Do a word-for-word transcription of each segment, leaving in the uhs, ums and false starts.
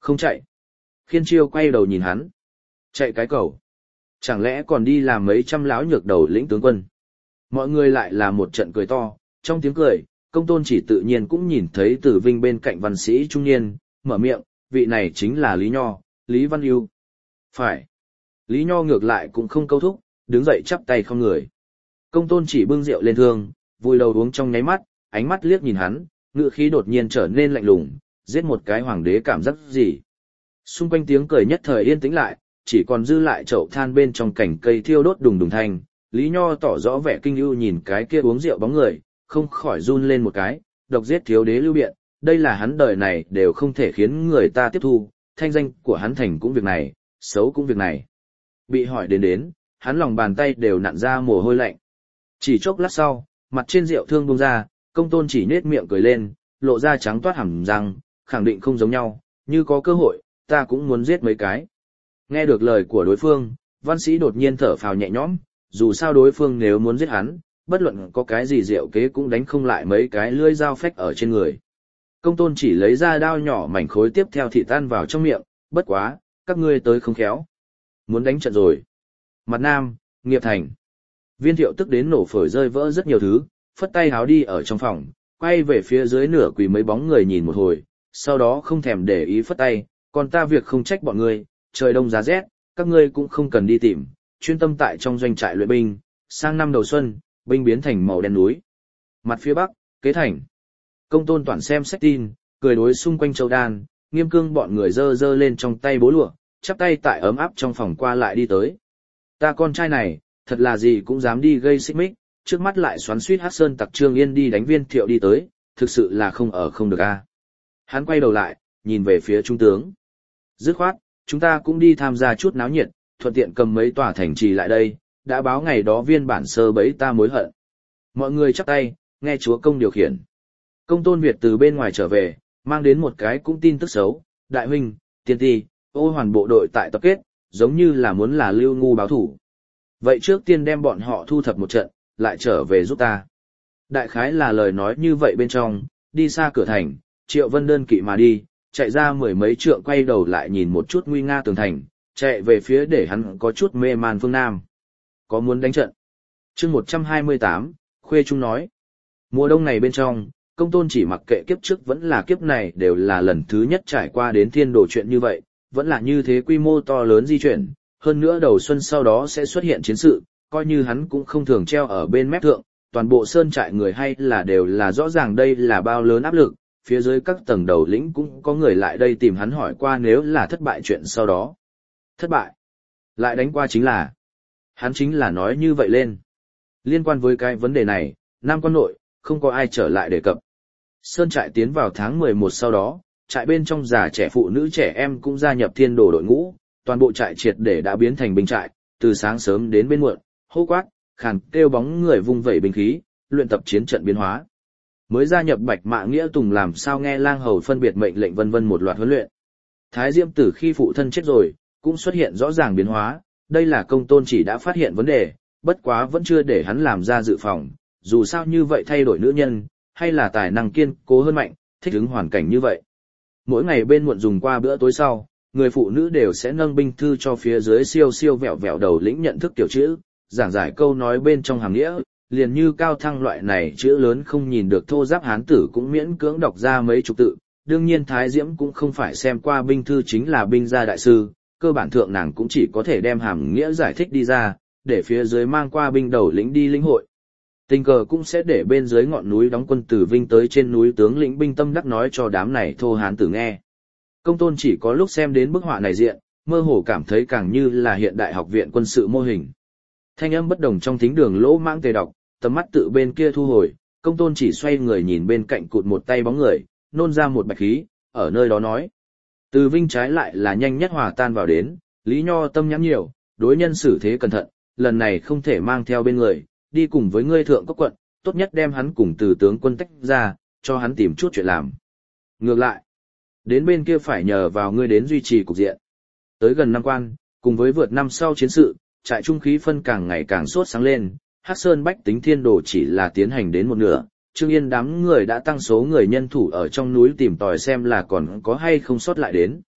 Không chạy. Khiên Chiêu quay đầu nhìn hắn. Chạy cái cầu. Chẳng lẽ còn đi làm mấy trăm lão nhược đầu lĩnh tướng quân. Mọi người lại là một trận cười to, trong tiếng cười, Công Tôn Chỉ tự nhiên cũng nhìn thấy Tử Vinh bên cạnh văn sĩ trung niên, mở miệng, vị này chính là Lý Nho, Lý Văn Ưu. Phải. Lý Nho ngược lại cũng không câu thúc, đứng dậy chắp tay không người. Công Tôn Chỉ bưng rượu lên thương, vùi đầu uống trong nháy mắt, ánh mắt liếc nhìn hắn, ngữ khí đột nhiên trở nên lạnh lùng, giết một cái hoàng đế cảm giác gì. Xung quanh tiếng cười nhất thời yên tĩnh lại, chỉ còn dư lại chậu than bên trong cảnh cây thiêu đốt đùng đùng thanh. Lý Nho tỏ rõ vẻ kinh ưu nhìn cái kia uống rượu bóng người, không khỏi run lên một cái, độc giết thiếu đế Lưu Biện, đây là hắn đời này đều không thể khiến người ta tiếp thu, thanh danh của hắn thành cũng việc này, xấu cũng việc này. Bị hỏi đến đến, hắn lòng bàn tay đều nặn ra mồ hôi lạnh. Chỉ chốc lát sau, mặt trên rượu thương bung ra, Công Tôn Chỉ nết miệng cười lên, lộ ra trắng toát hẳn răng, khẳng định không giống nhau, như có cơ hội, ta cũng muốn giết mấy cái. Nghe được lời của đối phương, văn sĩ đột nhiên thở phào nhẹ nhõm, dù sao đối phương nếu muốn giết hắn, bất luận có cái gì diệu kế cũng đánh không lại mấy cái lưỡi dao phách ở trên người. Công Tôn Chỉ lấy ra đao nhỏ mảnh khối tiếp theo thịt tan vào trong miệng, bất quá, các ngươi tới không khéo. Muốn đánh trận rồi. Mặt Nam, Nghiệp Thành. Viên Thiệu tức đến nổ phổi rơi vỡ rất nhiều thứ, phất tay háo đi ở trong phòng, quay về phía dưới nửa quỳ mấy bóng người nhìn một hồi, sau đó không thèm để ý phất tay, còn ta việc không trách bọn ngươi, trời đông giá rét, các ngươi cũng không cần đi tìm, chuyên tâm tại trong doanh trại luyện binh, sang năm đầu xuân, binh biến thành màu đen núi. Mặt phía bắc, Kế Thành. Công Tôn Toản xem sách tin, cười đối xung quanh Châu Đan, Nghiêm Cương bọn người dơ dơ lên trong tay bố lụa, chắp tay tại ấm áp trong phòng qua lại đi tới. Ta con trai này, thật là gì cũng dám đi gây xích mích, trước mắt lại xoắn suýt Hắc Sơn tặc Trương Yên đi đánh Viên Thiệu đi tới, thực sự là không ở không được a. Hắn quay đầu lại, nhìn về phía trung tướng. Dứt khoát, chúng ta cũng đi tham gia chút náo nhiệt, thuận tiện cầm mấy tòa thành trì lại đây, đã báo ngày đó viên bản sơ bấy ta mối hận. Mọi người chắp tay, nghe chúa công điều khiển. Công Tôn Việt từ bên ngoài trở về, mang đến một cái cũng tin tức xấu, đại huynh, tiên ti, ô hoàn bộ đội tại tập kết, giống như là muốn là Lưu Ngu báo thủ. Vậy trước tiên đem bọn họ thu thập một trận, lại trở về giúp ta. Đại khái là lời nói như vậy bên trong, đi xa cửa thành, Triệu Vân đơn kỵ mà đi, chạy ra mười mấy trượng quay đầu lại nhìn một chút nguy nga tường thành, chạy về phía để hắn có chút mê man phương Nam. Có muốn đánh trận? chương một trăm hai mươi tám, Khuê Trung nói. Mùa đông này bên trong, Công Tôn Chỉ mặc kệ kiếp trước vẫn là kiếp này đều là lần thứ nhất trải qua đến thiên đồ chuyện như vậy, vẫn là như thế quy mô to lớn di chuyển, hơn nữa đầu xuân sau đó sẽ xuất hiện chiến sự, coi như hắn cũng không thường treo ở bên mép thượng, toàn bộ sơn trại người hay là đều là rõ ràng đây là bao lớn áp lực, phía dưới các tầng đầu lĩnh cũng có người lại đây tìm hắn hỏi qua nếu là thất bại chuyện sau đó. Thất bại? Lại đánh qua chính là... Hắn chính là nói như vậy lên. Liên quan với cái vấn đề này, Nam Quan nội, không có ai trở lại đề cập. Sơn trại tiến vào tháng mười một sau đó, trại bên trong già trẻ phụ nữ trẻ em cũng gia nhập thiên đồ đội ngũ, toàn bộ trại triệt để đã biến thành binh trại, từ sáng sớm đến bên muộn, hô quát, khàn kêu bóng người vung vẩy binh khí, luyện tập chiến trận biến hóa. Mới gia nhập Bạch Mã Nghĩa Tùng làm sao nghe lang hầu phân biệt mệnh lệnh vân vân một loạt huấn luyện. Thái Diễm Tử khi phụ thân chết rồi, cũng xuất hiện rõ ràng biến hóa, đây là Công Tôn Chỉ đã phát hiện vấn đề, bất quá vẫn chưa để hắn làm ra dự phòng, dù sao như vậy thay đổi nữ nhân, hay là tài năng kiên cố hơn mạnh, thích ứng hoàn cảnh như vậy. Mỗi ngày bên muộn dùng qua bữa tối sau, người phụ nữ đều sẽ nâng binh thư cho phía dưới siêu siêu vẹo vẹo đầu lĩnh nhận thức tiểu chữ, giảng giải câu nói bên trong hàm nghĩa, liền như Cao Thăng loại này chữ lớn không nhìn được thô giáp hán tử cũng miễn cưỡng đọc ra mấy chục tự. Đương nhiên Thái Diễm cũng không phải xem qua binh thư chính là binh gia đại sư, cơ bản thượng nàng cũng chỉ có thể đem hàm nghĩa giải thích đi ra, để phía dưới mang qua binh đầu lĩnh đi lĩnh hội. Tình cờ cũng sẽ để bên dưới ngọn núi đóng quân từ Vinh tới trên núi tướng lĩnh binh tâm đắc nói cho đám này thô hán tử nghe. Công Tôn chỉ có lúc xem đến bức họa này diện, mơ hồ cảm thấy càng như là hiện đại học viện quân sự mô hình. Thanh âm bất đồng trong thính đường lỗ mãng tề đọc, tầm mắt tự bên kia thu hồi, Công Tôn chỉ xoay người nhìn bên cạnh cụt một tay bóng người, nôn ra một bạch khí, ở nơi đó nói. Từ Vinh trái lại là nhanh nhất hòa tan vào đến, Lý Nho tâm nhãn nhiều, đối nhân xử thế cẩn thận, lần này không thể mang theo bên người, đi cùng với ngươi thượng cấp quận, tốt nhất đem hắn cùng từ tướng quân tách ra, cho hắn tìm chút chuyện làm. Ngược lại, đến bên kia phải nhờ vào ngươi đến duy trì cục diện. Tới gần năm quan, cùng với vượt năm sau chiến sự, trại trung khí phân càng ngày càng sốt sáng lên, Hắc Sơn bách tính thiên đồ chỉ là tiến hành đến một nửa, Trương Yên đám người đã tăng số người nhân thủ ở trong núi tìm tòi xem là còn có hay không sót lại đến.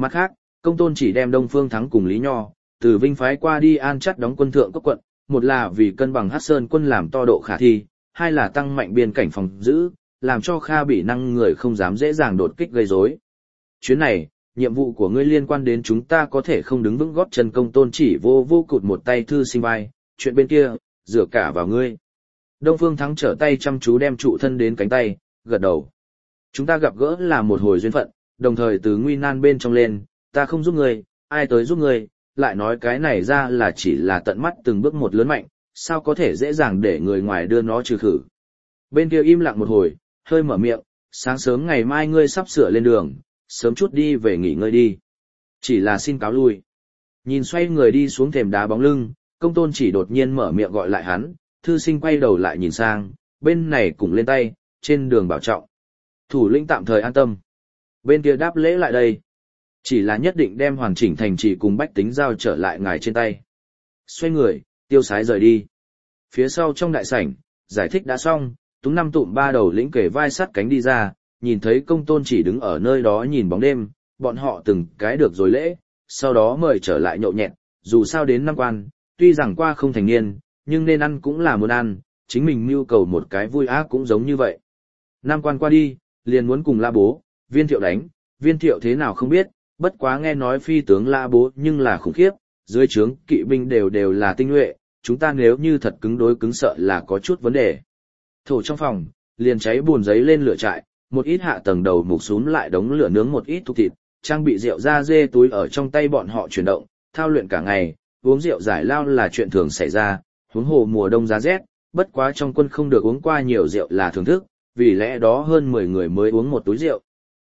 Mặt khác, công tôn chỉ đem Đông Phương Thắng cùng Lý Nho, từ Vinh phái qua đi an chắt đóng quân thượng cấp quận, một là vì cân bằng Hắc Sơn quân làm to độ khả thi, hai là tăng mạnh biên cảnh phòng giữ, làm cho Kha bị năng người không dám dễ dàng đột kích gây rối. Chuyến này, nhiệm vụ của ngươi liên quan đến chúng ta có thể không đứng vững gót chân. Công tôn chỉ vô vô cụt một tay thư sinh vai, chuyện bên kia, dựa cả vào ngươi. Đông Phương Thắng trở tay chăm chú đem trụ thân đến cánh tay, gật đầu. Chúng ta gặp gỡ là một hồi duyên phận, đồng thời từ nguy nan bên trong lên, ta không giúp ngươi, ai tới giúp ngươi, lại nói cái này ra là chỉ là tận mắt từng bước một lớn mạnh, sao có thể dễ dàng để người ngoài đưa nó trừ khử. Bên kia im lặng một hồi, hơi mở miệng, sáng sớm ngày mai ngươi sắp sửa lên đường, sớm chút đi về nghỉ ngơi đi. Chỉ là xin cáo lui. Nhìn xoay người đi xuống thềm đá bóng lưng, công tôn chỉ đột nhiên mở miệng gọi lại hắn, thư sinh quay đầu lại nhìn sang, bên này cùng lên tay, trên đường bảo trọng. Thủ lĩnh tạm thời an tâm. Bên kia đáp lễ lại đây. Chỉ là nhất định đem hoàn chỉnh thành trì cùng bách tính giao trở lại ngài trên tay. Xoay người, tiêu sái rời đi. Phía sau trong đại sảnh, giải thích đã xong, Túng Năm Tụm ba đầu lĩnh kể vai sắt cánh đi ra, nhìn thấy công tôn chỉ đứng ở nơi đó nhìn bóng đêm, bọn họ từng cái được rồi lễ, sau đó mời trở lại nhậu nhẹt, dù sao đến năm quan, tuy rằng qua không thành niên, nhưng nên ăn cũng là muốn ăn, chính mình mưu cầu một cái vui ác cũng giống như vậy. Năm quan qua đi, liền muốn cùng La Bố, Viên Thiệu đánh, Viên Thiệu thế nào không biết, bất quá nghe nói phi tướng La Bố nhưng là khủng khiếp, dưới trướng kỵ binh đều đều là tinh nhuệ, chúng ta nếu như thật cứng đối cứng sợ là có chút vấn đề. Thổ trong phòng, liền cháy buồn giấy lên lửa trại, một ít hạ tầng đầu mục xúm lại đống lửa nướng một ít thục thịt, trang bị rượu da dê túi ở trong tay bọn họ chuyển động, thao luyện cả ngày, uống rượu giải lao là chuyện thường xảy ra, huống hồ mùa đông giá rét, bất quá trong quân không được uống qua nhiều rượu là thường thức, vì lẽ đó hơn mười người mới uống một túi rượu.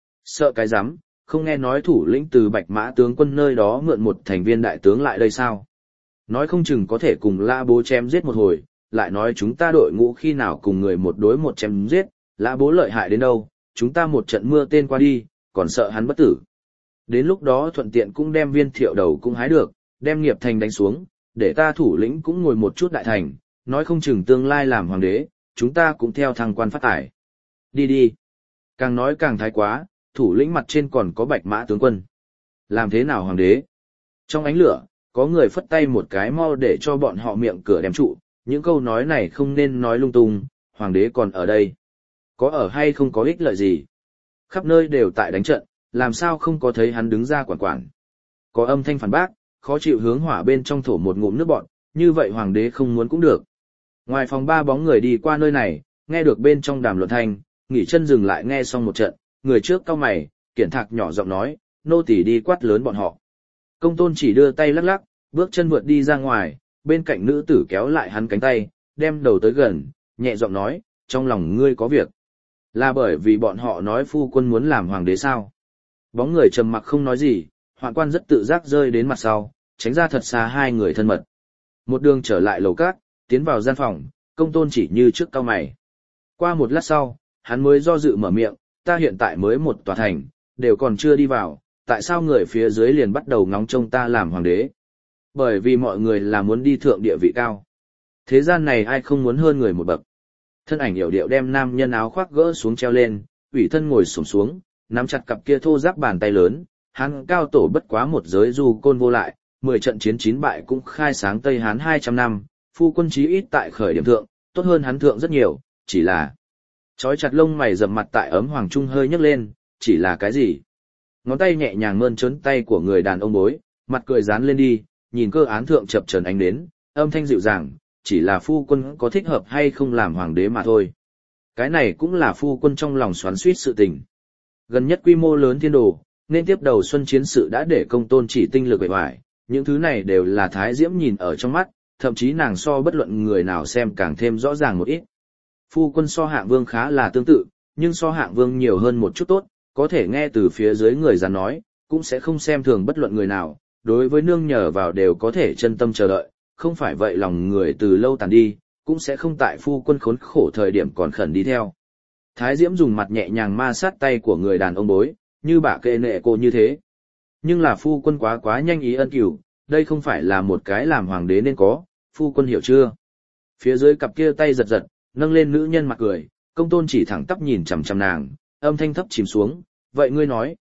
Sợ cái rắm, không nghe nói thủ lĩnh từ Bạch Mã tướng quân nơi đó mượn một thành viên đại tướng lại đây sao? Nói không chừng có thể cùng La Bố chém giết một hồi, lại nói chúng ta đội ngũ khi nào cùng người một đối một chém giết, La Bố lợi hại đến đâu, chúng ta một trận mưa tên qua đi, còn sợ hắn bất tử. Đến lúc đó thuận tiện cũng đem Viên Thiệu đầu cũng hái được, đem Nghiệp Thành đánh xuống, để ta thủ lĩnh cũng ngồi một chút đại thành, nói không chừng tương lai làm hoàng đế, chúng ta cũng theo thăng quan phát tải. Đi đi. Càng nói càng thái quá, thủ lĩnh mặt trên còn có Bạch Mã tướng quân. Làm thế nào hoàng đế? Trong ánh lửa, có người phất tay một cái mau để cho bọn họ miệng cửa đem trụ, những câu nói này không nên nói lung tung, hoàng đế còn ở đây. Có ở hay không có ích lợi gì? Khắp nơi đều tại đánh trận, làm sao không có thấy hắn đứng ra quản quản. Có âm thanh phản bác, khó chịu hướng hỏa bên trong thổ một ngụm nước bọn, như vậy hoàng đế không muốn cũng được. Ngoài phòng ba bóng người đi qua nơi này, nghe được bên trong đàm luận thanh, nghỉ chân dừng lại nghe xong một trận, người trước cau mày, Kiển Thạc nhỏ giọng nói, nô tỳ đi quát lớn bọn họ. Công tôn chỉ đưa tay lắc lắc, bước chân vượt đi ra ngoài, bên cạnh nữ tử kéo lại hắn cánh tay, đem đầu tới gần, nhẹ giọng nói, trong lòng ngươi có việc. Là bởi vì bọn họ nói phu quân muốn làm hoàng đế sao? Bóng người trầm mặc không nói gì, hoạn quan rất tự giác rơi đến mặt sau, tránh ra thật xa hai người thân mật. Một đường trở lại lầu cát, tiến vào gian phòng, công tôn chỉ như trước cau mày. Qua một lát sau, hắn mới do dự mở miệng, ta hiện tại mới một tòa thành, đều còn chưa đi vào, tại sao người phía dưới liền bắt đầu ngóng trông ta làm hoàng đế? Bởi vì mọi người là muốn đi thượng địa vị cao. Thế gian này ai không muốn hơn người một bậc. Thân ảnh hiểu điệu đem nam nhân áo khoác gỡ xuống treo lên, ủy thân ngồi xổm xuống, nắm chặt cặp kia thô ráp bàn tay lớn, hắn cao tổ bất quá một giới du côn vô lại, mười trận chiến chín bại cũng khai sáng Tây Hán hai trăm năm, phu quân chí ít tại khởi điểm thượng, tốt hơn hắn thượng rất nhiều, chỉ là chói chặt lông mày rậm mặt tại ấm hoàng trung hơi nhấc lên, chỉ là cái gì? Ngón tay nhẹ nhàng mơn trớn tay của người đàn ông bối, mặt cười dán lên đi, nhìn cơ án thượng chập chờn ánh đến, âm thanh dịu dàng, chỉ là phu quân có thích hợp hay không làm hoàng đế mà thôi. Cái này cũng là phu quân trong lòng xoắn xuýt sự tình. Gần nhất quy mô lớn thiên đồ, nên tiếp đầu xuân chiến sự đã để công tôn chỉ tinh lực bề ngoài, những thứ này đều là Thái Diễm nhìn ở trong mắt, thậm chí nàng so bất luận người nào xem càng thêm rõ ràng một ít. Phu quân so hạng vương khá là tương tự, nhưng so hạng vương nhiều hơn một chút tốt, có thể nghe từ phía dưới người già nói, cũng sẽ không xem thường bất luận người nào, đối với nương nhờ vào đều có thể chân tâm chờ đợi, không phải vậy lòng người từ lâu tàn đi, cũng sẽ không tại phu quân khốn khổ thời điểm còn khẩn đi theo. Thái Diễm dùng mặt nhẹ nhàng ma sát tay của người đàn ông bối, như bà kệ nệ cô như thế. Nhưng là phu quân quá quá nhanh ý ân cửu, đây không phải là một cái làm hoàng đế nên có, phu quân hiểu chưa? Phía dưới cặp kia tay giật giật, nâng lên nữ nhân mặt cười, công tôn chỉ thẳng tắp nhìn chằm chằm nàng, âm thanh thấp chìm xuống, vậy ngươi nói,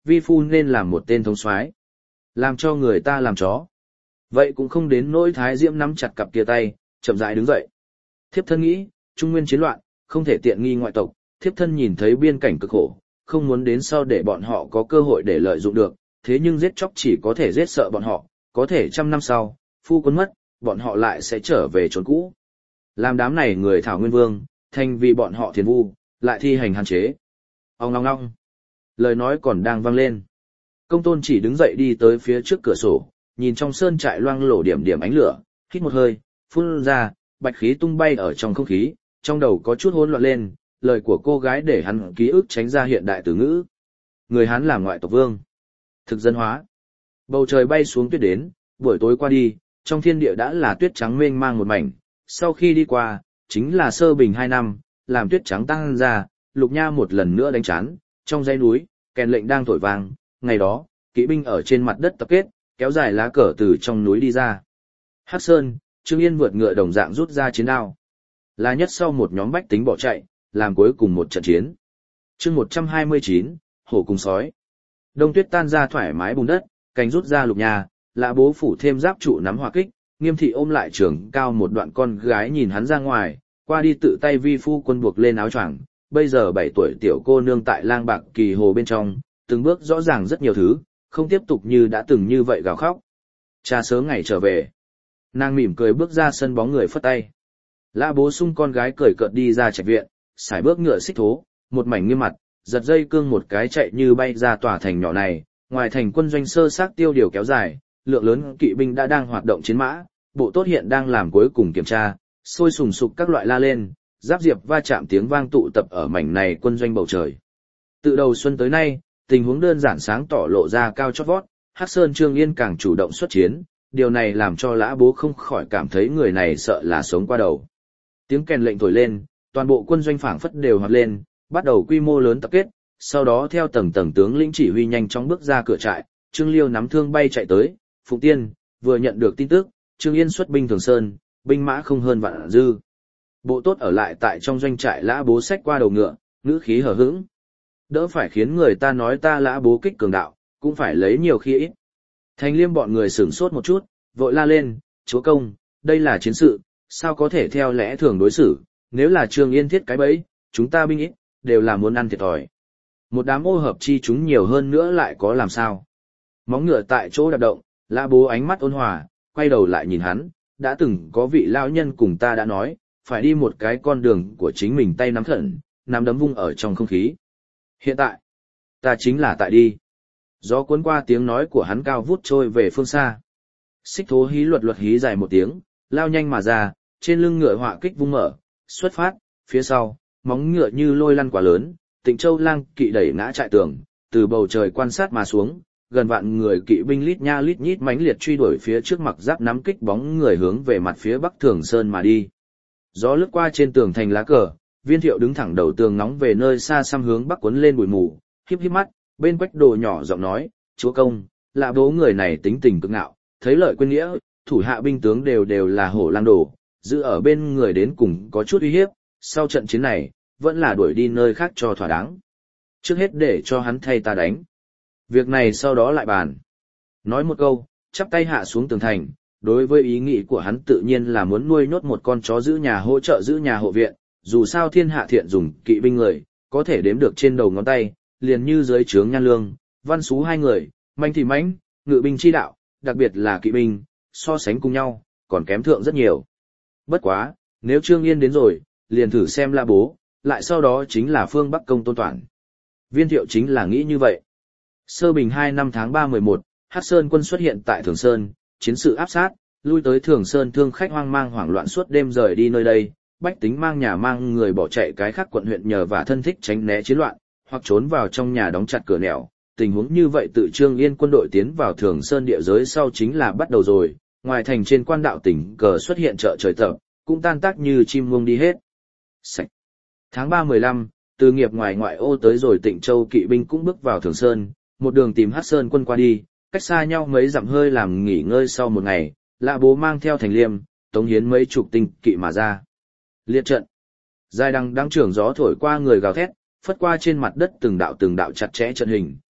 vi phu nên làm một tên thống soái, làm cho người ta làm chó. Vậy cũng không đến nỗi Thái Diễm nắm chặt cặp kia tay, chậm rãi đứng dậy. Thiếp thân nghĩ, Trung Nguyên chiến loạn, không thể tiện nghi ngoại tộc, thiếp thân nhìn thấy biên cảnh cực khổ, không muốn đến sau để bọn họ có cơ hội để lợi dụng được, thế nhưng giết chóc chỉ có thể giết sợ bọn họ, có thể trăm năm sau, phu quân mất, bọn họ lại sẽ trở về chốn cũ. Làm đám này người Thảo Nguyên Vương, thành vì bọn họ thiền vu, lại thi hành hạn chế. Ông ngong ngong. Lời nói còn đang vang lên. Công tôn chỉ đứng dậy đi tới phía trước cửa sổ, nhìn trong sơn trại loang lổ điểm điểm ánh lửa, hít một hơi, phun ra, bạch khí tung bay ở trong không khí, trong đầu có chút hỗn loạn lên, lời của cô gái để hắn ký ức tránh ra hiện đại từ ngữ. Người Hán là ngoại tộc vương. Thực dân hóa. Bầu trời bay xuống tuyết đến, buổi tối qua đi, trong thiên địa đã là tuyết trắng mênh mang một mảnh, sau khi đi qua, chính là sơ bình hai năm, làm tuyết trắng tăng ra, Lục Nha một lần nữa đánh chán, trong dãy núi, kèn lệnh đang thổi vang, ngày đó, kỵ binh ở trên mặt đất tập kết, kéo dài lá cờ từ trong núi đi ra. Hắc Sơn, Trương Yên vượt ngựa đồng dạng rút ra chiến đao. Là nhất sau một nhóm bách tính bỏ chạy, làm cuối cùng một trận chiến. Chương một trăm hai mươi chín, hổ cùng sói. Đông tuyết tan ra thoải mái bùn đất, cành rút ra Lục Nha, Lã Bố phủ thêm giáp trụ nắm hỏa kích, Nghiêm thị ôm lại trường cao một đoạn con gái nhìn hắn ra ngoài, qua đi tự tay vi phu quân buộc lên áo choàng. Bây giờ bảy tuổi tiểu cô nương tại Lang Bạc Kỳ Hồ bên trong, từng bước rõ ràng rất nhiều thứ, không tiếp tục như đã từng như vậy gào khóc. Cha sớm ngày trở về. Nàng mỉm cười bước ra sân bóng người phất tay. Lã Bố sung con gái cười cợt đi ra trạch viện, sải bước ngựa xích thố, một mảnh nghiêm mặt, giật dây cương một cái chạy như bay ra tòa thành nhỏ này, ngoài thành quân doanh sơ xác tiêu điều kéo dài, lượng lớn kỵ binh đã đang hoạt động chiến mã, bộ tốt hiện đang làm cuối cùng kiểm tra, sôi sùng sục các loại la lên, giáp diệp va chạm tiếng vang tụ tập ở mảnh này quân doanh bầu trời. Từ đầu xuân tới nay, tình huống đơn giản sáng tỏ lộ ra cao chót vót, Hắc Sơn Trương Yên càng chủ động xuất chiến, điều này làm cho Lã Bố không khỏi cảm thấy người này sợ là sống qua đầu. Tiếng kèn lệnh thổi lên, toàn bộ quân doanh phảng phất đều hoạt lên, bắt đầu quy mô lớn tập kết, sau đó theo tầng tầng tướng lĩnh chỉ huy nhanh chóng bước ra cửa trại, Trương Liêu nắm thương bay chạy tới, Phụng Tiên vừa nhận được tin tức, Trương Yên xuất binh Thường Sơn, binh mã không hơn vạn dư. Bộ tốt ở lại tại trong doanh trại Lã Bố xách qua đầu ngựa, ngữ khí hờ hững. Đỡ phải khiến người ta nói ta Lã Bố kích cường đạo, cũng phải lấy nhiều khi ít. Thành Liêm bọn người sửng sốt một chút, vội la lên, chúa công, đây là chiến sự, sao có thể theo lẽ thường đối xử, nếu là Trương Yên thiết cái bẫy, chúng ta binh ít, đều là muốn ăn thiệt thòi. Một đám ô hợp chi chúng nhiều hơn nữa lại có làm sao. Móng ngựa tại chỗ đạp động, Lã Bố ánh mắt ôn hòa, quay đầu lại nhìn hắn, đã từng có vị lão nhân cùng ta đã nói, phải đi một cái con đường của chính mình tay nắm khẩn, nắm đấm vung ở trong không khí. Hiện tại, ta chính là tại đi. Gió cuốn qua tiếng nói của hắn cao vút trôi về phương xa. Xích thố hí luật luật hí dài một tiếng, lao nhanh mà ra, trên lưng ngựa họa kích vung mở, xuất phát, phía sau, móng ngựa như lôi lăn quá lớn, Tịnh Châu Lang kỵ đẩy ngã trại tường, từ bầu trời quan sát mà xuống, gần vạn người kỵ binh lít nha lít nhít mãnh liệt truy đuổi phía trước mặc giáp nắm kích bóng người hướng về mặt phía bắc Thường Sơn mà đi. Gió lướt qua trên tường thành lá cờ, Viên Thiệu đứng thẳng đầu tường nóng về nơi xa xăm hướng bắc cuốn lên bụi mù, híp híp mắt, bên Quách Đồ nhỏ giọng nói, chúa công, Lã Bố người này tính tình cực ngạo, thấy lợi quên nghĩa, thủ hạ binh tướng đều đều là hổ lang đồ, giữ ở bên người đến cùng có chút uy hiếp, sau trận chiến này, vẫn là đuổi đi nơi khác cho thỏa đáng. Trước hết để cho hắn thay ta đánh. Việc này sau đó lại bàn. Nói một câu, chắp tay hạ xuống tường thành, đối với ý nghĩ của hắn tự nhiên là muốn nuôi nhốt một con chó giữ nhà hỗ trợ giữ nhà hộ viện, dù sao thiên hạ thiện dùng kỵ binh người, có thể đếm được trên đầu ngón tay, liền như dưới trướng Nhan Lương, Văn Xú hai người, manh thì mãnh, ngự binh chi đạo, đặc biệt là kỵ binh, so sánh cùng nhau, còn kém thượng rất nhiều. Bất quá, nếu Trương Yên đến rồi, liền thử xem Lã Bố, lại sau đó chính là phương Bắc công Tôn Toản. Viên Thiệu chính là nghĩ như vậy. Sơ bình hai năm tháng ba mười một, Hắc Sơn quân xuất hiện tại Thường Sơn, chiến sự áp sát, lui tới Thường Sơn thương khách hoang mang hoảng loạn suốt đêm rời đi nơi đây, bách tính mang nhà mang người bỏ chạy cái khác quận huyện nhờ và thân thích tránh né chiến loạn, hoặc trốn vào trong nhà đóng chặt cửa nẻo. Tình huống như vậy tự Trương Yên quân đội tiến vào Thường Sơn địa giới sau chính là bắt đầu rồi, ngoài thành trên quan đạo tỉnh cờ xuất hiện chợ trời tập, cũng tan tác như chim muông đi hết. Sạch. Tháng ba mười lăm, từ nghiệp ngoài ngoại ô tới rồi Tịnh Châu kỵ binh cũng bước vào Thường Sơn, một đường tìm Hắc Sơn quân qua đi, cách xa nhau mấy dặm hơi làm nghỉ ngơi sau một ngày, Lã Bố mang theo Thành Liêm, tống hiến mấy chục tinh kỵ mà ra. Liệt trận. Dài đằng đang trưởng gió thổi qua người gào thét, phất qua trên mặt đất từng đạo từng đạo chặt chẽ trận hình,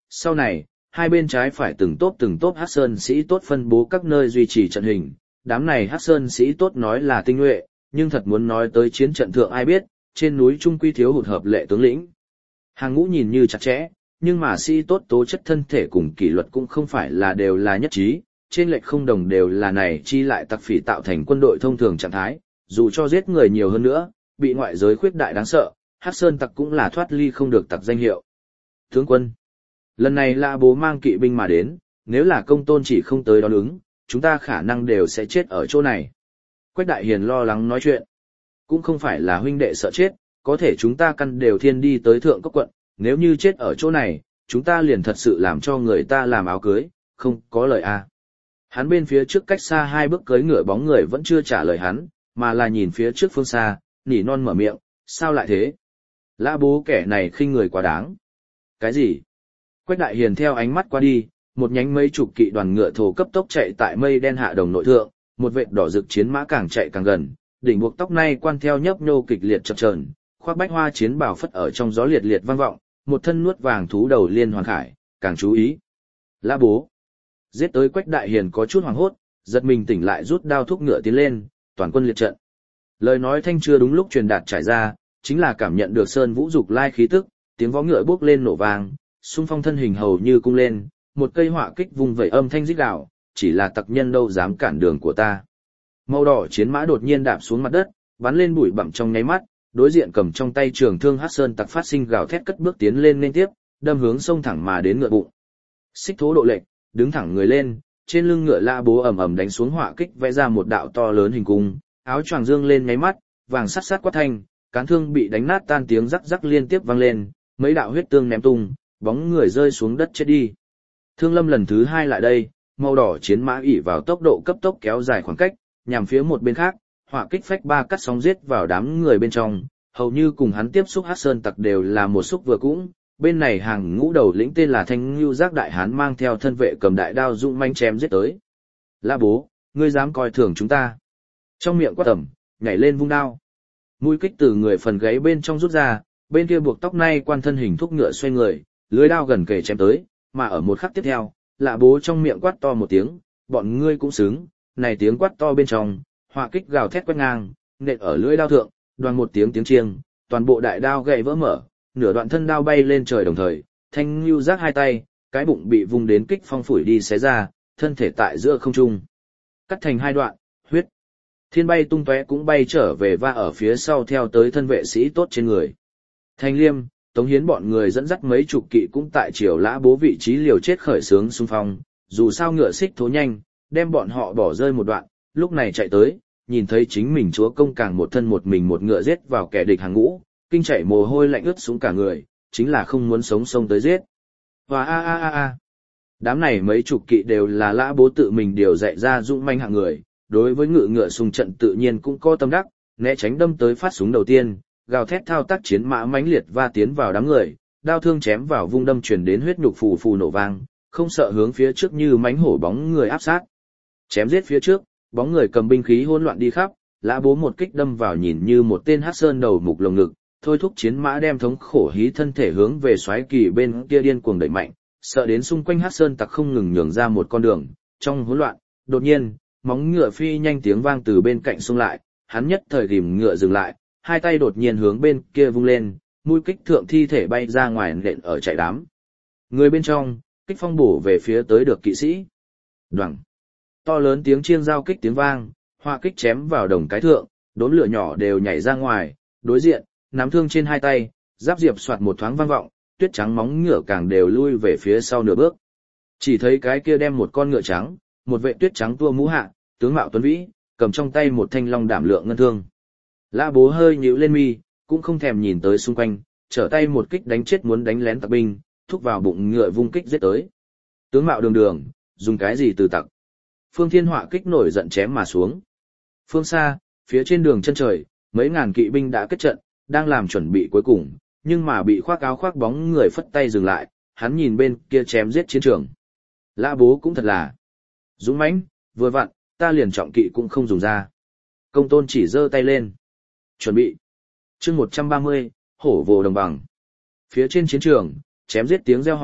Sau này, hai bên trái phải từng tốp từng tốp Hắc Sơn sĩ tốt phân bố các nơi duy trì trận hình, đám này Hắc Sơn sĩ tốt nói là tinh nhuệ, nhưng thật muốn nói tới chiến trận thượng ai biết, trên núi trung quy thiếu hụt hợp lệ tướng lĩnh. Hàng ngũ nhìn như chặt chẽ, nhưng mà sĩ tốt tố chất thân thể cùng kỷ luật cũng không phải là đều là nhất trí, trên lệch không đồng đều là này chi lại tặc phỉ tạo thành quân đội thông thường trạng thái, dù cho giết người nhiều hơn nữa, bị ngoại giới khuyết đại đáng sợ, Hắc Sơn tặc cũng là thoát ly không được tặc danh hiệu. Tướng quân, lần này Lã Bố mang kỵ binh mà đến, nếu là Công Tôn chỉ không tới đón ứng, chúng ta khả năng đều sẽ chết ở chỗ này. Quách Đại Hiền lo lắng nói chuyện, cũng không phải là huynh đệ sợ chết, có thể chúng ta căn đều thiên đi tới thượng cốc quận, nếu như chết ở chỗ này, chúng ta liền thật sự làm cho người ta làm áo cưới, không có lời a. Hắn bên phía trước cách xa hai bước cưới ngựa bóng người vẫn chưa trả lời hắn, mà là nhìn phía trước phương xa, nỉ non mở miệng, sao lại thế? Lã Bố kẻ này khinh người quá đáng. Cái gì? Quách Đại Hiền theo ánh mắt qua đi, một nhánh mấy chục kỵ đoàn ngựa thổ cấp tốc chạy tại mây đen hạ đồng nội thượng, một vệt đỏ rực chiến mã càng chạy càng gần, đỉnh buộc tóc nay quan theo nhấp nhô kịch liệt chập chờn, khoác bách hoa chiến bào phất ở trong gió liệt liệt vang vọng, một thân nuốt vàng thú đầu liên hoàn khải, càng chú ý. Lã Bố. Giết tới Quách Đại Hiền có chút hoảng hốt, giật mình tỉnh lại rút đao thúc ngựa tiến lên, toàn quân liệt trận. Lời nói thanh chưa đúng lúc truyền đạt trải ra, chính là cảm nhận được Sơn Vũ dục lai khí tức, tiếng vó ngựa bước lên nổ vang, xung phong thân hình hầu như cung lên, một cây họa kích vung vẩy âm thanh rít gào, chỉ là tặc nhân đâu dám cản đường của ta. Màu đỏ chiến mã đột nhiên đạp xuống mặt đất, bắn lên bụi bặm trong nháy mắt, đối diện cầm trong tay trường thương Hắc Sơn tặc phát sinh gào thét cất bước tiến lên liên tiếp, đâm hướng sông thẳng mà đến ngựa bụng. Xích thố độ lệch, đứng thẳng người lên, trên lưng ngựa Lã Bố ầm ầm đánh xuống họa kích vẽ ra một đạo to lớn hình cung, áo choàng dương lên nháy mắt, vàng sắt sắt quát thanh, cán thương bị đánh nát tan tiếng rắc rắc liên tiếp vang lên, mấy đạo huyết tương ném tung, bóng người rơi xuống đất chết đi. Thương Lâm lần thứ hai lại đây, màu đỏ chiến mã ỉ vào tốc độ cấp tốc kéo dài khoảng cách, nhằm phía một bên khác, họa kích phách ba cắt sóng giết vào đám người bên trong, hầu như cùng hắn tiếp xúc Hắc Sơn tặc đều là một xúc vừa cũng. Bên này hàng ngũ đầu lĩnh tên là Thanh Ngưu Giác Đại Hán mang theo thân vệ cầm đại đao dũng manh chém giết tới. Lã Bố, ngươi dám coi thường chúng ta? Trong miệng quát tầm, nhảy lên vung đao. Mũi kích từ người phần gáy bên trong rút ra, bên kia buộc tóc nay quan thân hình thúc ngựa xoay người, lưới đao gần kề chém tới, mà ở một khắc tiếp theo, Lã Bố trong miệng quát to một tiếng, bọn ngươi cũng xứng, này tiếng quát to bên trong, họa kích gào thét quét ngang, nện ở lưỡi đao thượng, đoàn một tiếng tiếng chiêng, toàn bộ đại đao gãy vỡ mở, nửa đoạn thân đao bay lên trời đồng thời, Thanh Ngưu Giác hai tay, cái bụng bị vung đến kích phong phủi đi xé ra, thân thể tại giữa không trung cắt thành hai đoạn, huyết thiên bay tung tóe cũng bay trở về và ở phía sau theo tới thân vệ sĩ tốt trên người. Thanh Liêm, Tống Hiến bọn người dẫn dắt mấy chục kỵ cũng tại chiều Lã Bố vị trí liều chết khởi sướng xung phong, dù sao ngựa xích thố nhanh, đem bọn họ bỏ rơi một đoạn, lúc này chạy tới, nhìn thấy chính mình chúa công càng một thân một mình một ngựa giết vào kẻ địch hàng ngũ, kinh chảy mồ hôi lạnh ướt xuống cả người, chính là không muốn sống sông tới giết. Và a a a a. Đám này mấy chục kỵ đều là Lã Bố tự mình điều dạy ra dũng manh hạng người, đối với ngựa ngựa xung trận tự nhiên cũng có tâm đắc, né tránh đâm tới phát súng đầu tiên, gào thét thao tác chiến mã mãnh liệt va tiến vào đám người, đao thương chém vào vung đâm truyền đến huyết nhục phù phù nổ vang, không sợ hướng phía trước như mãnh hổ bóng người áp sát. Chém giết phía trước, bóng người cầm binh khí hỗn loạn đi khắp, Lã Bố một kích đâm vào nhìn như một tên Hắc Sơn đầu mục lồng ngực, thôi thúc chiến mã đem thống khổ hí thân thể hướng về xoáy kỳ bên kia điên cuồng đẩy mạnh, sợ đến xung quanh Hắc Sơn tặc không ngừng nhường ra một con đường. Trong hỗn loạn, đột nhiên, móng ngựa phi nhanh tiếng vang từ bên cạnh xung lại, hắn nhất thời rìm ngựa dừng lại, hai tay đột nhiên hướng bên kia vung lên, mũi kích thượng thi thể bay ra ngoài nện ở chạy đám người bên trong, kích phong bổ về phía tới được kỵ sĩ. Đoằng, to lớn tiếng chiêng giao kích tiếng vang, hoa kích chém vào đồng cái thượng, đốm lửa nhỏ đều nhảy ra ngoài, đối diện, nắm thương trên hai tay, giáp diệp soạt một thoáng vang vọng, tuyết trắng móng ngựa càng đều lui về phía sau nửa bước. Chỉ thấy cái kia đem một con ngựa trắng, một vệ tuyết trắng tua mũ hạ, tướng mạo tuấn vĩ, cầm trong tay một thanh long đảm lượng ngân thương. Lã Bố hơi nhíu lên mi, cũng không thèm nhìn tới xung quanh, trở tay một kích đánh chết muốn đánh lén tặc binh, thúc vào bụng ngựa vung kích giết tới. Tướng mạo đường đường, dùng cái gì từ tặc? Phương Thiên Họa kích nổi giận chém mà xuống. Phương xa, phía trên đường chân trời, mấy ngàn kỵ binh đã kết trận, đang làm chuẩn bị cuối cùng, nhưng mà bị khoác áo khoác bóng người phất tay dừng lại, hắn nhìn bên kia chém giết chiến trường. Lã Bố cũng thật là dũng mãnh, vừa vặn, ta liền trọng kỵ cũng không dùng ra. Công Tôn chỉ giơ tay lên. Chuẩn bị. Chương một trăm ba mươi, hổ vồ đồng bằng. Phía trên chiến trường, chém giết tiếng reo hò,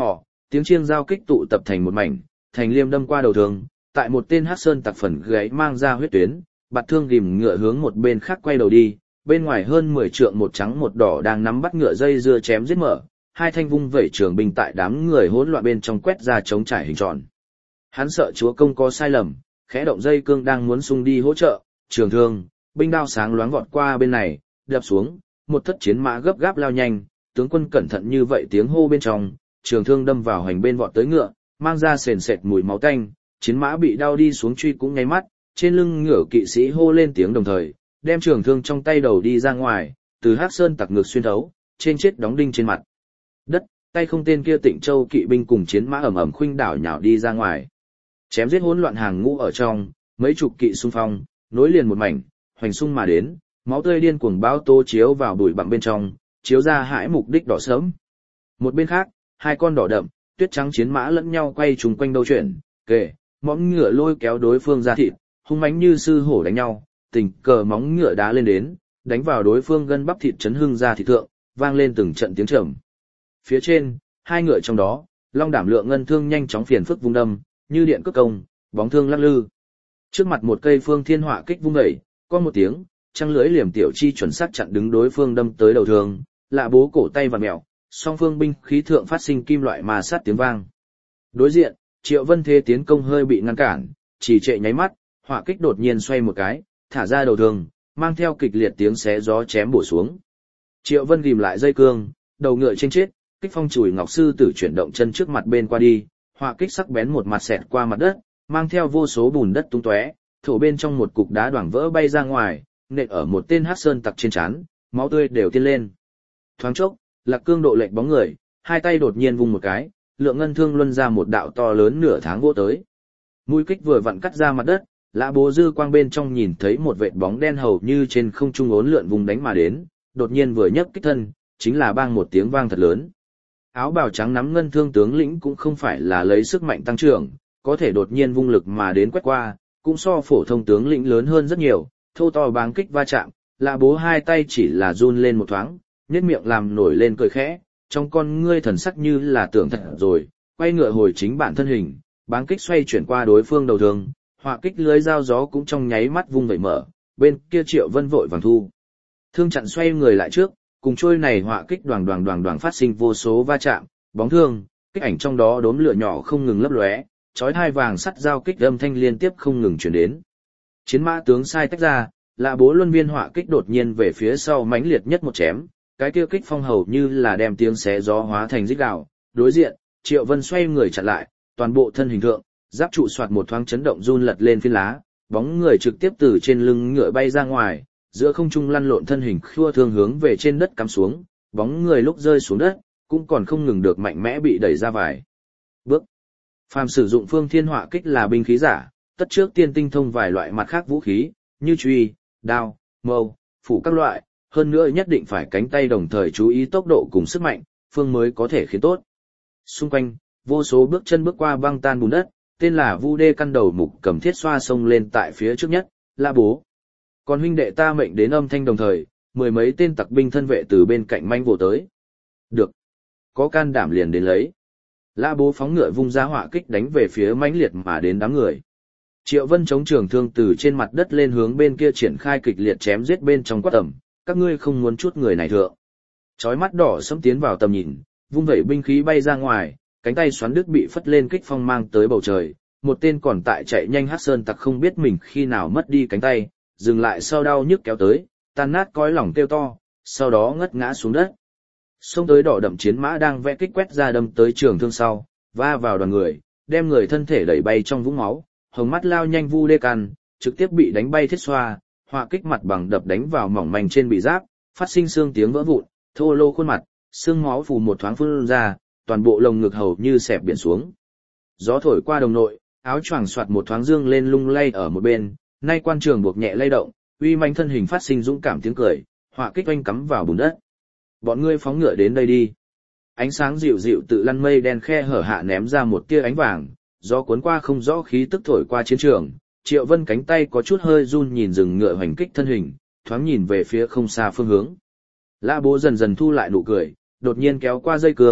tiếng chiêng giao kích tụ tập thành một mảnh, thành liêm đâm qua đầu thương, tại một tên Hắc Sơn tặc phần gáy mang ra huyết tuyến, bạt thương ghim ngựa hướng một bên khác quay đầu đi, bên ngoài hơn mười trượng một trắng một đỏ đang nắm bắt ngựa dây dưa chém giết mở, hai thanh vung vẩy trường binh tại đám người hỗn loạn bên trong quét ra chống trải hình tròn. Hắn sợ chúa công có sai lầm, khẽ động dây cương đang muốn xung đi hỗ trợ, trường thương, binh đao sáng loáng vọt qua bên này, đập xuống, một thất chiến mã gấp gáp lao nhanh, tướng quân cẩn thận như vậy tiếng hô bên trong, trường thương đâm vào hành bên vọt tới ngựa, mang ra sền sệt mùi máu tanh, chiến mã bị đau đi xuống truy cũng nháy mắt, trên lưng ngựa kỵ sĩ hô lên tiếng đồng thời, đem trường thương trong tay đầu đi ra ngoài, từ Hắc Sơn tặc ngược xuyên thấu, trên chết đóng đinh trên mặt đất, tay không tên kia Tịnh Châu kỵ binh cùng chiến mã ầm ầm khuynh đảo nhào đi ra ngoài. Chém giết hỗn loạn hàng ngũ ở trong, mấy chục kỵ xung phong, nối liền một mảnh, hoành xung mà đến, máu tươi điên cuồng bao tô chiếu vào bụi bặm bên trong, chiếu ra hãi mục đích đỏ sớm. Một bên khác, hai con đỏ đậm, tuyết trắng chiến mã lẫn nhau quay trùng quanh đâu chuyển, kề, mõm ngựa lôi kéo đối phương ra thịt, hung mãnh như sư hổ đánh nhau, tình cờ móng ngựa đá lên đến, đánh vào đối phương gân bắp thịt chấn hưng ra thịt thượng, vang lên từng trận tiếng trầm. Phía trên, hai ngựa trong đó, long đảm lượng ngân thương nhanh chóng phiền phức vung đâm, như điện cước công, bóng thương lắc lư. Trước mặt một cây phương thiên họa kích vung đẩy, có một tiếng, trăng lưỡi liềm tiểu chi chuẩn xác chặn đứng đối phương đâm tới đầu thương, lạ bố cổ tay và mèo, song phương binh khí thượng phát sinh kim loại mà sát tiếng vang. Đối diện, Triệu Vân thế tiến công hơi bị ngăn cản, chỉ trệ nháy mắt, họa kích đột nhiên xoay một cái, thả ra đầu thương, mang theo kịch liệt tiếng xé gió chém bổ xuống. Triệu Vân ghim lại dây cương, đầu ngựa trên chết, kích phong chùi ngọc sư tử chuyển động chân trước mặt bên qua đi, họa kích sắc bén một mặt xẹt qua mặt đất, mang theo vô số bùn đất tung tóe, thổ bên trong một cục đá đoảng vỡ bay ra ngoài, nện ở một tên Hắc Sơn tặc trên trán, máu tươi đều tiên lên. Thoáng chốc, Lạc Cương độ lệch bóng người, hai tay đột nhiên vung một cái, lượng ngân thương luân ra một đạo to lớn nửa tháng vỗ tới. Mũi kích vừa vặn cắt ra mặt đất, Lã Bố dư quang bên trong nhìn thấy một vệt bóng đen hầu như trên không trung uốn lượn vùng đánh mà đến, đột nhiên vừa nhấc kích thân, chính là bang một tiếng vang thật lớn. Áo bào trắng nắm ngân thương tướng lĩnh cũng không phải là lấy sức mạnh tăng trưởng, có thể đột nhiên vung lực mà đến quét qua, cũng so phổ thông tướng lĩnh lớn hơn rất nhiều, thô to báng kích va chạm, Lã Bố hai tay chỉ là run lên một thoáng, nhếch miệng làm nổi lên cười khẽ, trong con ngươi thần sắc như là tưởng thật rồi, quay ngựa hồi chính bản thân hình, báng kích xoay chuyển qua đối phương đầu thương, họa kích lưới dao gió cũng trong nháy mắt vung vẩy mở, bên kia Triệu Vân vội vàng thu thương chặn xoay người lại trước, cùng trôi này họa kích đoàng đoàng đoàng đoàng phát sinh vô số va chạm, bóng thương, kích ảnh trong đó đốm lửa nhỏ không ngừng lấp lóe, chói hai vàng sắt giao kích âm thanh liên tiếp không ngừng truyền đến. Chiến mã tướng sai tách ra, Lã Bố luân viên họa kích đột nhiên về phía sau mãnh liệt nhất một chém, cái kia kích phong hầu như là đem tiếng xé gió hóa thành rít gào. Đối diện, Triệu Vân xoay người chặn lại, toàn bộ thân hình thượng, giáp trụ soạt một thoáng chấn động run lật lên phiến lá, bóng người trực tiếp từ trên lưng ngựa bay ra ngoài, giữa không trung lăn lộn thân hình khua thương hướng về trên đất cắm xuống, bóng người lúc rơi xuống đất, cũng còn không ngừng được mạnh mẽ bị đẩy ra vài bước. Phàm sử dụng phương thiên họa kích là binh khí giả, tất trước tiên tinh thông vài loại mặt khác vũ khí, như chùy, đao, mâu, phủ các loại, hơn nữa nhất định phải cánh tay đồng thời chú ý tốc độ cùng sức mạnh, phương mới có thể khiến tốt. Xung quanh, vô số bước chân bước qua băng tan bùn đất, tên là Vu Đê căn đầu mục cầm thiết xoa sông lên tại phía trước nhất, Lã Bố. Còn huynh đệ ta mệnh đến âm thanh đồng thời, mười mấy tên tặc binh thân vệ từ bên cạnh manh vồ tới. Được. Có can đảm liền đến lấy. Lã Bố phóng ngựa vung ra họa kích đánh về phía mãnh liệt mà đến đám người. Triệu Vân chống trường thương từ trên mặt đất lên hướng bên kia triển khai kịch liệt chém giết bên trong quát ẩm, các ngươi không muốn chút người này thượng. Chói mắt đỏ sẫm tiến vào tầm nhìn, vung vẩy binh khí bay ra ngoài, cánh tay xoắn đứt bị phất lên kích phong mang tới bầu trời, một tên còn tại chạy nhanh Hắc Sơn tặc không biết mình khi nào mất đi cánh tay, dừng lại sau đau nhức kéo tới, tan nát cõi lòng kêu to, sau đó ngất ngã xuống đất. Xông tới đỏ đậm chiến mã đang vẽ kích quét ra đâm tới trường thương sau, va vào đoàn người, đem người thân thể đẩy bay trong vũng máu, hồng mắt lao nhanh Vu Đê căn, trực tiếp bị đánh bay thiết xoa, họa kích mặt bằng đập đánh vào mỏng manh trên bị giáp, phát sinh xương tiếng vỡ vụn, thô lô khuôn mặt, xương máu phù một thoáng phun ra, toàn bộ lồng ngực hầu như xẹp biển xuống. Gió thổi qua đồng nội, áo choàng soạt một thoáng dương lên lung lay ở một bên, nay quan trường buộc nhẹ lay động, uy manh thân hình phát sinh dũng cảm tiếng cười, họa kích oanh cắm vào bùn đất. Bọn ngươi phóng ngựa đến đây đi. Ánh sáng dịu dịu tự lăn mây đen khe hở hạ ném ra một tia ánh vàng, gió cuốn qua không rõ khí tức thổi qua chiến trường. Triệu Vân cánh tay có chút hơi run nhìn rừng ngựa hoành kích thân hình, thoáng nhìn về phía không xa phương hướng. Lã Bố dần dần thu lại nụ cười, đột nhiên kéo qua dây cương,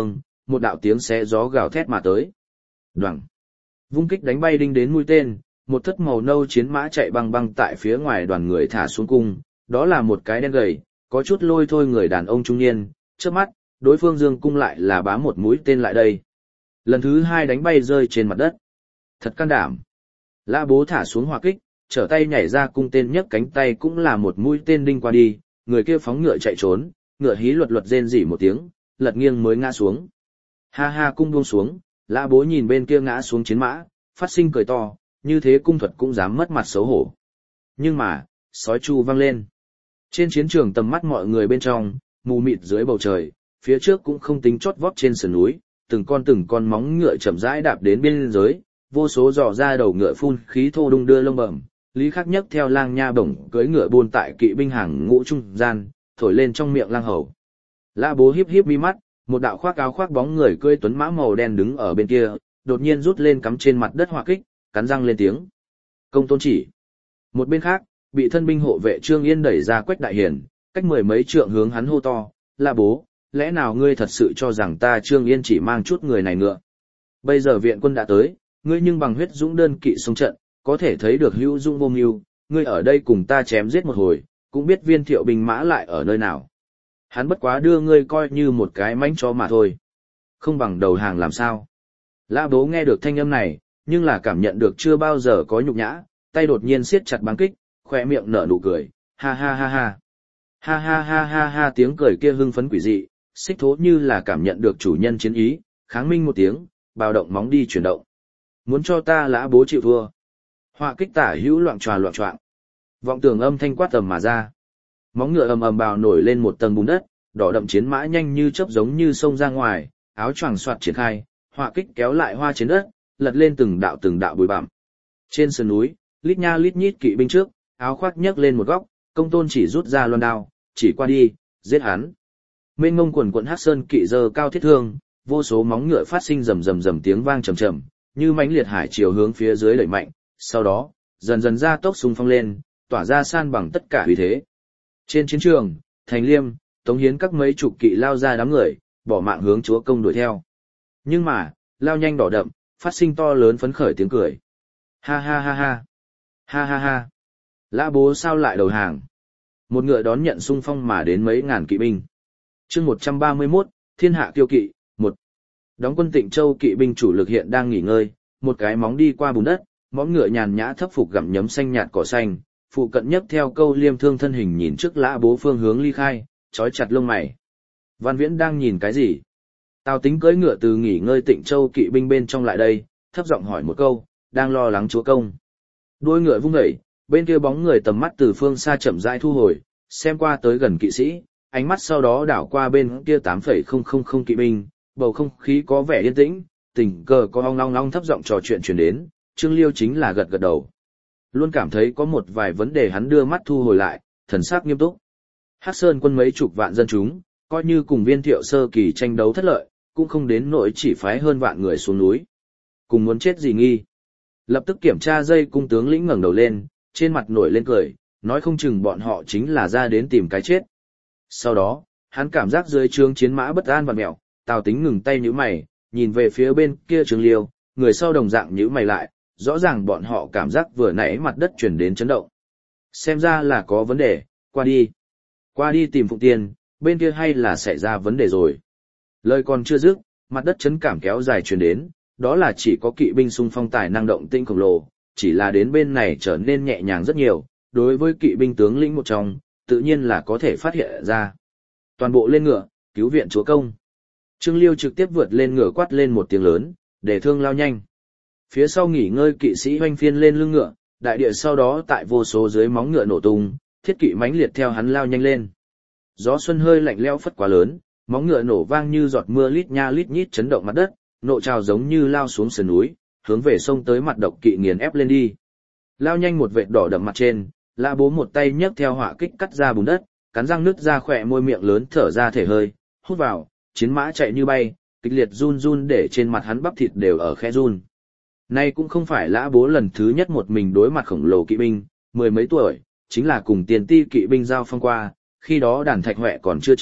một đạo tiếng xé gió gào thét mà tới. Đoằng. Vung kích đánh bay đinh đến mũi tên, một thất màu nâu chiến mã chạy băng băng tại phía ngoài đoàn người thả xuống cung, đó là một cái đen gầy, có chút lôi thôi người đàn ông trung niên, trước mắt, đối phương dương cung lại là bám một mũi tên lại đây. Lần thứ hai đánh bay rơi trên mặt đất. Thật can đảm. Lã Bố thả xuống hỏa kích, trở tay nhảy ra cung tên nhấc cánh tay cũng là một mũi tên đinh qua đi, người kia phóng ngựa chạy trốn, ngựa hí luật luật rên rỉ một tiếng, lật nghiêng mới ngã xuống. Ha ha, cung buông xuống, Lã Bố nhìn bên kia ngã xuống chiến mã, phát sinh cười to, như thế cung thuật cũng dám mất mặt xấu hổ. Nhưng mà, sói chu vang lên. Trên chiến trường tầm mắt mọi người bên trong, mù mịt dưới bầu trời, phía trước cũng không tính chót vót trên sườn núi, từng con từng con móng ngựa chậm rãi đạp đến biên giới, vô số dò ra đầu ngựa phun khí thô đung đưa lông bẩm. Lý Khắc nhấc theo lang nha bổng cưỡi ngựa buôn tại kỵ binh hàng ngũ trung gian, thổi lên trong miệng lang hầu. Lã Bố híp híp mi mắt, một đạo khoác áo khoác bóng người cưỡi tuấn mã màu đen đứng ở bên kia, đột nhiên rút lên cắm trên mặt đất hỏa kích, cắn răng lên tiếng. Công tôn chỉ. Một bên khác, bị thân binh hộ vệ Trương Yên đẩy ra Quách Đại Hiển, cách mười mấy trượng hướng hắn hô to, Lã Bố, lẽ nào ngươi thật sự cho rằng ta Trương Yên chỉ mang chút người này ngựa? Bây giờ viện quân đã tới, ngươi nhưng bằng huyết dũng đơn kỵ xông trận, có thể thấy được hữu dũng vô mưu, ngươi ở đây cùng ta chém giết một hồi, cũng biết viên thiệu binh mã lại ở nơi nào. Hắn bất quá đưa ngươi coi như một cái mánh chó mà thôi. Không bằng đầu hàng làm sao? Lã Bố nghe được thanh âm này, nhưng là cảm nhận được chưa bao giờ có nhục nhã, tay đột nhiên siết chặt báng kích, khỏe miệng nở nụ cười, ha ha ha ha. Ha ha ha ha ha, tiếng cười kia hưng phấn quỷ dị, xích thố như là cảm nhận được chủ nhân chiến ý, kháng minh một tiếng, bào động móng đi chuyển động. Muốn cho ta Lã Bố chịu thua. Họa kích tả hữu loạn tròa loạn choạng. Vọng tường âm thanh quát tầm mà ra. Móng ngựa ầm ầm bào nổi lên một tầng bùn đất, đỏ đậm chiến mã nhanh như chớp giống như sông ra ngoài, áo choàng soạt triển khai, họa kích kéo lại hoa trên đất, lật lên từng đạo từng đạo bụi bặm. Trên sườn núi, lít nha lít nhít kỵ binh trước, áo khoác nhấc lên một góc, Công Tôn chỉ rút ra loan đao, chỉ qua đi, giết hắn. Mênh ngông quần quận Hắc Sơn kỵ giơ cao thiết thương, vô số móng ngựa phát sinh rầm rầm rầm tiếng vang trầm trầm, như mãnh liệt hải chiều hướng phía dưới đẩy mạnh, sau đó, dần dần ra tốc xung phong lên, tỏa ra san bằng tất cả uy thế. Trên chiến trường, Thành Liêm, Tống Hiến các mấy chục kỵ lao ra đám người, bỏ mạng hướng chúa công đuổi theo. Nhưng mà, lao nhanh đỏ đậm, phát sinh to lớn phấn khởi tiếng cười. Ha ha ha ha. Ha ha ha. Lã Bố sao lại đầu hàng? Một ngựa đón nhận xung phong mà đến mấy ngàn kỵ binh. Chương một trăm ba mươi mốt, Thiên hạ kiêu kỵ, một. Đóng quân Tịnh Châu kỵ binh chủ lực hiện đang nghỉ ngơi, một cái móng đi qua bùn đất, móng ngựa nhàn nhã thấp phục gặm nhấm xanh nhạt cỏ xanh, phụ cận nhất theo câu liêm thương thân hình nhìn trước Lã Bố phương hướng ly khai, trói chặt lông mày. Văn Viễn đang nhìn cái gì? Tào Tính cưỡi ngựa từ nghỉ ngơi Tịnh Châu kỵ binh bên trong lại đây, thấp giọng hỏi một câu, đang lo lắng chúa công. Đuôi ngựa vung dậy, bên kia bóng người tầm mắt từ phương xa chậm rãi thu hồi, xem qua tới gần kỵ sĩ, ánh mắt sau đó đảo qua bên kia tám phẩy không không không kỵ binh, bầu không khí có vẻ yên tĩnh, tình cờ có ong long long thấp giọng trò chuyện truyền đến, Trương Liêu chính là gật gật đầu. Luôn cảm thấy có một vài vấn đề hắn đưa mắt thu hồi lại, thần sắc nghiêm túc. Hắc Sơn quân mấy chục vạn dân chúng, coi như cùng Viên Thiệu sơ kỳ tranh đấu thất lợi, cũng không đến nỗi chỉ phái hơn vạn người xuống núi. Cùng muốn chết gì nghi. Lập tức kiểm tra dây cung tướng lĩnh ngẩng đầu lên, trên mặt nổi lên cười, nói không chừng bọn họ chính là ra đến tìm cái chết. Sau đó, hắn cảm giác dưới trướng chiến mã bất an vặn mèo, Tào Tính ngừng tay nhíu mày, nhìn về phía bên kia Trương Liêu, người sau đồng dạng nhíu mày lại, rõ ràng bọn họ cảm giác vừa nãy mặt đất chuyển đến chấn động. Xem ra là có vấn đề, qua đi. Qua đi tìm Phụng Tiên, bên kia hay là xảy ra vấn đề rồi. Lời còn chưa dứt, mặt đất chấn cảm kéo dài truyền đến, đó là chỉ có kỵ binh xung phong tài năng động tinh khổng lồ, chỉ là đến bên này trở nên nhẹ nhàng rất nhiều, đối với kỵ binh tướng lĩnh một trong, tự nhiên là có thể phát hiện ra. Toàn bộ lên ngựa, cứu viện chúa công. Trương Liêu trực tiếp vượt lên ngựa quát lên một tiếng lớn, để thương lao nhanh. Phía sau nghỉ ngơi kỵ sĩ hoanh phiên lên lưng ngựa, đại địa sau đó tại vô số dưới móng ngựa nổ tung, thiết kỵ mãnh liệt theo hắn lao nhanh lên. Gió xuân hơi lạnh lẽo phất quá lớn, móng ngựa nổ vang như giọt mưa lít nha lít nhít chấn động mặt đất, nộ trào giống như lao xuống sườn núi, hướng về sông tới mặt độc kỵ nghiền ép lên đi. Lao nhanh một vệt đỏ đậm mặt trên, Lã Bố một tay nhấc theo hỏa kích cắt ra bùn đất, cắn răng nứt ra khỏe môi miệng lớn thở ra thể hơi, hút vào, chiến mã chạy như bay, kịch liệt run run để trên mặt hắn bắp thịt đều ở khe run. Nay cũng không phải Lã Bố lần thứ nhất một mình đối mặt khổng lồ kỵ binh, mười mấy tuổi, chính là cùng tiền ti kỵ binh giao phong qua, khi đó đàn thạch huệ còn chưa chết,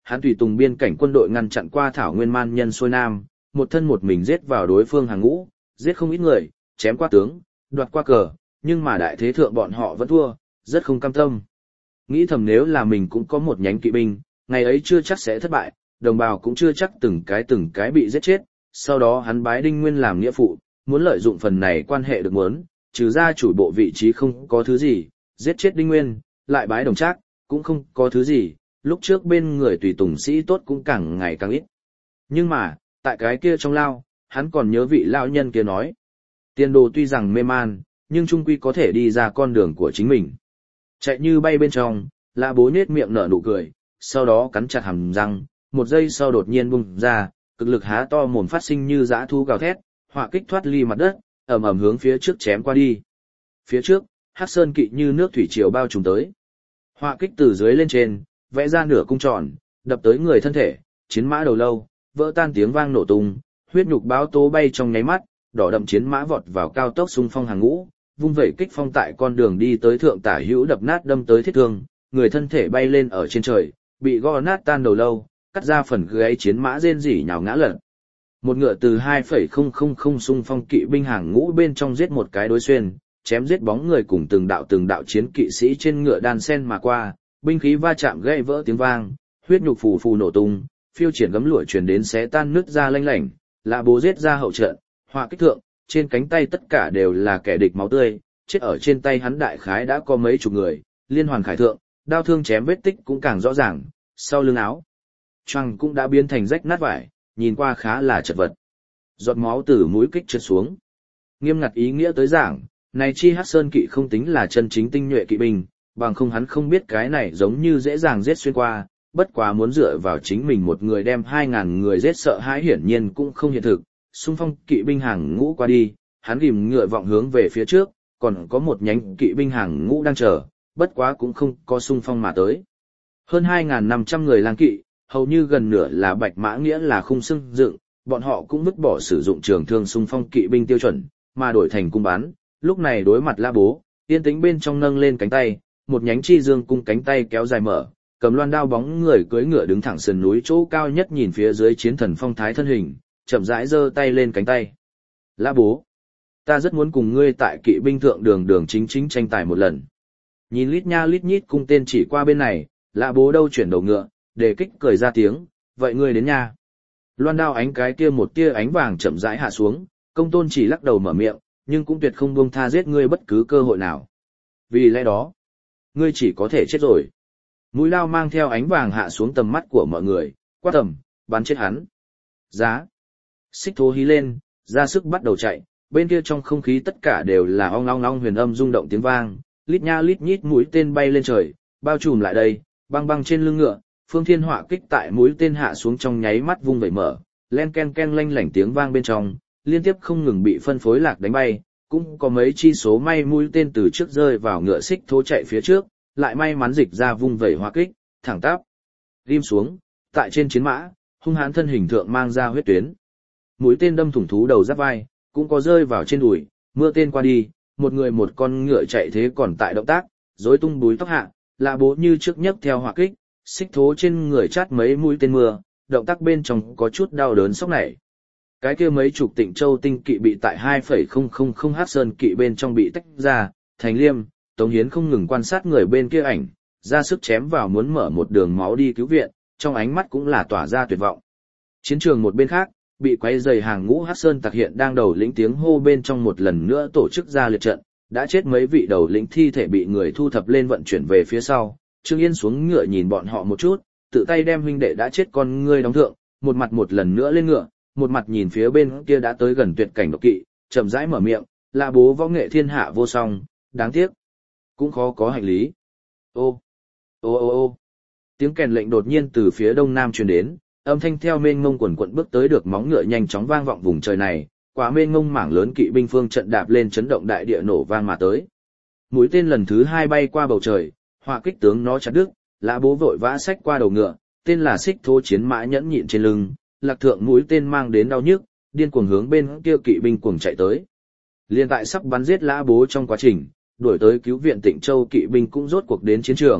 hắn tùy tùng biên cảnh quân đội ngăn chặn qua thảo nguyên man nhân xuôi nam, một thân một mình giết vào đối phương hàng ngũ, giết không ít người, chém qua tướng, đoạt qua cờ, nhưng mà đại thế thượng bọn họ vẫn thua, rất không cam tâm. Nghĩ thầm nếu là mình cũng có một nhánh kỵ binh, ngày ấy chưa chắc sẽ thất bại, đồng bào cũng chưa chắc từng cái từng cái bị giết chết, sau đó hắn bái Đinh Nguyên làm nghĩa phụ, muốn lợi dụng phần này quan hệ được muốn, trừ ra chủ bộ vị trí không có thứ gì, giết chết Đinh Nguyên, lại bái Đồng Trác, cũng không có thứ gì, lúc trước bên người tùy tùng sĩ tốt cũng càng ngày càng ít. Nhưng mà, tại cái kia trong lao, hắn còn nhớ vị lão nhân kia nói. Tiền đồ tuy rằng mê man, nhưng trung quy có thể đi ra con đường của chính mình. Chạy như bay bên trong, Lã Bố nhếch miệng nở nụ cười, sau đó cắn chặt hàm răng, một giây sau đột nhiên bung ra, cực lực há to mồm phát sinh như dã thú gào thét, hỏa kích thoát ly mặt đất, ầm ầm hướng phía trước chém qua đi. Phía trước, Hắc Sơn kỵ như nước thủy triều bao trùm tới. Hỏa kích từ dưới lên trên, vẽ ra nửa cung tròn, đập tới người thân thể, chiến mã đầu lâu, vỡ tan tiếng vang nổ tung, huyết nhục báo tố bay trong nháy mắt, đỏ đậm chiến mã vọt vào cao tốc xung phong hàng ngũ, vung vẩy kích phong tại con đường đi tới thượng tả hữu đập nát đâm tới thiết thương, người thân thể bay lên ở trên trời, bị gõ nát tan đầu lâu, cắt ra phần gáy chiến mã rên rỉ nhào ngã lật. Một ngựa từ hai phẩy không không không xung phong kỵ binh hàng ngũ bên trong giết một cái đối xuyên, chém giết bóng người cùng từng đạo từng đạo chiến kỵ sĩ trên ngựa đan sen mà qua, binh khí va chạm gãy vỡ tiếng vang, huyết nhục phù phù nổ tung, phiêu triển gấm lụa truyền đến xé tan nứt ra lanh lảnh, Lã Bố giết ra hậu trận, họa kích thượng, trên cánh tay tất cả đều là kẻ địch máu tươi, chết ở trên tay hắn đại khái đã có mấy chục người, liên hoàn khải thượng, đao thương chém vết tích cũng càng rõ ràng, sau lưng áo choàng cũng đã biến thành rách nát vải, nhìn qua khá là chật vật. Giọt máu từ mũi kích trượt xuống. Nghiêm ngặt ý nghĩa tới giảng, này chi Hắc Sơn kỵ không tính là chân chính tinh nhuệ kỵ binh, bằng không hắn không biết cái này giống như dễ dàng giết xuyên qua, bất quá muốn dựa vào chính mình một người đem hai ngàn người giết sợ hãi hiển nhiên cũng không hiện thực. Xung phong kỵ binh hàng ngũ qua đi, hắn ghim ngựa vọng hướng về phía trước, còn có một nhánh kỵ binh hàng ngũ đang chờ, bất quá cũng không có xung phong mà tới. Hơn hai nghìn năm trăm người lang kỵ, hầu như gần nửa là bạch mã nghĩa là khung xưng dựng, bọn họ cũng vứt bỏ sử dụng trường thương xung phong kỵ binh tiêu chuẩn, mà đổi thành cung bắn, lúc này đối mặt Lã Bố, yên tĩnh bên trong nâng lên cánh tay, một nhánh chi dương cung cánh tay kéo dài mở, cầm loan đao bóng người cưỡi ngựa đứng thẳng sườn núi chỗ cao nhất nhìn phía dưới chiến thần phong thái thân hình, chậm rãi giơ tay lên cánh tay. Lã Bố, ta rất muốn cùng ngươi tại kỵ binh thượng đường đường chính chính tranh tài một lần. Nhìn lít nha lít nhít cung tên chỉ qua bên này, Lã Bố đâu chuyển đầu ngựa, đề kích cười ra tiếng, vậy ngươi đến nha. Loan đao ánh cái kia một tia ánh vàng chậm rãi hạ xuống, Công Tôn chỉ lắc đầu mở miệng, nhưng cũng tuyệt không buông tha giết ngươi bất cứ cơ hội nào. Vì lẽ đó, ngươi chỉ có thể chết rồi. Mũi lao mang theo ánh vàng hạ xuống tầm mắt của mọi người, quát tầm, bắn chết hắn. Giá. Xích thố hí lên, ra sức bắt đầu chạy, bên kia trong không khí tất cả đều là ong long long huyền âm rung động tiếng vang, lít nha lít nhít mũi tên bay lên trời, bao trùm lại đây, băng băng trên lưng ngựa, Phương Thiên Họa kích tại mũi tên hạ xuống trong nháy mắt vung vẩy mở, len ken ken lanh lảnh tiếng vang bên trong, liên tiếp không ngừng bị phân phối lạc đánh bay, cũng có mấy chi số may mũi tên từ trước rơi vào ngựa xích thố chạy phía trước, lại may mắn dịch ra vung vẩy hỏa kích, thẳng tắp ghim xuống, tại trên chiến mã, hung hãn thân hình thượng mang ra huyết tuyến. Mũi tên đâm thủng thú đầu giáp vai, cũng có rơi vào trên đùi, mưa tên qua đi, một người một con ngựa chạy thế còn tại động tác, rối tung búi tóc hạ, Lã Bố như trước nhấc theo hỏa kích, xích thố trên người chát mấy mũi tên mưa, động tác bên trong có chút đau đớn sốc nảy. Cái kia mấy chục Tịnh Châu tinh kỵ bị tại hai phẩy không không không Hắc Sơn kỵ bên trong bị tách ra, Thành Liêm, Tống Hiến không ngừng quan sát người bên kia ảnh, ra sức chém vào muốn mở một đường máu đi cứu viện, trong ánh mắt cũng là tỏa ra tuyệt vọng. Chiến trường một bên khác, bị quấy rầy hàng ngũ Hắc Sơn Tặc hiện đang đầu lĩnh tiếng hô bên trong một lần nữa tổ chức ra liệt trận, đã chết mấy vị đầu lĩnh thi thể bị người thu thập lên vận chuyển về phía sau. Trương Yên xuống ngựa nhìn bọn họ một chút, tự tay đem huynh đệ đã chết con ngươi đóng thượng, một mặt một lần nữa lên ngựa, một mặt nhìn phía bên kia đã tới gần tuyệt cảnh độc kỵ, chậm rãi mở miệng, Lã Bố võ nghệ thiên hạ vô song, đáng tiếc, cũng khó có hành lý. Ô, ô ô ô, tiếng kèn lệnh đột nhiên từ phía đông nam truyền đến, âm thanh theo mênh ngông quần quận bước tới được móng ngựa nhanh chóng vang vọng vùng trời này, quá mênh ngông mảng lớn kỵ binh phương trận đạp lên chấn động đại địa nổ vang mà tới. Mũi tên lần thứ hai bay qua bầu trời, hỏa kích tướng nó chặt đứt, Lã Bố vội vã xách qua đầu ngựa, tên là xích thố chiến mã nhẫn nhịn trên lưng, lạc thượng mũi tên mang đến đau nhức, điên cuồng hướng bên kia kỵ binh cuồng chạy tới. Liên tại sắp bắn giết Lã Bố trong quá trình, đuổi tới cứu viện Tịnh Châu kỵ binh cũng rốt cuộc đến chiến trường,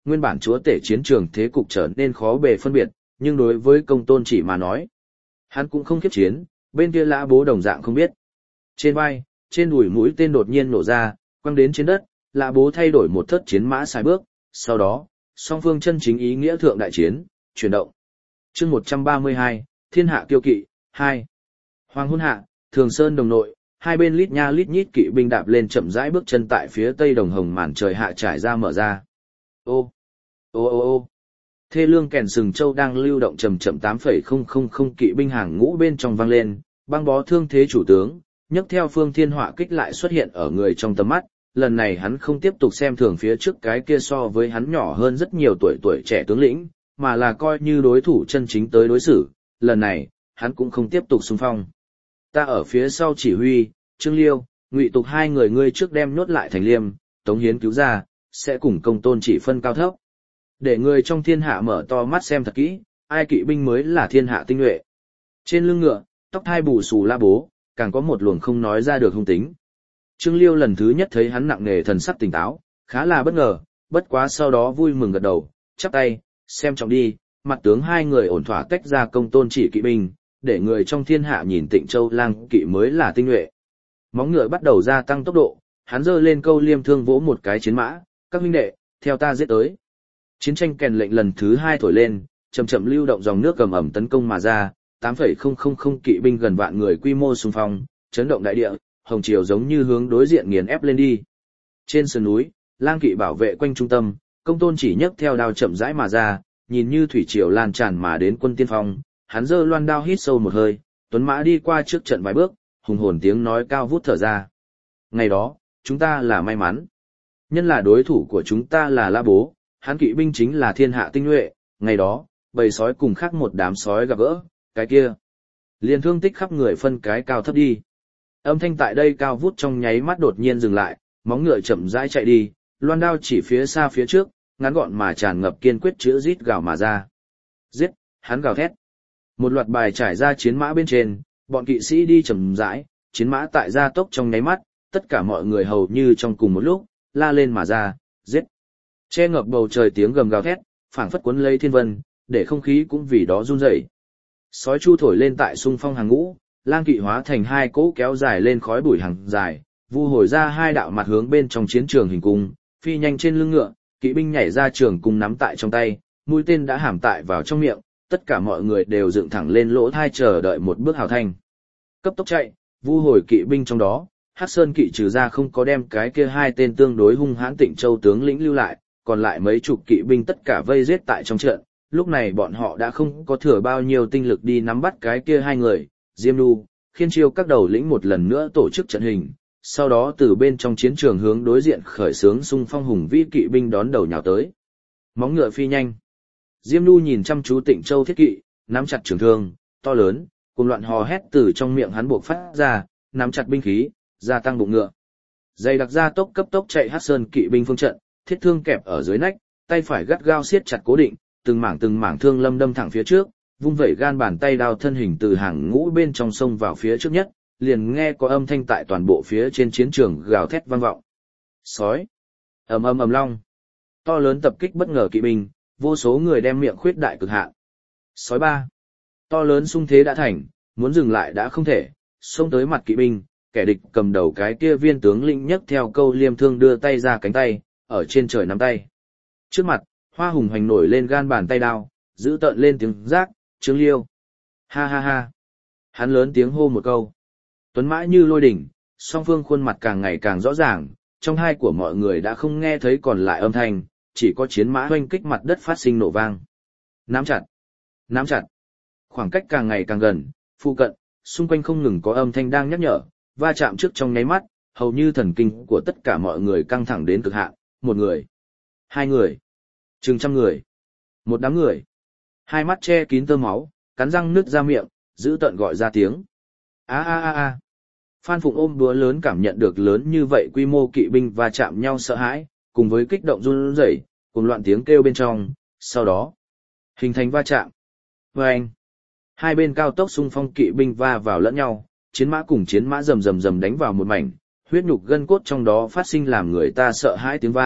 nguyên bản chúa tể chiến trường thế cục trở nên khó bề phân biệt, nhưng đối với công tôn chỉ mà nói, hắn cũng không khiếp chiến, bên kia lã bố đồng dạng không biết. Trên vai, trên đùi mũi tên đột nhiên nổ ra, quăng đến trên đất, lã bố thay đổi một thất chiến mã sai bước, sau đó, song phương chân chính ý nghĩa thượng đại chiến, chuyển động. chương một trăm ba mươi hai, Thiên hạ kiêu kỵ, hai. Hoàng hôn hạ, Thường Sơn đồng nội, hai bên lít nha lít nhít kỵ binh đạp lên chậm rãi bước chân tại phía tây đồng hồng màn trời hạ trải ra mở ra. Ô, ô ô ô, thê lương kèn sừng châu đang lưu động chậm chậm tám phẩy không không không kỵ binh hàng ngũ bên trong vang lên, băng bó thương thế chủ tướng, nhấc theo phương thiên họa kích lại xuất hiện ở người trong tầm mắt. Lần này hắn không tiếp tục xem thường phía trước cái kia so với hắn nhỏ hơn rất nhiều tuổi tuổi trẻ tướng lĩnh, mà là coi như đối thủ chân chính tới đối xử, lần này, hắn cũng không tiếp tục xung phong. Ta ở phía sau chỉ huy, Trương Liêu, Ngụy Tục hai người ngươi trước đem nhốt lại thành liêm, Tống Hiến cứu ra, sẽ cùng công tôn chỉ phân cao thấp. Để người trong thiên hạ mở to mắt xem thật kỹ, ai kỵ binh mới là thiên hạ tinh nhuệ. Trên lưng ngựa, tóc thai bù xù la bố, càng có một luồng không nói ra được hung tính. Trương Liêu lần thứ nhất thấy hắn nặng nề thần sắc tỉnh táo, khá là bất ngờ, bất quá sau đó vui mừng gật đầu, chắp tay, xem trọng đi, mặt tướng hai người ổn thỏa tách ra công tôn chỉ kỵ binh, để người trong thiên hạ nhìn Tịnh Châu lang kỵ mới là tinh nhuệ. Móng ngựa bắt đầu gia tăng tốc độ, hắn giơ lên câu liêm thương vỗ một cái chiến mã, các huynh đệ, theo ta giết tới. Chiến tranh kèn lệnh lần thứ hai thổi lên, chậm chậm lưu động dòng nước cầm ẩm tấn công mà ra, tám phẩy không không không kỵ binh gần vạn người quy mô xung phong, chấn động đại địa, hồng triều giống như hướng đối diện nghiền ép lên đi. Trên sườn núi, lang kỵ bảo vệ quanh trung tâm, công tôn chỉ nhấc theo đao chậm rãi mà ra, nhìn như thủy triều lan tràn mà đến quân tiên phong, hắn giơ loan đao hít sâu một hơi, tuấn mã đi qua trước trận vài bước, hùng hồn tiếng nói cao vút thở ra. Ngày đó, chúng ta là may mắn. Nhân là đối thủ của chúng ta là La Bố, hắn kỵ binh chính là thiên hạ tinh nhuệ, ngày đó, bầy sói cùng khác một đám sói gặp gỡ, cái kia. Liền thương tích khắp người phân cái cao thấp đi. Âm thanh tại đây cao vút trong nháy mắt đột nhiên dừng lại, móng ngựa chậm rãi chạy đi, loan đao chỉ phía xa phía trước, ngắn gọn mà tràn ngập kiên quyết chữ rít gào mà ra. Giết, hắn gào thét. Một loạt bài trải ra chiến mã bên trên, bọn kỵ sĩ đi chậm rãi, chiến mã tại gia tốc trong nháy mắt, tất cả mọi người hầu như trong cùng một lúc, la lên mà ra, giết. Che ngập bầu trời tiếng gầm gào thét, phảng phất cuốn lấy thiên vân, để không khí cũng vì đó run rẩy. Sói chu thổi lên tại xung phong hàng ngũ, lang kỵ hóa thành hai cỗ kéo dài lên khói bụi hàng dài, vu hồi ra hai đạo mặt hướng bên trong chiến trường hình cung, phi nhanh trên lưng ngựa, kỵ binh nhảy ra trường cung nắm tại trong tay, mũi tên đã hàm tại vào trong miệng, tất cả mọi người đều dựng thẳng lên lỗ thai chờ đợi một bước hào thanh. Cấp tốc chạy, vu hồi kỵ binh trong đó, Hắc Sơn kỵ trừ ra không có đem cái kia hai tên tương đối hung hãn Tịnh Châu tướng lĩnh lưu lại, còn lại mấy chục kỵ binh tất cả vây giết tại trong trận. Lúc này bọn họ đã không có thừa bao nhiêu tinh lực đi nắm bắt cái kia hai người, Diêm Nhu, Khiên Chiêu các đầu lĩnh một lần nữa tổ chức trận hình, sau đó từ bên trong chiến trường hướng đối diện khởi xướng xung phong hùng vĩ kỵ binh đón đầu nhào tới. Móng ngựa phi nhanh. Diêm Nhu nhìn chăm chú Tịnh Châu thiết kỵ, nắm chặt trường thương, to lớn, cùng loạn hò hét từ trong miệng hắn buộc phát ra, nắm chặt binh khí, gia tăng bụng ngựa. Dày đặc ra tốc cấp tốc chạy Hắc Sơn kỵ binh phương trận, thiết thương kẹp ở dưới nách, tay phải gắt gao siết chặt cố định, từng mảng từng mảng thương lâm đâm thẳng phía trước, vung vẩy gan bàn tay đao thân hình từ hàng ngũ bên trong sông vào phía trước nhất, liền nghe có âm thanh tại toàn bộ phía trên chiến trường gào thét vang vọng. Sói, ầm ầm ầm long, to lớn tập kích bất ngờ kỵ binh, vô số người đem miệng khuyết đại cực hạn. Sói ba, to lớn xung thế đã thành, muốn dừng lại đã không thể, xông tới mặt kỵ binh, kẻ địch cầm đầu cái kia viên tướng lĩnh nhấc theo câu liêm thương đưa tay ra cánh tay, ở trên trời nắm tay. Trước mặt, Hoa Hùng Hoành nổi lên gan bàn tay đao, giữ tợn lên tiếng rác, Trương Liêu. Ha ha ha. Hắn lớn tiếng hô một câu. Tuấn mã như lôi đỉnh, song phương khuôn mặt càng ngày càng rõ ràng, trong hai của mọi người đã không nghe thấy còn lại âm thanh, chỉ có chiến mã hoanh kích mặt đất phát sinh nổ vang. Nắm chặt, nắm chặt. Khoảng cách càng ngày càng gần, phụ cận, xung quanh không ngừng có âm thanh đang nhắc nhở, va chạm trước trong nháy mắt, hầu như thần kinh của tất cả mọi người căng thẳng đến cực hạn, một người, hai người, chừng trăm người, một đám người. Hai mắt che kín tơ máu, cắn răng nứt ra miệng, giữ tợn gọi ra tiếng. A a a a. Phan Phụng ôm đũa lớn cảm nhận được lớn như vậy quy mô kỵ binh va chạm nhau sợ hãi, cùng với kích động run rẩy, cùng loạn tiếng kêu bên trong, sau đó hình thành va chạm. Oeng. Hai bên cao tốc xung phong kỵ binh va vào lẫn nhau, chiến mã cùng chiến mã rầm rầm rầm đánh vào một mảnh, huyết nhục gân cốt trong đó phát sinh làm người ta sợ hãi tiếng vang,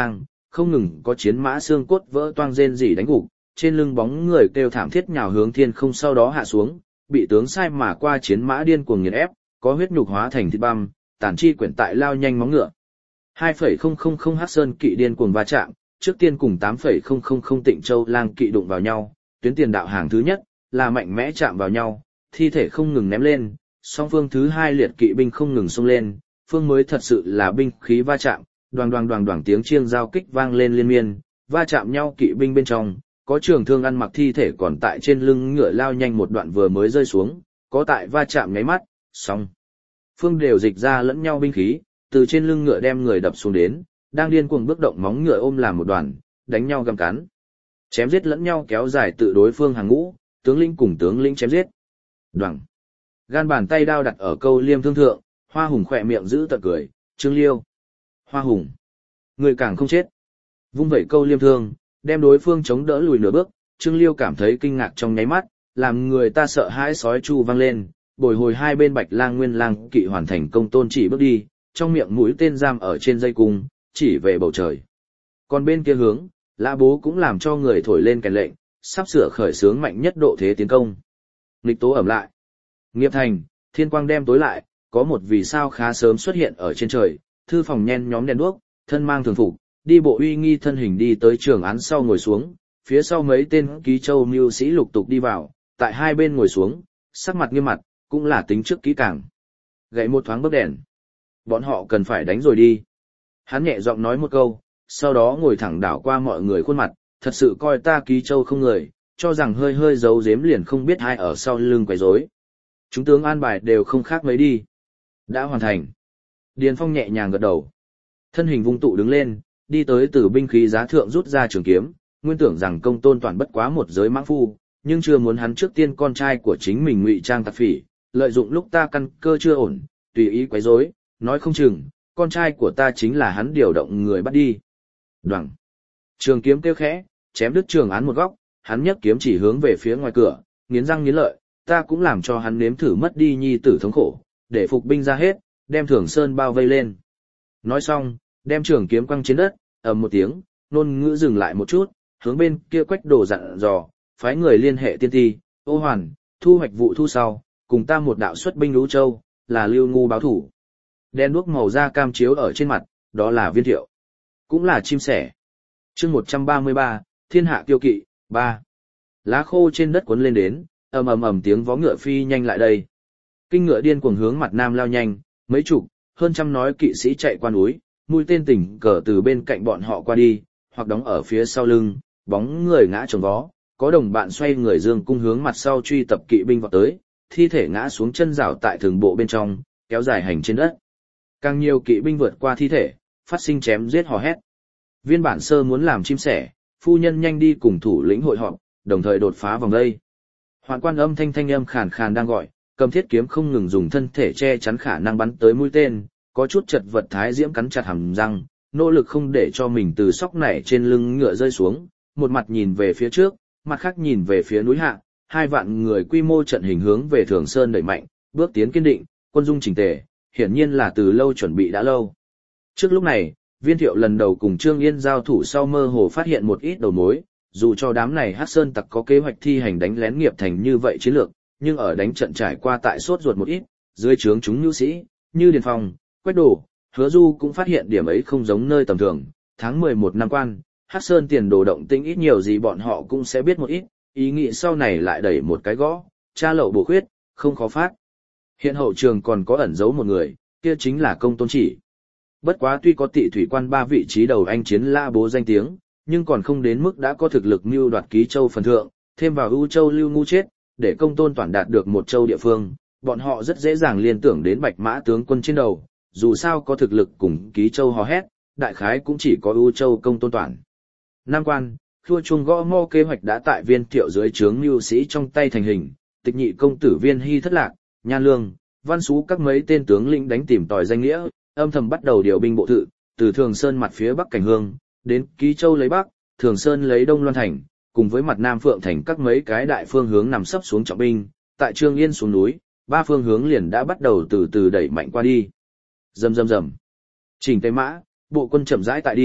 không ngừng có chiến mã xương cốt vỡ toang rên rỉ đánh gục, trên lưng bóng người kêu thảm thiết nhào hướng thiên không sau đó hạ xuống, bị tướng sai mà qua chiến mã điên cuồng nghiền ép, có huyết nhục hóa thành thịt băm, tản chi quyển tại lao nhanh móng ngựa. hai phẩy không không không Hắc Sơn kỵ điên cuồng va chạm, trước tiên cùng tám phẩy không không không Tịnh Châu Lang kỵ đụng vào nhau, tuyến tiền đạo hàng thứ nhất là mạnh mẽ chạm vào nhau, thi thể không ngừng ném lên, song phương thứ hai liệt kỵ binh không ngừng xông lên, phương mới thật sự là binh khí va chạm, đoàng đoàng đoàng đoàng tiếng chiêng giao kích vang lên liên miên, va chạm nhau kỵ binh bên trong, có trường thương ăn mặc thi thể còn tại trên lưng ngựa lao nhanh một đoạn vừa mới rơi xuống, có tại va chạm nháy mắt, song phương đều dịch ra lẫn nhau binh khí, từ trên lưng ngựa đem người đập xuống đến, đang điên cuồng bước động móng ngựa ôm làm một đoàn, đánh nhau găm cắn. Chém giết lẫn nhau kéo dài tự đối phương hàng ngũ, tướng lĩnh cùng tướng lĩnh chém giết. Đoằng. Gan bàn tay đao đặt ở câu liêm thương thượng, Hoa Hùng khỏe miệng giữ tận cười, Trương Liêu. Hoa Hùng. Người càng không chết. Vung vẩy câu liêm thương, đem đối phương chống đỡ lùi nửa bước, Trương Liêu cảm thấy kinh ngạc trong nháy mắt, làm người ta sợ hãi sói chu vang lên, bồi hồi hai bên Bạch Lang Nguyên Lang kỵ hoàn thành công tôn chỉ bước đi, trong miệng mũi tên giam ở trên dây cung, chỉ về bầu trời. Còn bên kia hướng, Lã Bố cũng làm cho người thổi lên kèn lệnh, sắp sửa khởi xướng mạnh nhất độ thế tiến công. Nghịch tố ẩm lại. Nghiệp thành, thiên quang đem tối lại, có một vì sao khá sớm xuất hiện ở trên trời, thư phòng nhen nhóm đèn đuốc, thân mang thường phục, đi bộ uy nghi thân hình đi tới trường án sau ngồi xuống, phía sau mấy tên ký châu mưu sĩ lục tục đi vào, tại hai bên ngồi xuống, sắc mặt nghiêm mặt, cũng là tính trước kỹ càng. Gậy một thoáng bấc đèn. Bọn họ cần phải đánh rồi đi. Hắn nhẹ giọng nói một câu, sau đó ngồi thẳng đảo qua mọi người khuôn mặt, thật sự coi ta ký châu không người, cho rằng hơi hơi giấu giếm liền không biết ai ở sau lưng quấy rối. Chúng tướng an bài đều không khác mấy đi. Đã hoàn thành. Điền Phong nhẹ nhàng gật đầu. Thân hình vung tụ đứng lên, đi tới từ binh khí giá thượng rút ra trường kiếm, nguyên tưởng rằng Công Tôn Toàn bất quá một giới mãng phu, nhưng chưa muốn hắn trước tiên con trai của chính mình ngụy trang tặc phỉ, lợi dụng lúc ta căn cơ chưa ổn, tùy ý quấy rối, nói không chừng, con trai của ta chính là hắn điều động người bắt đi. Đoằng. Trường kiếm kêu khẽ, chém đứt trường án một góc, hắn nhấc kiếm chỉ hướng về phía ngoài cửa, nghiến răng nghiến lợi, ta cũng làm cho hắn nếm thử mất đi nhi tử thống khổ, để phục binh ra hết, đem Thường Sơn bao vây lên. Nói xong, đem trường kiếm quăng trên đất, ầm một tiếng, ngôn ngữ dừng lại một chút, hướng bên kia Quách Đồ dặn dò, phái người liên hệ tiên ti, Ô Hoàn, thu hoạch vụ thu sau, cùng ta một đạo xuất binh Lũ Châu, là Lưu Ngu báo thủ. Đen đuốc màu da cam chiếu ở trên mặt, đó là Viên Thiệu, cũng là chim sẻ. Chương một trăm ba mươi ba, Thiên hạ kiêu kỵ, ba. Lá khô trên đất cuốn lên đến, ầm ầm ầm tiếng vó ngựa phi nhanh lại đây. Kinh ngựa điên cuồng hướng mặt nam lao nhanh, mấy chục, hơn trăm nói kỵ sĩ chạy qua núi, mũi tên tỉnh cờ từ bên cạnh bọn họ qua đi, hoặc đóng ở phía sau lưng, bóng người ngã chồng vó, có đồng bạn xoay người dương cung hướng mặt sau truy tập kỵ binh vào tới, thi thể ngã xuống chân rào tại thường bộ bên trong, kéo dài hành trên đất. Càng nhiều kỵ binh vượt qua thi thể, phát sinh chém giết hò hét. Viên bản sơ muốn làm chim sẻ, phu nhân nhanh đi cùng thủ lĩnh hội họp, đồng thời đột phá vòng đây. Hoạn quan âm thanh thanh âm khàn khàn đang gọi, cầm thiết kiếm không ngừng dùng thân thể che chắn khả năng bắn tới mũi tên, có chút chật vật thái diễm cắn chặt hàm răng, nỗ lực không để cho mình từ sóc nảy trên lưng ngựa rơi xuống, một mặt nhìn về phía trước, mặt khác nhìn về phía núi hạ, hai vạn người quy mô trận hình hướng về Thường Sơn đẩy mạnh, bước tiến kiên định, quân dung chỉnh tề, hiển nhiên là từ lâu chuẩn bị đã lâu. Trước lúc này, Viên Thiệu lần đầu cùng Trương Yên giao thủ sau mơ hồ phát hiện một ít đầu mối, dù cho đám này Hắc Sơn tặc có kế hoạch thi hành đánh lén nghiệp thành như vậy chiến lược, nhưng ở đánh trận trải qua tại sốt ruột một ít, dưới trướng chúng nhu sĩ, như Điền Phong, Quách Đồ, Hứa Du cũng phát hiện điểm ấy không giống nơi tầm thường. Tháng mười một năm quan, Hắc Sơn tiền đồ động tĩnh ít nhiều gì bọn họ cũng sẽ biết một ít, ý nghĩ sau này lại đẩy một cái gõ, tra lậu bổ khuyết, không khó phát. Hiện hậu trường còn có ẩn giấu một người, kia chính là Công Tôn Chỉ. Bất quá tuy có Tị Thủy quan ba vị trí đầu anh chiến Lã Bố danh tiếng, nhưng còn không đến mức đã có thực lực mưu đoạt Ký Châu phần thượng, thêm vào U Châu Lưu Ngu chết, để Công Tôn Toản đạt được một châu địa phương, bọn họ rất dễ dàng liên tưởng đến Bạch Mã tướng quân trên đầu, dù sao có thực lực cùng Ký Châu hò hét, đại khái cũng chỉ có U Châu Công Tôn Toản. Nam quan, khua chuông gõ mõ kế hoạch đã tại Viên Thiệu dưới trướng mưu sĩ trong tay thành hình, tịch nhị công tử Viên Hy thất lạc, Nhan Lương, Văn Sú các mấy tên tướng lĩnh đánh tìm tòi danh nghĩa, âm thầm bắt đầu điều binh bộ thự, từ Thường Sơn mặt phía bắc Cảnh Hương, đến Ký Châu lấy bắc, Thường Sơn lấy đông Loan thành, cùng với mặt nam Phượng thành các mấy cái đại phương hướng nằm sấp xuống trọng binh, tại Trương Yên xuống núi, ba phương hướng liền đã bắt đầu từ từ đẩy mạnh qua đi. Rầm rầm rầm. Chỉnh Tây mã, bộ quân chậm rãi tại đi,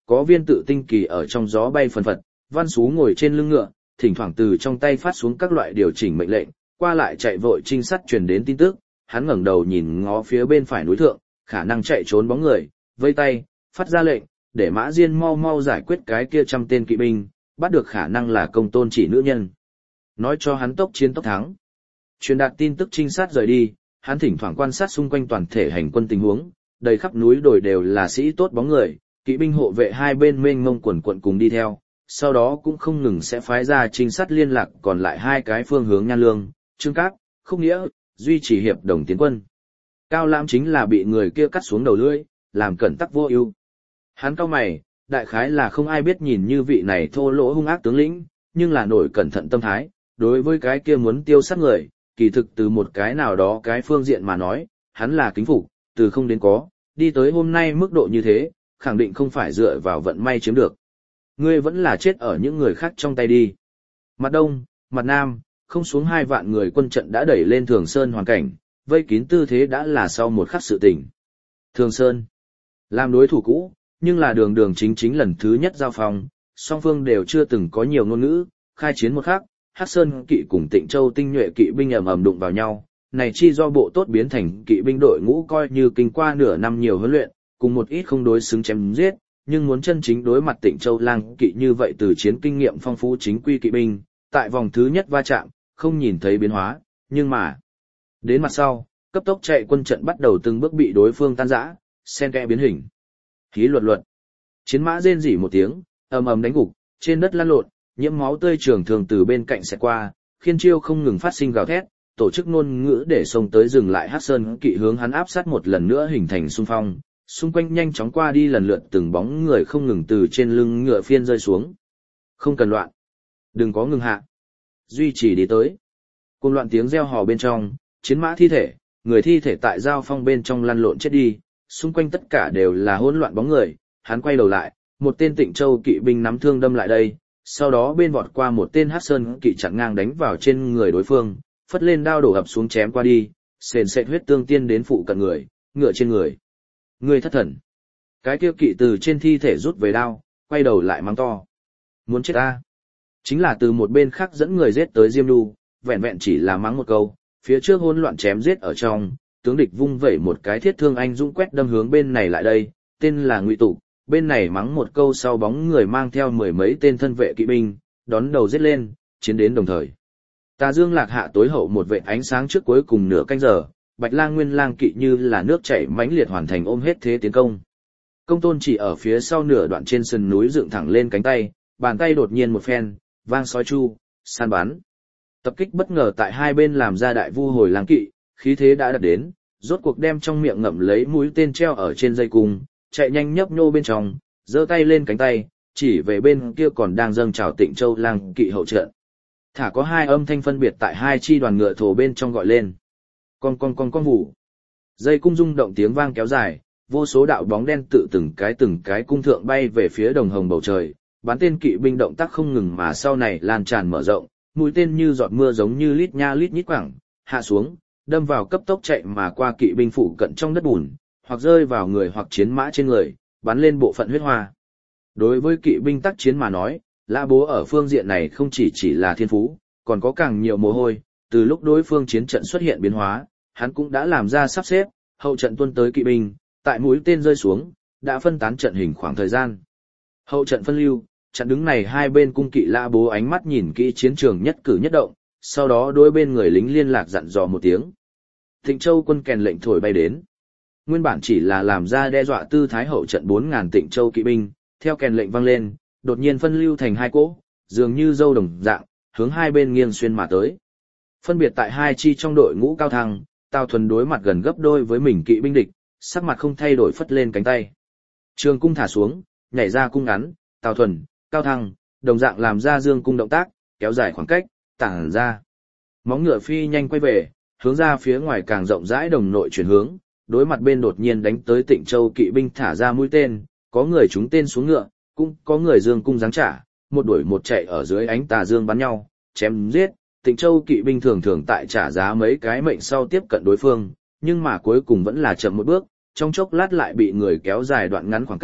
có viên tự tinh kỳ ở trong gió bay phần phật, Văn Sú ngồi trên lưng ngựa, thỉnh thoảng từ trong tay phát xuống các loại điều chỉnh mệnh lệnh, qua lại chạy vội trinh sát truyền đến tin tức, hắn ngẩng đầu nhìn ngó phía bên phải núi thượng, khả năng chạy trốn bóng người, vây tay, phát ra lệnh, để Mã Diên mau mau giải quyết cái kia trăm tên kỵ binh, bắt được khả năng là Công Tôn Chỉ nữ nhân. Nói cho hắn tốc chiến tốc thắng. Truyền đạt tin tức trinh sát rời đi, hắn thỉnh thoảng quan sát xung quanh toàn thể hành quân tình huống, đầy khắp núi đồi đều là sĩ tốt bóng người, kỵ binh hộ vệ hai bên mênh mông quần quận cùng đi theo, sau đó cũng không ngừng sẽ phái ra trinh sát liên lạc còn lại hai cái phương hướng Nhan Lương, Trương Cáp, Khúc Nghĩa, duy trì hiệp đồng tiến quân. Cao Lãm chính là bị người kia cắt xuống đầu lưỡi, làm cẩn tắc vô ưu. Hắn cau mày, đại khái là không ai biết nhìn như vị này thô lỗ hung ác tướng lĩnh, nhưng là nổi cẩn thận tâm thái, đối với cái kia muốn tiêu sát người, kỳ thực từ một cái nào đó cái phương diện mà nói, hắn là kính phục, từ không đến có, đi tới hôm nay mức độ như thế, khẳng định không phải dựa vào vận may chiếm được. Ngươi vẫn là chết ở những người khác trong tay đi. Mặt đông, mặt nam, không xuống hai vạn người quân trận đã đẩy lên Thường Sơn hoàn cảnh, vây kín tư thế đã là sau một khắc sự tình. Thường Sơn, làm đối thủ cũ, nhưng là đường đường chính chính lần thứ nhất giao phòng, song phương đều chưa từng có nhiều ngôn ngữ, khai chiến một khắc, Hắc Sơn kỵ cùng Tịnh Châu tinh nhuệ kỵ binh ầm ầm đụng vào nhau, này chi do bộ tốt biến thành kỵ binh đội ngũ coi như kinh qua nửa năm nhiều huấn luyện, cùng một ít không đối xứng chém giết, nhưng muốn chân chính đối mặt Tịnh Châu lang kỵ như vậy từ chiến kinh nghiệm phong phú chính quy kỵ binh, tại vòng thứ nhất va chạm, không nhìn thấy biến hóa, nhưng mà đến mặt sau, cấp tốc chạy quân trận bắt đầu từng bước bị đối phương tan rã, xen kẽ biến hình. Khí luật luật, chiến mã rên rỉ một tiếng, ầm ầm đánh gục, trên đất lăn lộn, nhiễm máu tươi trường thường từ bên cạnh xẹt qua, Khiên Chiêu không ngừng phát sinh gào thét, tổ chức ngôn ngữ để xông tới dừng lại Hắc Sơn kỵ hướng hắn áp sát một lần nữa hình thành xung phong, xung quanh nhanh chóng qua đi lần lượt từng bóng người không ngừng từ trên lưng ngựa phiên rơi xuống. Không cần loạn, đừng có ngừng hạ, duy trì đi tới. Cùng loạn tiếng reo hò bên trong, chiến mã thi thể, người thi thể tại giao phong bên trong lăn lộn chết đi, xung quanh tất cả đều là hỗn loạn bóng người. Hắn quay đầu lại, một tên Tịnh Châu kỵ binh nắm thương đâm lại đây, sau đó bên vọt qua một tên Hắc Sơn kỵ chặn ngang đánh vào trên người đối phương, phất lên đao đổ ập xuống chém qua đi, sền sệt huyết tương tiên đến phụ cận người, ngựa trên người. Người thất thần. Cái kia kỵ từ trên thi thể rút về đao, quay đầu lại mắng to. Muốn chết ta. Chính là từ một bên khác dẫn người giết tới Diêm Đu, vẹn vẹn chỉ là mắng một câu, phía trước hỗn loạn chém giết ở trong, tướng địch vung vẩy một cái thiết thương anh dũng quét đâm hướng bên này lại đây, tên là Ngụy Tụ, bên này mắng một câu sau bóng người mang theo mười mấy tên thân vệ kỵ binh, đón đầu giết lên, chiến đến đồng thời. Tà Dương Lạc hạ tối hậu một vệ ánh sáng trước cuối cùng nửa canh giờ, Bạch Lang Nguyên Lang kỵ như là nước chảy mãnh liệt hoàn thành ôm hết thế tiến công. Công Tôn Chỉ ở phía sau nửa đoạn trên sườn núi dựng thẳng lên cánh tay, bàn tay đột nhiên một phen, vang sói chu, san bắn. Tập kích bất ngờ tại hai bên làm ra đại vu hồi lang kỵ, khí thế đã đạt đến, rốt cuộc đem trong miệng ngậm lấy mũi tên treo ở trên dây cung, chạy nhanh nhấp nhô bên trong, giơ tay lên cánh tay, chỉ về bên kia còn đang dâng trào Tịnh Châu lang kỵ hậu trận. Thả có hai âm thanh phân biệt tại hai chi đoàn ngựa thổ bên trong gọi lên. Con con con con vụ. Dây cung rung động tiếng vang kéo dài, vô số đạo bóng đen tự từng cái từng cái cung thượng bay về phía đồng hồng bầu trời, bắn tên kỵ binh động tác không ngừng mà sau này lan tràn mở rộng, mũi tên như giọt mưa giống như lít nha lít nhít quẳng, hạ xuống, đâm vào cấp tốc chạy mà qua kỵ binh phụ cận trong đất bùn, hoặc rơi vào người hoặc chiến mã trên người, bắn lên bộ phận huyết hoa. Đối với kỵ binh tác chiến mà nói, Lã Bố ở phương diện này không chỉ chỉ là thiên phú, còn có càng nhiều mồ hôi, từ lúc đối phương chiến trận xuất hiện biến hóa, hắn cũng đã làm ra sắp xếp, hậu trận tuân tới kỵ binh, tại mũi tên rơi xuống, đã phân tán trận hình khoảng thời gian. Hậu trận phân lưu, trận đứng này hai bên cung kỵ Lã Bố ánh mắt nhìn kỹ chiến trường nhất cử nhất động, sau đó đôi bên người lính liên lạc dặn dò một tiếng. Tịnh Châu quân kèn lệnh thổi bay đến. Nguyên bản chỉ là làm ra đe dọa tư thái hậu trận bốn ngàn Tịnh Châu kỵ binh, theo kèn lệnh vang lên, đột nhiên phân lưu thành hai cỗ, dường như dâu đồng dạng, hướng hai bên nghiêng xuyên mà tới. Phân biệt tại hai chi trong đội ngũ Cao Thăng, Tào Thuần đối mặt gần gấp đôi với mình kỵ binh địch, sắc mặt không thay đổi phất lên cánh tay. Trường cung thả xuống, nhảy ra cung ngắn, Tào Thuần, Cao Thăng, đồng dạng làm ra dương cung động tác, kéo dài khoảng cách, tản ra. Móng ngựa phi nhanh quay về, hướng ra phía ngoài càng rộng rãi đồng nội chuyển hướng, đối mặt bên đột nhiên đánh tới Tịnh Châu kỵ binh thả ra mũi tên, có người trúng tên xuống ngựa, cũng có người dương cung giáng trả, một đuổi một chạy ở dưới ánh tà dương bắn nhau, chém giết. Tịnh Châu kỵ binh thường thường tại trả giá mấy cái mệnh sau tiếp cận đối phương, nhưng mà cuối cùng vẫn là chậm một bước, trong chốc lát lại bị người kéo dài đoạn ngắn khoảng cách,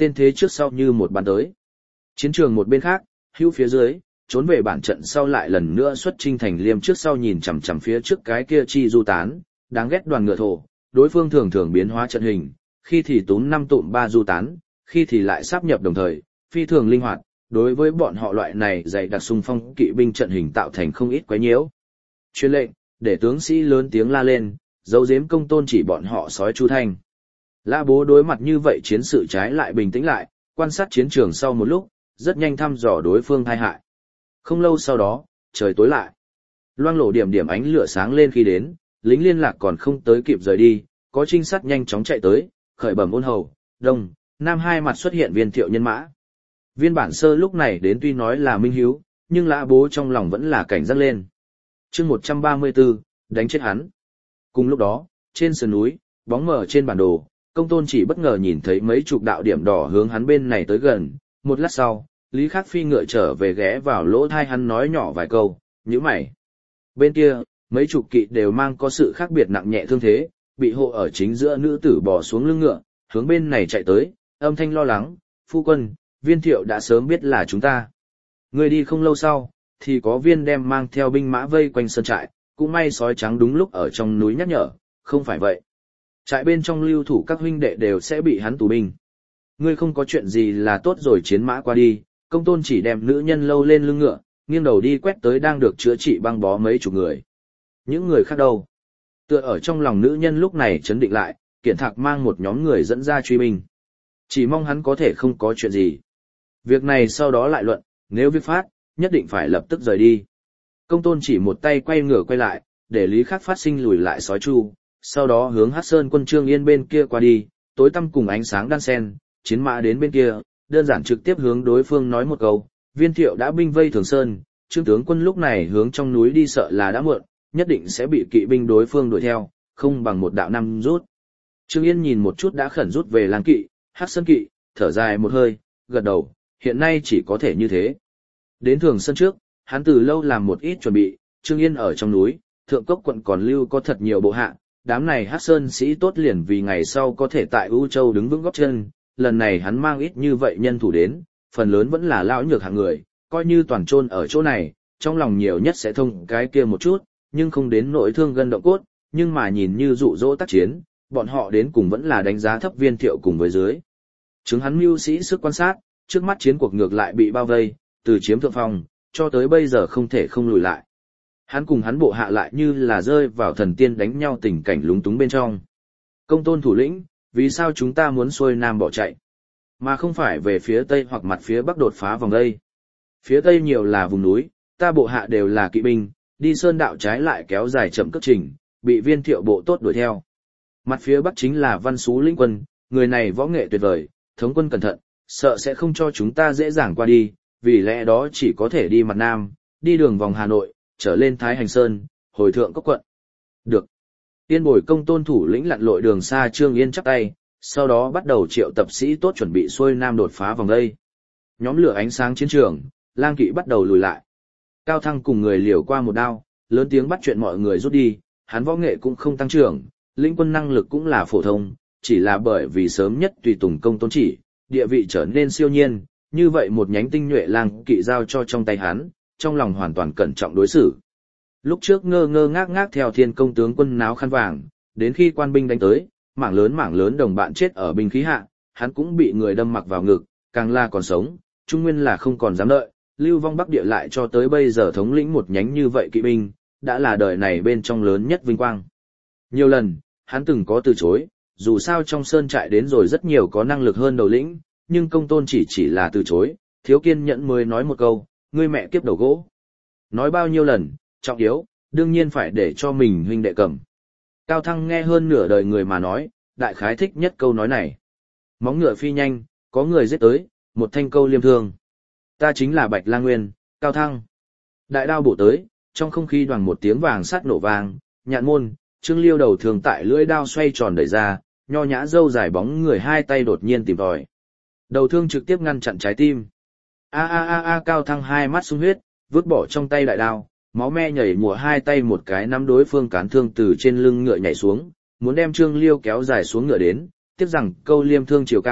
tên thế trước sau như một bàn tới. Chiến trường một bên khác, hữu phía dưới, trốn về bản trận sau lại lần nữa xuất chinh thành liêm trước sau nhìn chằm chằm phía trước cái kia chi du tán, đáng ghét đoàn ngựa thổ, đối phương thường thường biến hóa trận hình, khi thì túm năm tụm ba du tán, khi thì lại sáp nhập đồng thời, phi thường linh hoạt, đối với bọn họ loại này dày đặc xung phong kỵ binh trận hình tạo thành không ít quấy nhiễu. Truyền lệnh, để tướng sĩ lớn tiếng la lên, dấu giếm Công Tôn Chỉ bọn họ sói chu thanh. Lã Bố đối mặt như vậy chiến sự trái lại bình tĩnh lại, quan sát chiến trường sau một lúc, rất nhanh thăm dò đối phương tai hại. Không lâu sau đó, trời tối lại. Loang lổ điểm điểm ánh lửa sáng lên khi đến, lính liên lạc còn không tới kịp rời đi, có trinh sát nhanh chóng chạy tới, khởi bẩm ôn hầu, đông, nam hai mặt xuất hiện viên thiệu nhân mã. Viên bản sơ lúc này đến tuy nói là minh hiếu, nhưng Lã Bố trong lòng vẫn là cảnh giác lên. chương một trăm ba mươi tư, đánh chết hắn. Cùng lúc đó, trên sườn núi, bóng mờ trên bản đồ, Công Tôn Chỉ bất ngờ nhìn thấy mấy chục đạo điểm đỏ hướng hắn bên này tới gần, một lát sau, Lý Khắc Phi ngựa trở về ghé vào lỗ tai hắn nói nhỏ vài câu, nhíu mày. Bên kia, mấy chục kỵ đều mang có sự khác biệt nặng nhẹ thương thế, bị hộ ở chính giữa nữ tử bò xuống lưng ngựa, hướng bên này chạy tới, âm thanh lo lắng, phu quân, Viên Thiệu đã sớm biết là chúng ta. Người đi không lâu sau, thì có viên đem mang theo binh mã vây quanh sân trại, cũng may sói trắng đúng lúc ở trong núi nhắc nhở, không phải vậy. Trại bên trong lưu thủ các huynh đệ đều sẽ bị hắn tù binh. Ngươi không có chuyện gì là tốt rồi, chiến mã qua đi. Công Tôn Chỉ đem nữ nhân lâu lên lưng ngựa, nghiêng đầu đi quét tới đang được chữa trị băng bó mấy chục người. Những người khác đâu? Tựa ở trong lòng nữ nhân lúc này chấn định lại, Kiện Thạc mang một nhóm người dẫn ra truy binh. Chỉ mong hắn có thể không có chuyện gì. Việc này sau đó lại luận, nếu việc phát, nhất định phải lập tức rời đi. Công Tôn Chỉ một tay quay ngửa quay lại, để Lý Khắc phát sinh lùi lại sói chu, sau đó hướng Hắc Sơn quân Trương Yên bên kia qua đi, tối tăm cùng ánh sáng đan sen, chiến mã đến bên kia, đơn giản trực tiếp hướng đối phương nói một câu, Viên Thiệu đã binh vây Thường Sơn, Trương tướng quân lúc này hướng trong núi đi sợ là đã muộn, nhất định sẽ bị kỵ binh đối phương đuổi theo, không bằng một đạo năm rút. Trương Yên nhìn một chút đã khẩn rút về Lang kỵ, Hắc Sơn kỵ, thở dài một hơi, gật đầu, hiện nay chỉ có thể như thế. Đến Thường Sơn trước, hắn từ lâu làm một ít chuẩn bị, Trương Yên ở trong núi, Thượng Cốc quận còn lưu có thật nhiều bộ hạ, đám này Hắc Sơn sĩ tốt liền vì ngày sau có thể tại U Châu đứng vững gót chân, lần này hắn mang ít như vậy nhân thủ đến, phần lớn vẫn là lão nhược hạng người, coi như toàn chôn ở chỗ này, trong lòng nhiều nhất sẽ thông cái kia một chút, nhưng không đến nỗi thương gân động cốt, nhưng mà nhìn như dụ dỗ tác chiến, bọn họ đến cùng vẫn là đánh giá thấp Viên Thiệu cùng với dưới. Chứng hắn mưu sĩ sức quan sát, trước mắt chiến cuộc ngược lại bị bao vây, từ chiếm thượng phong, cho tới bây giờ không thể không lùi lại. Hắn cùng hắn bộ hạ lại như là rơi vào thần tiên đánh nhau tình cảnh lúng túng bên trong. Công Tôn thủ lĩnh, vì sao chúng ta muốn xuôi nam bỏ chạy, mà không phải về phía tây hoặc mặt phía bắc đột phá vòng đây? Phía tây nhiều là vùng núi, ta bộ hạ đều là kỵ binh, đi sơn đạo trái lại kéo dài chậm cước trình, bị Viên Thiệu bộ tốt đuổi theo. Mặt phía bắc chính là Văn Xú lĩnh quân, người này võ nghệ tuyệt vời, thống quân cẩn thận, sợ sẽ không cho chúng ta dễ dàng qua đi, vì lẽ đó chỉ có thể đi mặt nam, đi đường vòng Hà Nội, trở lên Thái Hành Sơn, hồi Thượng Cốc quận. Được. Tiên Bồi Công Tôn thủ lĩnh lặn lội đường xa Trương Yên chắp tay, sau đó bắt đầu triệu tập sĩ tốt chuẩn bị xuôi nam đột phá vòng đây. Nhóm lửa ánh sáng chiến trường, Lang kỵ bắt đầu lùi lại. Cao Thăng cùng người liều qua một đao, lớn tiếng bắt chuyện mọi người rút đi, hắn võ nghệ cũng không tăng trưởng, lĩnh quân năng lực cũng là phổ thông, chỉ là bởi vì sớm nhất tùy tùng Công Tôn chỉ, địa vị trở nên siêu nhiên, như vậy một nhánh tinh nhuệ Lang kỵ giao cho trong tay hắn, trong lòng hoàn toàn cẩn trọng đối xử. Lúc trước ngơ ngơ ngác ngác theo Thiên Công tướng quân náo khăn vàng, đến khi quan binh đánh tới, mảng lớn mảng lớn đồng bạn chết ở binh khí hạ, hắn cũng bị người đâm mặc vào ngực, càng là còn sống, trung nguyên là không còn dám đợi, lưu vong Bắc Địa lại cho tới bây giờ thống lĩnh một nhánh như vậy kỵ binh, đã là đời này bên trong lớn nhất vinh quang. Nhiều lần, hắn từng có từ chối, dù sao trong sơn trại đến rồi rất nhiều có năng lực hơn đầu lĩnh, nhưng Công Tôn chỉ chỉ là từ chối, thiếu kiên nhẫn mới nói một câu, ngươi mẹ kiếp đầu gỗ. Nói bao nhiêu lần, trọng yếu, đương nhiên phải để cho mình huynh đệ cầm. Cao Thăng nghe hơn nửa đời người mà nói, đại khái thích nhất câu nói này. Móng ngựa phi nhanh, có người giết tới, một thanh câu liêm thương. Ta chính là Bạch Lang Nguyên, Cao Thăng. Đại đao bổ tới, trong không khí đoàng một tiếng vàng sắt nổ vang, nhạn môn, Trương Liêu đầu thường tại lưỡi đao xoay tròn đẩy ra, nho nhã dâu dài bóng người hai tay đột nhiên tìm tòi. Đầu thương trực tiếp ngăn chặn trái tim. A a a a Cao Thăng hai mắt sung huyết, vứt bỏ trong tay đại đao, máu me nhảy mùa hai tay một cái nắm đối phương cán thương từ trên lưng ngựa nhảy xuống, muốn đem Trương Liêu kéo dài xuống ngựa đến, tiếc rằng câu liêm thương chiều cao,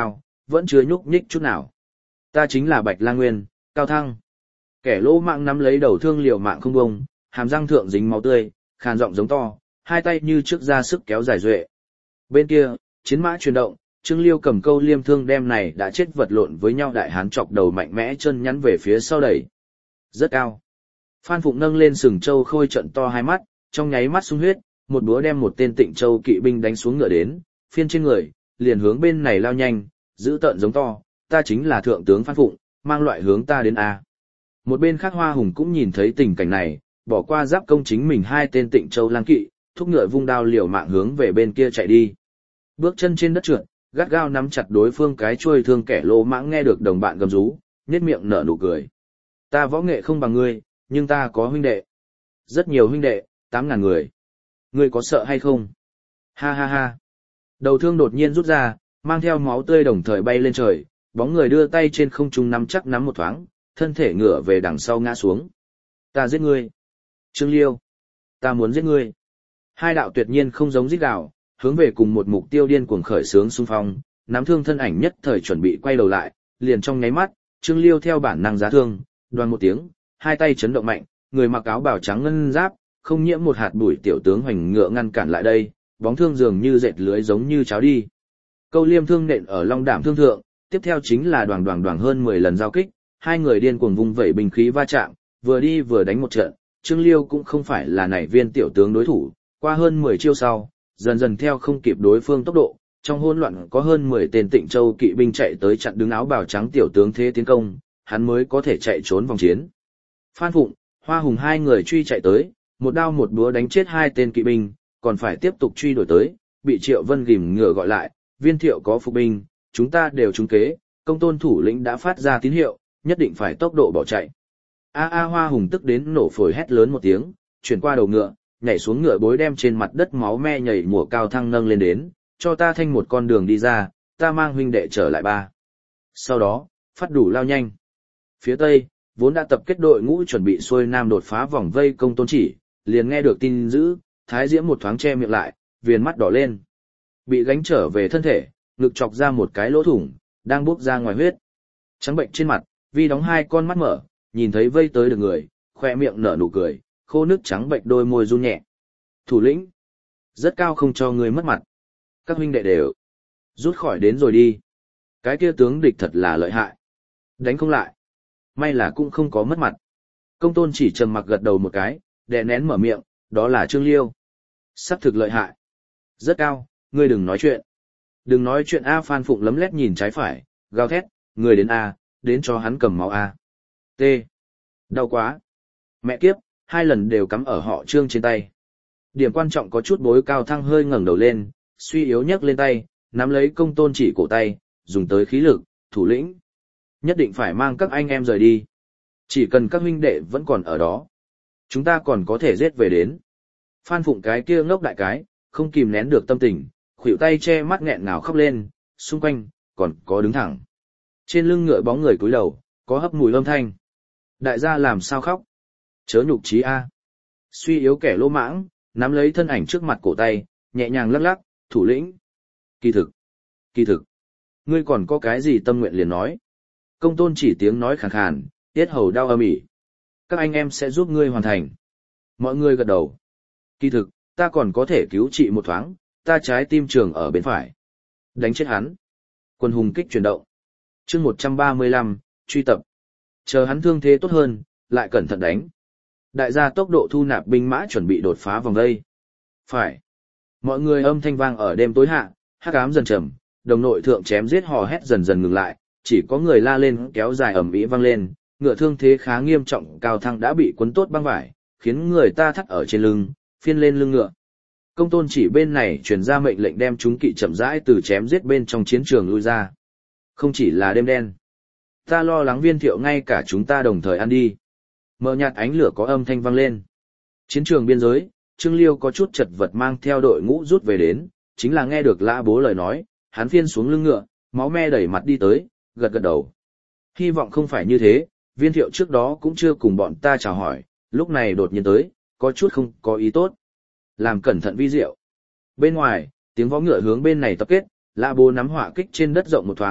vẫn chưa nhúc nhích chút nào. Ta chính là Bạch Lang Nguyên, Cao Thăng. Kẻ lỗ mạng nắm lấy đầu thương liều mạng không bông, hàm răng thượng dính máu tươi, khàn giọng giống to, hai tay như trước ra sức kéo dài duệ. Bên kia, chiến mã chuyển động, Trương Liêu cầm câu liêm thương đem này đã chết vật lộn với nhau đại hán chọc đầu mạnh mẽ chân nhắn về phía sau đẩy. Rất cao. Phan Phụng nâng lên sừng châu khôi trận to hai mắt, trong nháy mắt sung huyết, một búa đem một tên Tịnh Châu kỵ binh đánh xuống ngựa đến, phiên trên người, liền hướng bên này lao nhanh, giữ tợn giống to, ta chính là thượng tướng Phan Phụng, mang loại hướng ta đến a. Một bên khác Hoa Hùng cũng nhìn thấy tình cảnh này, bỏ qua giáp công chính mình hai tên Tịnh Châu lang kỵ, thúc ngựa vung đao liều mạng hướng về bên kia chạy đi. Bước chân trên đất trượt, gắt gao nắm chặt đối phương cái chuôi thương kẻ lỗ mãng nghe được đồng bạn gầm rú, nhếch miệng nở nụ cười. Ta võ nghệ không bằng ngươi, nhưng ta có huynh đệ. Rất nhiều huynh đệ, tám ngàn người. Ngươi có sợ hay không? Ha ha ha. Đầu thương đột nhiên rút ra, mang theo máu tươi đồng thời bay lên trời, bóng người đưa tay trên không trung nắm chắc nắm một thoáng, thân thể ngửa về đằng sau ngã xuống. Ta giết ngươi. Trương Liêu. Ta muốn giết ngươi. Hai đạo tuyệt nhiên không giống giết gào, hướng về cùng một mục tiêu điên cuồng khởi sướng xung phong, nắm thương thân ảnh nhất thời chuẩn bị quay đầu lại, liền trong nháy mắt, Trương Liêu theo bản năng giá thương, đoan một tiếng, hai tay chấn động mạnh, người mặc áo bào trắng ngân giáp, không nhiễm một hạt bụi tiểu tướng hoành ngựa ngăn cản lại đây, bóng thương dường như dệt lưới giống như cháo đi. Câu liêm thương nện ở long đảm thương thượng, tiếp theo chính là đoàn đoàn đoàn hơn mười lần giao kích, hai người điên cuồng vung vẩy binh khí va chạm, vừa đi vừa đánh một trận, Trương Liêu cũng không phải là nảy viên tiểu tướng đối thủ, qua hơn mười chiêu sau, dần dần theo không kịp đối phương tốc độ, trong hỗn loạn có hơn mười tên Tịnh Châu kỵ binh chạy tới chặn đứng áo bào trắng tiểu tướng thế tiến công, hắn mới có thể chạy trốn vòng chiến. Phan Phụng, Hoa Hùng hai người truy chạy tới, một đao một búa đánh chết hai tên kỵ binh, còn phải tiếp tục truy đuổi tới, bị Triệu Vân ghim ngựa gọi lại, Viên Thiệu có phục binh, chúng ta đều trúng kế, Công Tôn thủ lĩnh đã phát ra tín hiệu, nhất định phải tốc độ bỏ chạy. A A Hoa Hùng tức đến nổ phổi hét lớn một tiếng, chuyển qua đầu ngựa, nhảy xuống ngựa bối đem trên mặt đất máu me nhảy mùa Cao Thăng nâng lên đến, cho ta thanh một con đường đi ra, ta mang huynh đệ trở lại ba. Sau đó, phát đủ lao nhanh. Phía tây, vốn đã tập kết đội ngũ chuẩn bị xuôi nam đột phá vòng vây Công Tôn Chỉ, liền nghe được tin dữ, Thái Diễm một thoáng che miệng lại, viền mắt đỏ lên. Bị gánh trở về thân thể, ngực chọc ra một cái lỗ thủng, đang bốc ra ngoài huyết. Trắng bệnh trên mặt, Vi đóng hai con mắt mở, nhìn thấy vây tới được người, khoe miệng nở nụ cười, khô nước trắng bệnh đôi môi run nhẹ. Thủ lĩnh, rất cao không cho người mất mặt. Các huynh đệ đều rút khỏi đến rồi đi. Cái kia tướng địch thật là lợi hại. Đánh không lại. May là cũng không có mất mặt. Công Tôn Chỉ trầm mặc gật đầu một cái, đè nén mở miệng, đó là Trương Liêu. Sắc thực lợi hại. Rất cao, ngươi đừng nói chuyện. Đừng nói chuyện A. Phan Phụng lấm lét nhìn trái phải, gào thét, người đến A, đến cho hắn cầm máu A. T. Đau quá. Mẹ kiếp, hai lần đều cắm ở họ Trương trên tay. Điểm quan trọng có chút bối Cao Thăng hơi ngẩng đầu lên, suy yếu nhấc lên tay, nắm lấy Công Tôn Chỉ cổ tay, dùng tới khí lực, thủ lĩnh. Nhất định phải mang các anh em rời đi. Chỉ cần các huynh đệ vẫn còn ở đó, chúng ta còn có thể giết về đến. Phan Phụng cái kia ngốc đại cái, không kìm nén được tâm tình, khuỷu tay che mắt nghẹn ngào khóc lên, xung quanh, còn có đứng thẳng. Trên lưng ngựa bóng người cúi đầu, có hấp mùi âm thanh. Đại gia làm sao khóc? Chớ nhục trí A. Suy yếu kẻ lỗ mãng, nắm lấy thân ảnh trước mặt cổ tay, nhẹ nhàng lắc lắc, thủ lĩnh. Kỳ thực. Kỳ thực. Ngươi còn có cái gì tâm nguyện liền nói. Công Tôn Chỉ tiếng nói khàn khàn, tiết hầu đau âm ỉ. Các anh em sẽ giúp ngươi hoàn thành. Mọi người gật đầu. Kỳ thực, ta còn có thể cứu trị một thoáng, ta trái tim trường ở bên phải. Đánh chết hắn. Quân hùng kích chuyển động. chương một trăm ba mươi lăm, truy tập. Chờ hắn thương thế tốt hơn, lại cẩn thận đánh. Đại gia tốc độ thu nạp binh mã chuẩn bị đột phá vòng vây. Phải. Mọi người âm thanh vang ở đêm tối hạ, hắc ám dần trầm, đồng nội thượng chém giết hò hét dần dần ngừng lại, chỉ có người la lên kéo dài ầm ĩ vang lên, ngựa thương thế khá nghiêm trọng, Cao Thăng đã bị cuốn tốt băng vải, khiến người ta thắt ở trên lưng, phiên lên lưng ngựa. Công Tôn Chỉ bên này truyền ra mệnh lệnh đem chúng kỵ chậm rãi từ chém giết bên trong chiến trường lui ra. Không chỉ là đêm đen. Ta lo lắng Viên Thiệu ngay cả chúng ta đồng thời ăn đi. Mờ nhạt ánh lửa có âm thanh vang lên. Chiến trường biên giới, Trương Liêu có chút chật vật mang theo đội ngũ rút về đến, chính là nghe được Lã Bố lời nói, hắn phiên xuống lưng ngựa, máu me đẩy mặt đi tới, gật gật đầu. Hy vọng không phải như thế, Viên Thiệu trước đó cũng chưa cùng bọn ta chào hỏi, lúc này đột nhiên tới, có chút không có ý tốt. Làm cẩn thận vi diệu. Bên ngoài, tiếng vó ngựa hướng bên này tập kết, Lã Bố nắm hỏa kích trên đất rộng một thoáng,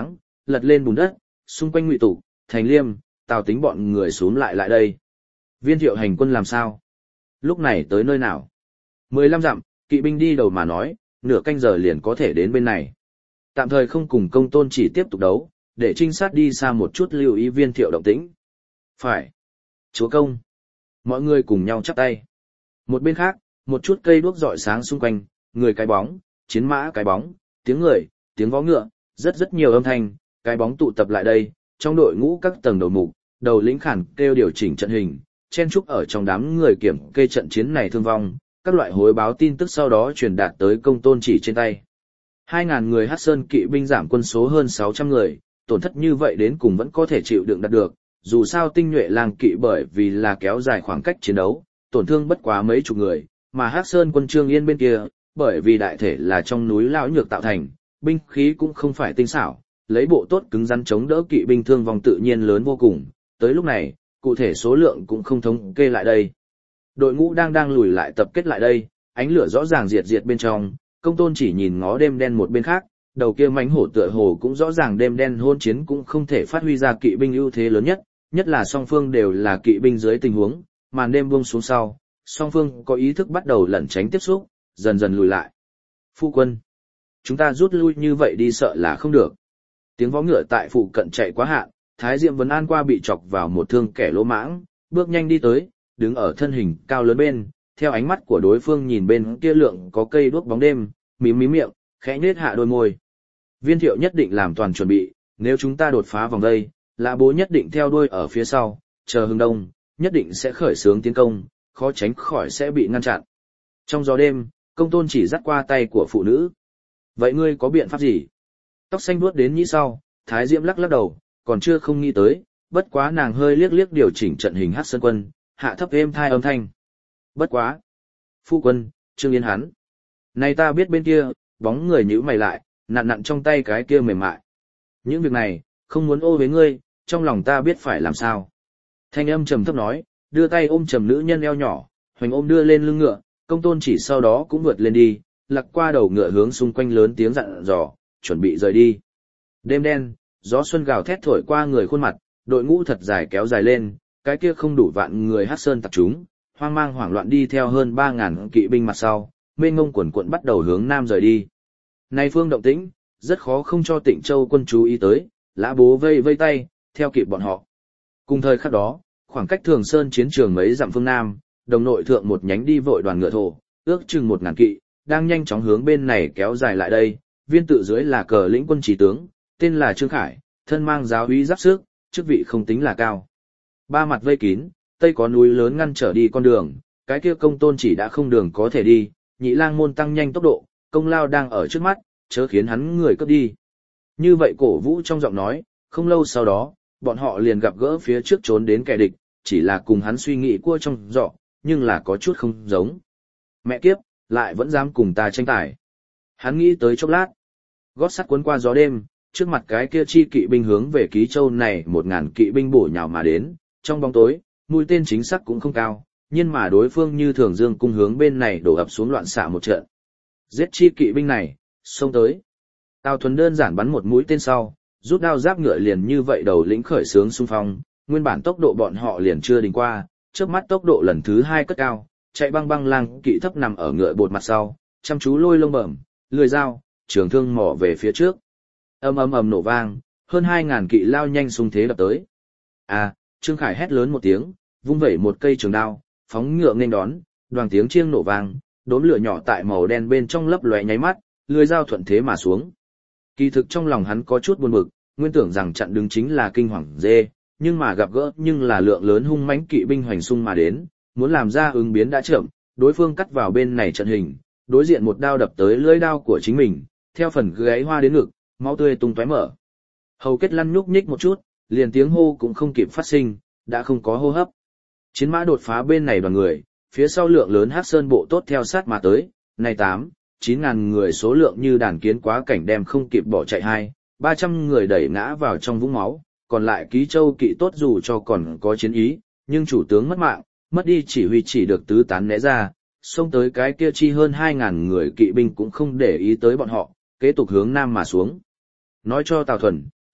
lật lên bùn đất, xung quanh Ngụy Tục, Thành Liêm, Tào Tính bọn người xúm lại lại đây. Viên Thiệu hành quân làm sao? Lúc này tới nơi nào? Mười lăm dặm, kỵ binh đi đầu mà nói, nửa canh giờ liền có thể đến bên này. Tạm thời không cùng Công Tôn Chỉ tiếp tục đấu, để trinh sát đi xa một chút lưu ý Viên Thiệu động tĩnh. Phải. Chúa công. Mọi người cùng nhau chắp tay. Một bên khác, một chút cây đuốc rọi sáng xung quanh, người cái bóng, chiến mã cái bóng, tiếng người, tiếng vó ngựa, rất rất nhiều âm thanh, cái bóng tụ tập lại đây, trong đội ngũ các tầng đầu mục, đầu lĩnh khản kêu điều chỉnh trận hình, chen trúc ở trong đám người kiểm kê trận chiến này thương vong, các loại hối báo tin tức sau đó truyền đạt tới Công Tôn Chỉ trên tay. Hai ngàn người Hắc Sơn kỵ binh giảm quân số hơn sáu trăm người, tổn thất như vậy đến cùng vẫn có thể chịu đựng đạt được, dù sao tinh nhuệ lang kỵ bởi vì là kéo dài khoảng cách chiến đấu, tổn thương bất quá mấy chục người, mà Hắc Sơn quân Trương Yên bên kia, bởi vì đại thể là trong núi lão nhược tạo thành, binh khí cũng không phải tinh xảo, lấy bộ tốt cứng rắn chống đỡ kỵ binh thương vong tự nhiên lớn vô cùng, tới lúc này, cụ thể số lượng cũng không thống kê lại đây. Đội ngũ đang đang lùi lại tập kết lại đây, ánh lửa rõ ràng diệt diệt bên trong, Công Tôn Chỉ nhìn ngó đêm đen một bên khác, đầu kia mánh hổ tựa hồ cũng rõ ràng đêm đen hôn chiến cũng không thể phát huy ra kỵ binh ưu thế lớn nhất, nhất là song phương đều là kỵ binh dưới tình huống, màn đêm buông xuống sau, song phương có ý thức bắt đầu lẩn tránh tiếp xúc, dần dần lùi lại. Phu quân, chúng ta rút lui như vậy đi sợ là không được. Tiếng vó ngựa tại phụ cận chạy quá hạn, Thái Diệm Vấn An qua bị chọc vào một thương kẻ lỗ mãng, bước nhanh đi tới, đứng ở thân hình cao lớn bên, theo ánh mắt của đối phương nhìn bên kia lượng có cây đuốc bóng đêm, mím mím miệng, khẽ nhếch hạ đôi môi. Viên Thiệu nhất định làm toàn chuẩn bị, nếu chúng ta đột phá vòng đây, Lã Bố nhất định theo đuôi ở phía sau, chờ hướng đông, nhất định sẽ khởi xướng tiến công, khó tránh khỏi sẽ bị ngăn chặn. Trong gió đêm, Công Tôn Chỉ dắt qua tay của phụ nữ. Vậy ngươi có biện pháp gì? Tóc xanh vuốt đến nhĩ sau, Thái Diễm lắc lắc đầu, còn chưa không nghĩ tới, bất quá nàng hơi liếc liếc điều chỉnh trận hình Hắc Sơn quân, hạ thấp êm thai âm thanh. Bất quá. Phu quân, Trương Yên hắn. Này ta biết bên kia, bóng người nhíu mày lại, nặn nặn trong tay cái kia mềm mại. Những việc này, không muốn ô với ngươi, trong lòng ta biết phải làm sao. Thanh âm trầm thấp nói, đưa tay ôm trầm nữ nhân eo nhỏ, hoành ôm đưa lên lưng ngựa, Công Tôn Chỉ sau đó cũng vượt lên đi, lặc qua đầu ngựa hướng xung quanh lớn tiếng dặn dò, chuẩn bị rời đi. Đêm đen, gió xuân gào thét thổi qua người khuôn mặt, đội ngũ thật dài kéo dài lên, cái kia không đủ vạn người Hắc Sơn tập chúng, hoang mang hoảng loạn đi theo hơn ba ngàn kỵ binh mặt sau, mênh ngông quần quận bắt đầu hướng nam rời đi. Nay phương động tĩnh, rất khó không cho Tịnh Châu quân chú ý tới, Lã Bố vây vây tay, theo kịp bọn họ. Cùng thời khắc đó, khoảng cách Thường Sơn chiến trường mấy dặm phương nam, đồng nội thượng một nhánh đi vội đoàn ngựa thổ, ước chừng một ngàn kỵ, đang nhanh chóng hướng bên này kéo dài lại đây, viên tự dưới là cờ lĩnh quân chỉ tướng, tên là Trương Khải, thân mang giáo úy giáp xước, chức vị không tính là cao. Ba mặt vây kín, tây có núi lớn ngăn trở đi con đường, cái kia Công Tôn Chỉ đã không đường có thể đi, Nhị Lang môn tăng nhanh tốc độ, công lao đang ở trước mắt, chớ khiến hắn người cướp đi. Như vậy cổ vũ trong giọng nói, không lâu sau đó, bọn họ liền gặp gỡ phía trước trốn đến kẻ địch, chỉ là cùng hắn suy nghĩ cua trong giọ, nhưng là có chút không giống. Mẹ kiếp, lại vẫn dám cùng ta tranh tài. Hắn nghĩ tới chốc lát, gót sắt cuốn qua gió đêm, trước mặt cái kia chi kỵ binh hướng về Ký Châu này một ngàn kỵ binh bổ nhào mà đến, trong bóng tối, mũi tên chính xác cũng không cao, nhưng mà đối phương như thường dương cung hướng bên này đổ ập xuống loạn xạ một trận. Giết chi kỵ binh này, xông tới. Tào Thuần đơn giản bắn một mũi tên sau, rút đao giáp ngựa liền như vậy đầu lĩnh khởi sướng xung phong, nguyên bản tốc độ bọn họ liền chưa đình qua, trước mắt tốc độ lần thứ hai cất cao, chạy băng băng lang kỵ thấp nằm ở ngựa bột mặt sau, chăm chú lôi lông bẩm, lưỡi dao, trường thương mỏ về phía trước. Ầm ầm ầm nổ vang, hơn hai ngàn kỵ lao nhanh xung thế đập tới. À, Trương Khải hét lớn một tiếng, vung vẩy một cây trường đao, phóng ngựa nghênh đón, đoàng tiếng chiêng nổ vang, đốm lửa nhỏ tại màu đen bên trong lấp lóe nháy mắt, lưỡi dao thuận thế mà xuống. Kỳ thực trong lòng hắn có chút buồn bực, nguyên tưởng rằng chặn đứng chính là kinh hoàng dê, nhưng mà gặp gỡ nhưng là lượng lớn hung mãnh kỵ binh hoành xung mà đến, muốn làm ra ứng biến đã chậm, đối phương cắt vào bên này trận hình, đối diện một đao đập tới lưỡi đao của chính mình, theo phần gáy hoa đến ngực, máu tươi tung tóe mở. Hầu kết lăn nhúc nhích một chút, liền tiếng hô cũng không kịp phát sinh, đã không có hô hấp. Chiến mã đột phá bên này đoàn người, phía sau lượng lớn Hắc Sơn bộ tốt theo sát mà tới, này tám, chín ngàn người số lượng như đàn kiến quá cảnh đem không kịp bỏ chạy hai, ba trăm người đẩy ngã vào trong vũng máu, còn lại Ký Châu kỵ tốt dù cho còn có chiến ý, nhưng chủ tướng mất mạng, mất đi chỉ huy chỉ được tứ tán né ra, xông tới cái kia chi hơn hai ngàn người kỵ binh cũng không để ý tới bọn họ, kế tục hướng nam mà xuống. Nói cho Tào Thuần,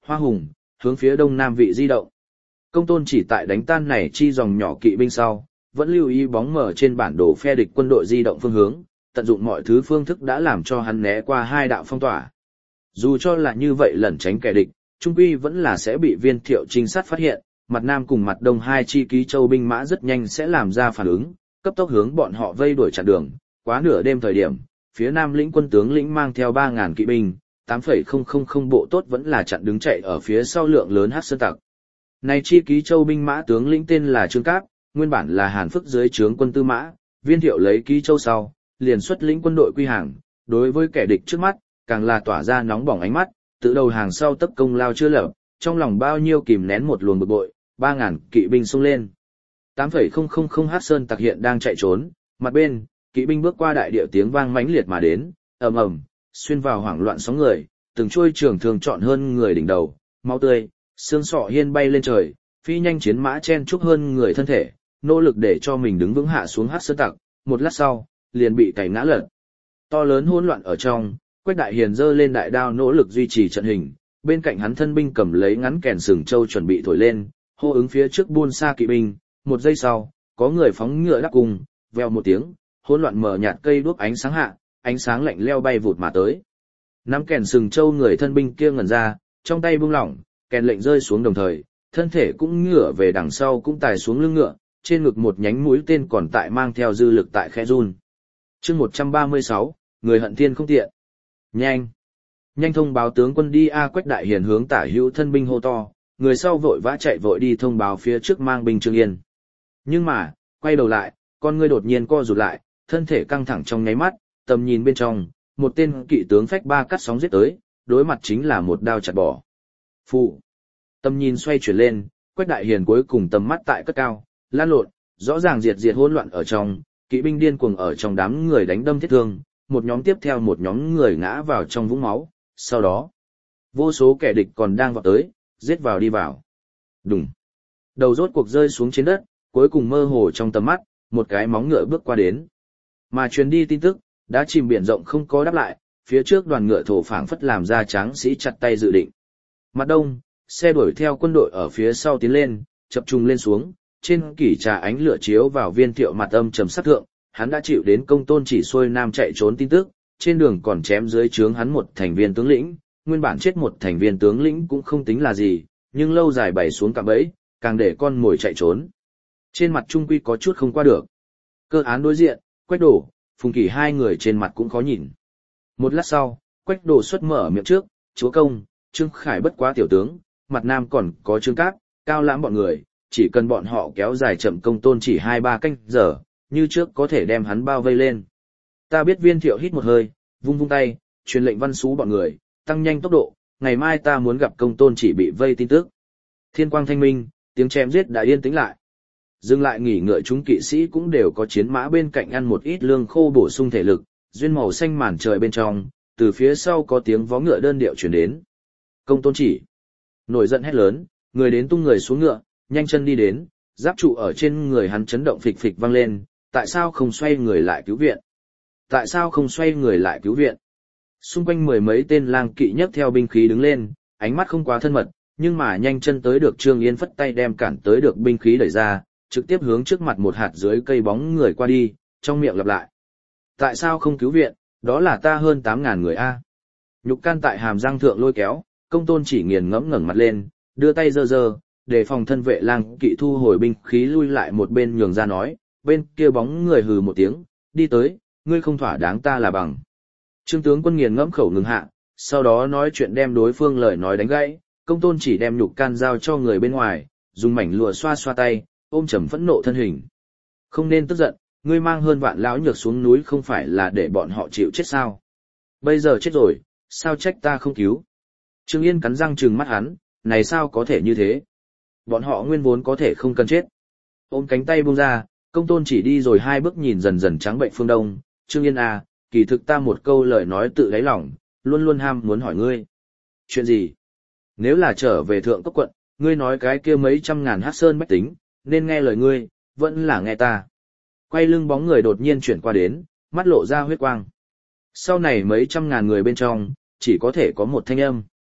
Hoa Hùng, hướng phía đông nam vị di động. Công tôn chỉ tại đánh tan này chi dòng nhỏ kỵ binh sau, vẫn lưu ý bóng mờ trên bản đồ phe địch quân đội di động phương hướng, tận dụng mọi thứ phương thức đã làm cho hắn né qua hai đạo phong tỏa. Dù cho là như vậy lẩn tránh kẻ địch, trung quy vẫn là sẽ bị Viên Thiệu trinh sát phát hiện, mặt nam cùng mặt đông hai chi ký châu binh mã rất nhanh sẽ làm ra phản ứng, cấp tốc hướng bọn họ vây đuổi chặn đường. Quá nửa đêm thời điểm, phía nam lĩnh quân tướng lĩnh mang theo ba ngàn kỵ binh, tám phẩy không không không bộ tốt vẫn là chặn đứng chạy ở phía sau lượng lớn Hắc Sơn tặc. Này chi ký châu binh mã tướng lĩnh tên là Trương Cáp, nguyên bản là Hàn Phức dưới trướng quân tư mã, Viên Thiệu lấy ký châu sau, liền xuất lĩnh quân đội quy hàng, đối với kẻ địch trước mắt, càng là tỏa ra nóng bỏng ánh mắt, tự đầu hàng sau tấp công lao chưa lập, trong lòng bao nhiêu kìm nén một luồng bực bội, ba ngàn kỵ binh xông lên. tám phẩy không không không Hắc Sơn tặc hiện đang chạy trốn, mặt bên, kỵ binh bước qua đại địa tiếng vang mãnh liệt mà đến, ầm ầm, xuyên vào hoảng loạn sóng người, từng chuôi trường thường chọn hơn người đỉnh đầu, máu tươi, xương sọ hiên bay lên trời, phi nhanh chiến mã chen chúc hơn người thân thể, nỗ lực để cho mình đứng vững hạ xuống Hắc Sơn tặc, một lát sau, liền bị cày ngã lật. To lớn hỗn loạn ở trong, Quách Đại Hiền giơ lên đại đao nỗ lực duy trì trận hình, bên cạnh hắn thân binh cầm lấy ngắn kèn sừng châu chuẩn bị thổi lên, hô ứng phía trước buôn xa kỵ binh, một giây sau, có người phóng ngựa đắc cùng, vèo một tiếng, hỗn loạn mở nhạt cây đuốc ánh sáng hạ, ánh sáng lạnh leo bay vụt mà tới. Nắm kèn sừng châu người thân binh kia ngẩn ra, trong tay buông lỏng, kèn lệnh rơi xuống đồng thời, thân thể cũng ngửa về đằng sau cũng tài xuống lưng ngựa, trên ngực một nhánh mũi tên còn tại mang theo dư lực tại khẽ run. Chương một trăm ba mươi sáu, người hận thiên không tiện. Nhanh! Nhanh thông báo tướng quân đi a Quách Đại Hiền hướng tả hữu thân binh hô to, người sau vội vã chạy vội đi thông báo phía trước mang binh Trương Yên. Nhưng mà, quay đầu lại, con ngươi đột nhiên co rụt lại, thân thể căng thẳng trong nháy mắt, tầm nhìn bên trong, một tên kỵ tướng phách ba cắt sóng giết tới, đối mặt chính là một đao chặt bỏ. Phụ! Tầm nhìn xoay chuyển lên, Quách Đại Hiền cuối cùng tầm mắt tại cất cao, lan lộn, rõ ràng diệt diệt hỗn loạn ở trong, kỵ binh điên cuồng ở trong đám người đánh đâm thiết thương, một nhóm tiếp theo một nhóm người ngã vào trong vũng máu, sau đó, vô số kẻ địch còn đang vọt tới, giết vào đi vào. Đùng. Đầu rốt cuộc rơi xuống trên đất, cuối cùng mơ hồ trong tầm mắt, một cái móng ngựa bước qua đến. Mà truyền đi tin tức, đã chìm biển rộng không có đáp lại, phía trước đoàn ngựa thổ phảng phất làm ra tráng sĩ chặt tay dự định. Mặt đông, xe đuổi theo quân đội ở phía sau tiến lên, chập trùng lên xuống, trên kỷ trà ánh lửa chiếu vào Viên Thiệu mặt âm trầm sắc thượng, hắn đã chịu đến Công Tôn Chỉ xuôi nam chạy trốn tin tức, trên đường còn chém dưới trướng hắn một thành viên tướng lĩnh, nguyên bản chết một thành viên tướng lĩnh cũng không tính là gì, nhưng lâu dài bày xuống cạm bẫy, càng để con mồi chạy trốn. Trên mặt trung quy có chút không qua được. Cơ án đối diện, Quách Đổ, Phùng Kỷ hai người trên mặt cũng khó nhìn. Một lát sau, Quách Đổ xuất mở miệng trước, chúa công, Trương Khải bất quá tiểu tướng, mặt nam còn có Trương Cáp, Cao Lãm bọn người, chỉ cần bọn họ kéo dài chậm Công Tôn Chỉ hai ba canh giờ, như trước có thể đem hắn bao vây lên. Ta biết Viên Thiệu hít một hơi, vung vung tay, truyền lệnh Văn Sú bọn người, tăng nhanh tốc độ, ngày mai ta muốn gặp Công Tôn Chỉ bị vây tin tức. Thiên quang thanh minh, tiếng chém giết đã yên tĩnh lại. Dừng lại nghỉ ngợi, chúng kỵ sĩ cũng đều có chiến mã bên cạnh ăn một ít lương khô bổ sung thể lực, duyên màu xanh màn trời bên trong, từ phía sau có tiếng vó ngựa đơn điệu truyền đến. Công Tôn Chỉ nổi giận hét lớn, người đến tung người xuống ngựa, nhanh chân đi đến, giáp trụ ở trên người hắn chấn động phịch phịch vang lên, tại sao không xoay người lại cứu viện? Tại sao không xoay người lại cứu viện? Xung quanh mười mấy tên lang kỵ nhấc theo binh khí đứng lên, ánh mắt không quá thân mật, nhưng mà nhanh chân tới được Trương Yên phất tay đem cản tới được binh khí đẩy ra, trực tiếp hướng trước mặt một hạt dưới cây bóng người qua đi, trong miệng lặp lại. Tại sao không cứu viện, đó là ta hơn tám ngàn người a. Nhục can tại hàm răng thượng lôi kéo, Công Tôn Chỉ nghiền ngẫm ngẩng mặt lên, đưa tay giơ giơ, để phòng thân vệ lang kỵ thu hồi binh khí lui lại một bên nhường ra nói, bên kia bóng người hừ một tiếng, đi tới, ngươi không thỏa đáng ta là bằng. Trương tướng quân nghiền ngẫm khẩu ngừng hạ, sau đó nói chuyện đem đối phương lời nói đánh gãy, Công Tôn Chỉ đem nhục can giao cho người bên ngoài, dùng mảnh lụa xoa xoa tay, ôm trầm phẫn nộ thân hình. Không nên tức giận, ngươi mang hơn vạn lão nhược xuống núi không phải là để bọn họ chịu chết sao? Bây giờ chết rồi, sao trách ta không cứu? Trương Yên cắn răng trừng mắt hắn, này sao có thể như thế? Bọn họ nguyên vốn có thể không cần chết. Ôm cánh tay buông ra, Công Tôn Chỉ đi rồi hai bước nhìn dần dần trắng bệnh phương đông, Trương Yên à, kỳ thực ta một câu lời nói tự đáy lòng, luôn luôn ham muốn hỏi ngươi. Chuyện gì? Nếu là trở về Thượng Cốc quận, ngươi nói cái kia mấy trăm ngàn Hắc Sơn bách tính, nên nghe lời ngươi, vẫn là nghe ta. Quay lưng bóng người đột nhiên chuyển qua đến, mắt lộ ra huyết quang. Sau này mấy trăm ngàn người bên trong, chỉ có thể có một thanh âm.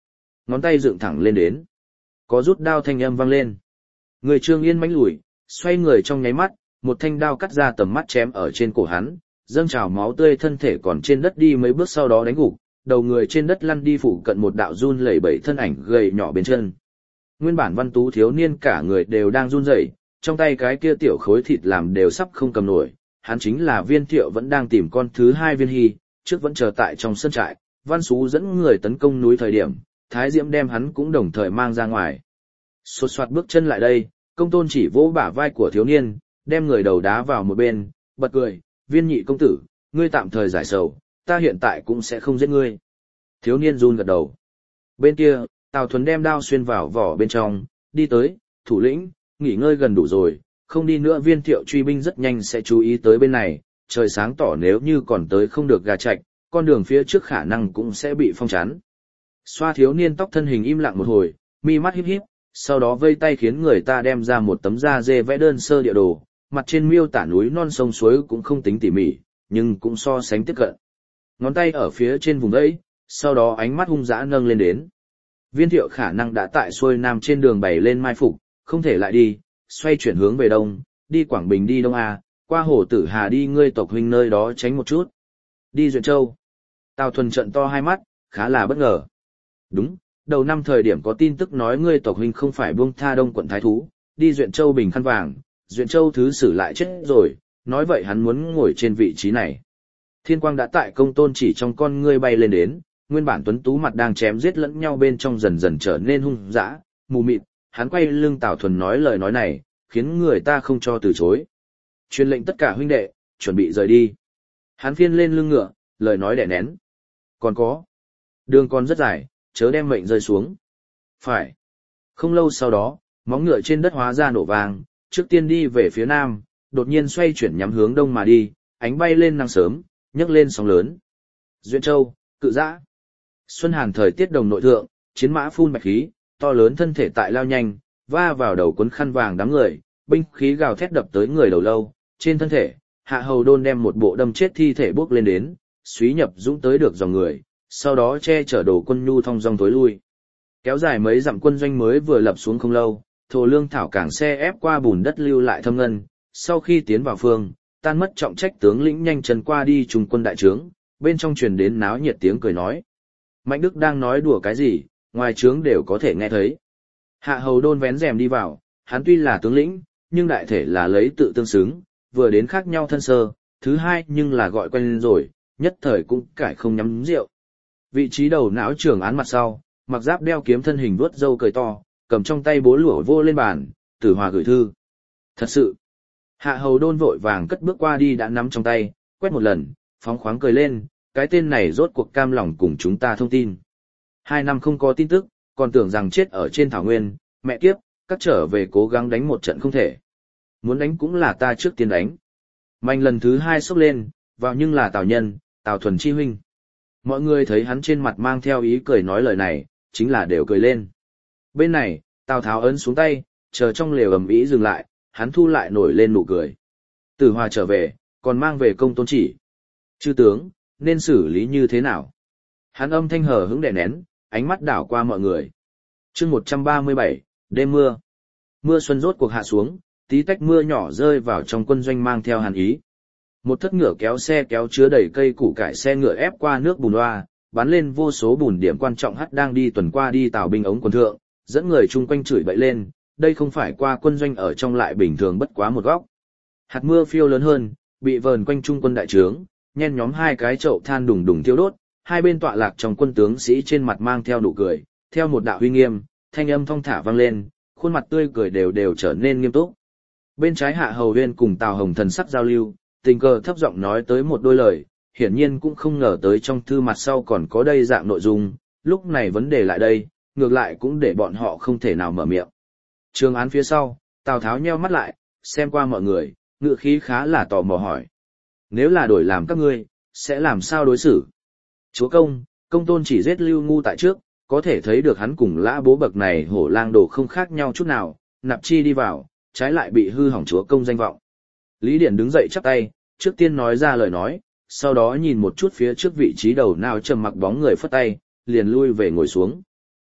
ngón tay dựng thẳng lên đến. Có rút đao thanh âm vang lên. Người Trương Yên mãnh lùi, xoay người trong nháy mắt, một thanh đao cắt ra tầm mắt chém ở trên cổ hắn, dâng trào máu tươi, thân thể còn trên đất đi mấy bước sau đó đánh gục, đầu người trên đất lăn đi phụ cận một đạo run lẩy bẩy thân ảnh gầy nhỏ bên chân. Nguyên bản Văn Tú thiếu niên cả người đều đang run rẩy, trong tay cái kia tiểu khối thịt làm đều sắp không cầm nổi, hắn chính là Viên Thiệu vẫn đang tìm con thứ hai Viên Hy, trước vẫn chờ tại trong sân trại, Văn Sú dẫn người tấn công núi thời điểm, Thái Diễm đem hắn cũng đồng thời mang ra ngoài. Xột xoạt bước chân lại đây, Công Tôn Chỉ vỗ bả vai của thiếu niên, đem người đầu đá vào một bên, bật cười, Viên nhị công tử, ngươi tạm thời giải sầu, ta hiện tại cũng sẽ không giết ngươi. Thiếu niên run gật đầu. Bên kia, Tào Thuần đem đao xuyên vào vỏ bên trong, đi tới, thủ lĩnh, nghỉ ngơi gần đủ rồi, không đi nữa. Viên Thiệu truy binh rất nhanh sẽ chú ý tới bên này, trời sáng tỏ nếu như còn tới không được gà chạch, con đường phía trước khả năng cũng sẽ bị phong chắn. Xoa thiếu niên tóc thân hình im lặng một hồi, mi mắt híp híp, sau đó vây tay khiến người ta đem ra một tấm da dê vẽ đơn sơ địa đồ, mặt trên miêu tả núi non sông suối cũng không tính tỉ mỉ, nhưng cũng so sánh tiếp cận. Ngón tay ở phía trên vùng ấy, sau đó ánh mắt hung dã nâng lên đến. Viên Thiệu khả năng đã tại xuôi nam trên đường bày lên mai phục, không thể lại đi, xoay chuyển hướng về đông, đi Quảng Bình đi Đông A, qua Hồ Tử Hà đi ngươi tộc huynh nơi đó tránh một chút. Đi Duyện Châu. Tào Thuần trận to hai mắt, khá là bất ngờ. Đúng, đầu năm thời điểm có tin tức nói ngươi tộc huynh không phải buông tha Đông quận Thái Thú, đi Duyện Châu bình khăn vàng, Duyện Châu thứ sử lại chết rồi, nói vậy hắn muốn ngồi trên vị trí này. Thiên quang đã tại Công Tôn Chỉ trong con ngươi bay lên đến, nguyên bản tuấn tú mặt đang chém giết lẫn nhau bên trong dần dần trở nên hung dã, mù mịt, hắn quay lưng Tào Thuần nói lời nói này, khiến người ta không cho từ chối. Truyền lệnh tất cả huynh đệ, chuẩn bị rời đi. Hắn phiên lên lưng ngựa, lời nói đè nén. Còn có, đường còn rất dài, chớ đem mệnh rơi xuống. Phải. Không lâu sau đó, móng ngựa trên đất hóa ra nổ vàng, trước tiên đi về phía nam, đột nhiên xoay chuyển nhắm hướng đông mà đi, ánh bay lên nắng sớm, nhấc lên sóng lớn. Duyện Châu, Cự Giã. Xuân Hàn thời tiết đồng nội thượng, chiến mã phun bạch khí, to lớn thân thể tại lao nhanh, va vào đầu cuốn khăn vàng đám người, binh khí gào thét đập tới người đầu lâu, trên thân thể, Hạ Hầu Đôn đem một bộ đâm chết thi thể bước lên đến, suý nhập dũng tới được dòng người, sau đó che chở đồ quân nhu thong dong tối lui. Kéo dài mấy dặm quân doanh mới vừa lập xuống không lâu, Thổ Lương Thảo cảng xe ép qua bùn đất lưu lại thâm ngân, sau khi tiến vào phương, tan mất trọng trách tướng lĩnh nhanh chân qua đi trùng quân đại trướng, bên trong truyền đến náo nhiệt tiếng cười nói. Mạnh Đức đang nói đùa cái gì, ngoài trướng đều có thể nghe thấy. Hạ Hầu Đôn vén rèm đi vào, hắn tuy là tướng lĩnh, nhưng đại thể là lấy tự tương xứng, vừa đến khác nhau thân sơ, thứ hai nhưng là gọi quen rồi, nhất thời cũng cải không nhắm rượu. Vị trí đầu não trưởng án mặt sau, mặc giáp đeo kiếm thân hình vuốt râu cười to, cầm trong tay bố lụa vô lên bàn, Tử Hòa gửi thư. Thật sự. Hạ Hầu Đôn vội vàng cất bước qua đi đã nắm trong tay, quét một lần, phóng khoáng cười lên, cái tên này rốt cuộc cam lòng cùng chúng ta thông tin. Hai năm không có tin tức, còn tưởng rằng chết ở trên thảo nguyên, mẹ kiếp, các trở về cố gắng đánh một trận không thể. Muốn đánh cũng là ta trước tiên đánh. Mạnh lần thứ hai xốc lên, vào nhưng là Tào Nhân, Tào Thuần chi huynh. Mọi người thấy hắn trên mặt mang theo ý cười nói lời này, chính là đều cười lên. Bên này, Tào Tháo ấn xuống tay, chờ trong lều ầm ĩ dừng lại, hắn thu lại nổi lên nụ cười. Tử Hòa trở về, còn mang về Công Tôn Chỉ. Chư tướng, nên xử lý như thế nào? Hắn âm thanh hờ hững đè nén, ánh mắt đảo qua mọi người. Chương một trăm ba mươi bảy, đêm mưa. Mưa xuân rốt cuộc hạ xuống, tí tách mưa nhỏ rơi vào trong quân doanh mang theo hàn ý. Một thất ngựa kéo xe kéo chứa đầy cây củ cải xe ngựa ép qua nước bùn loa, bắn lên vô số bùn điểm quan trọng hắt đang đi tuần qua đi tào binh ống quân thượng, dẫn người chung quanh chửi bậy lên, đây không phải qua quân doanh ở trong lại bình thường bất quá một góc. Hạt mưa phiêu lớn hơn, bị vờn quanh trung quân đại trướng, nhen nhóm hai cái chậu than đùng đùng thiêu đốt, hai bên tọa lạc trong quân tướng sĩ trên mặt mang theo nụ cười, theo một đạo uy nghiêm, thanh âm thong thả vang lên, khuôn mặt tươi cười đều đều trở nên nghiêm túc. Bên trái Hạ Hầu Huyên cùng Tào Hồng thần sắc giao lưu, tình cờ thấp giọng nói tới một đôi lời, hiển nhiên cũng không ngờ tới trong thư mặt sau còn có đây dạng nội dung, lúc này vấn đề lại đây, ngược lại cũng để bọn họ không thể nào mở miệng. Trường án phía sau, Tào Tháo nheo mắt lại, xem qua mọi người, ngựa khí khá là tò mò hỏi. Nếu là đổi làm các ngươi, sẽ làm sao đối xử? Chúa công, Công Tôn Chỉ giết Lưu Ngu tại trước, có thể thấy được hắn cùng Lã Bố bậc này hổ lang đồ không khác nhau chút nào, nạp chi đi vào, trái lại bị hư hỏng chúa công danh vọng. Lý Điển đứng dậy chắp tay, trước tiên nói ra lời nói, sau đó nhìn một chút phía trước vị trí đầu nào trầm mặc bóng người phất tay, liền lui về ngồi xuống.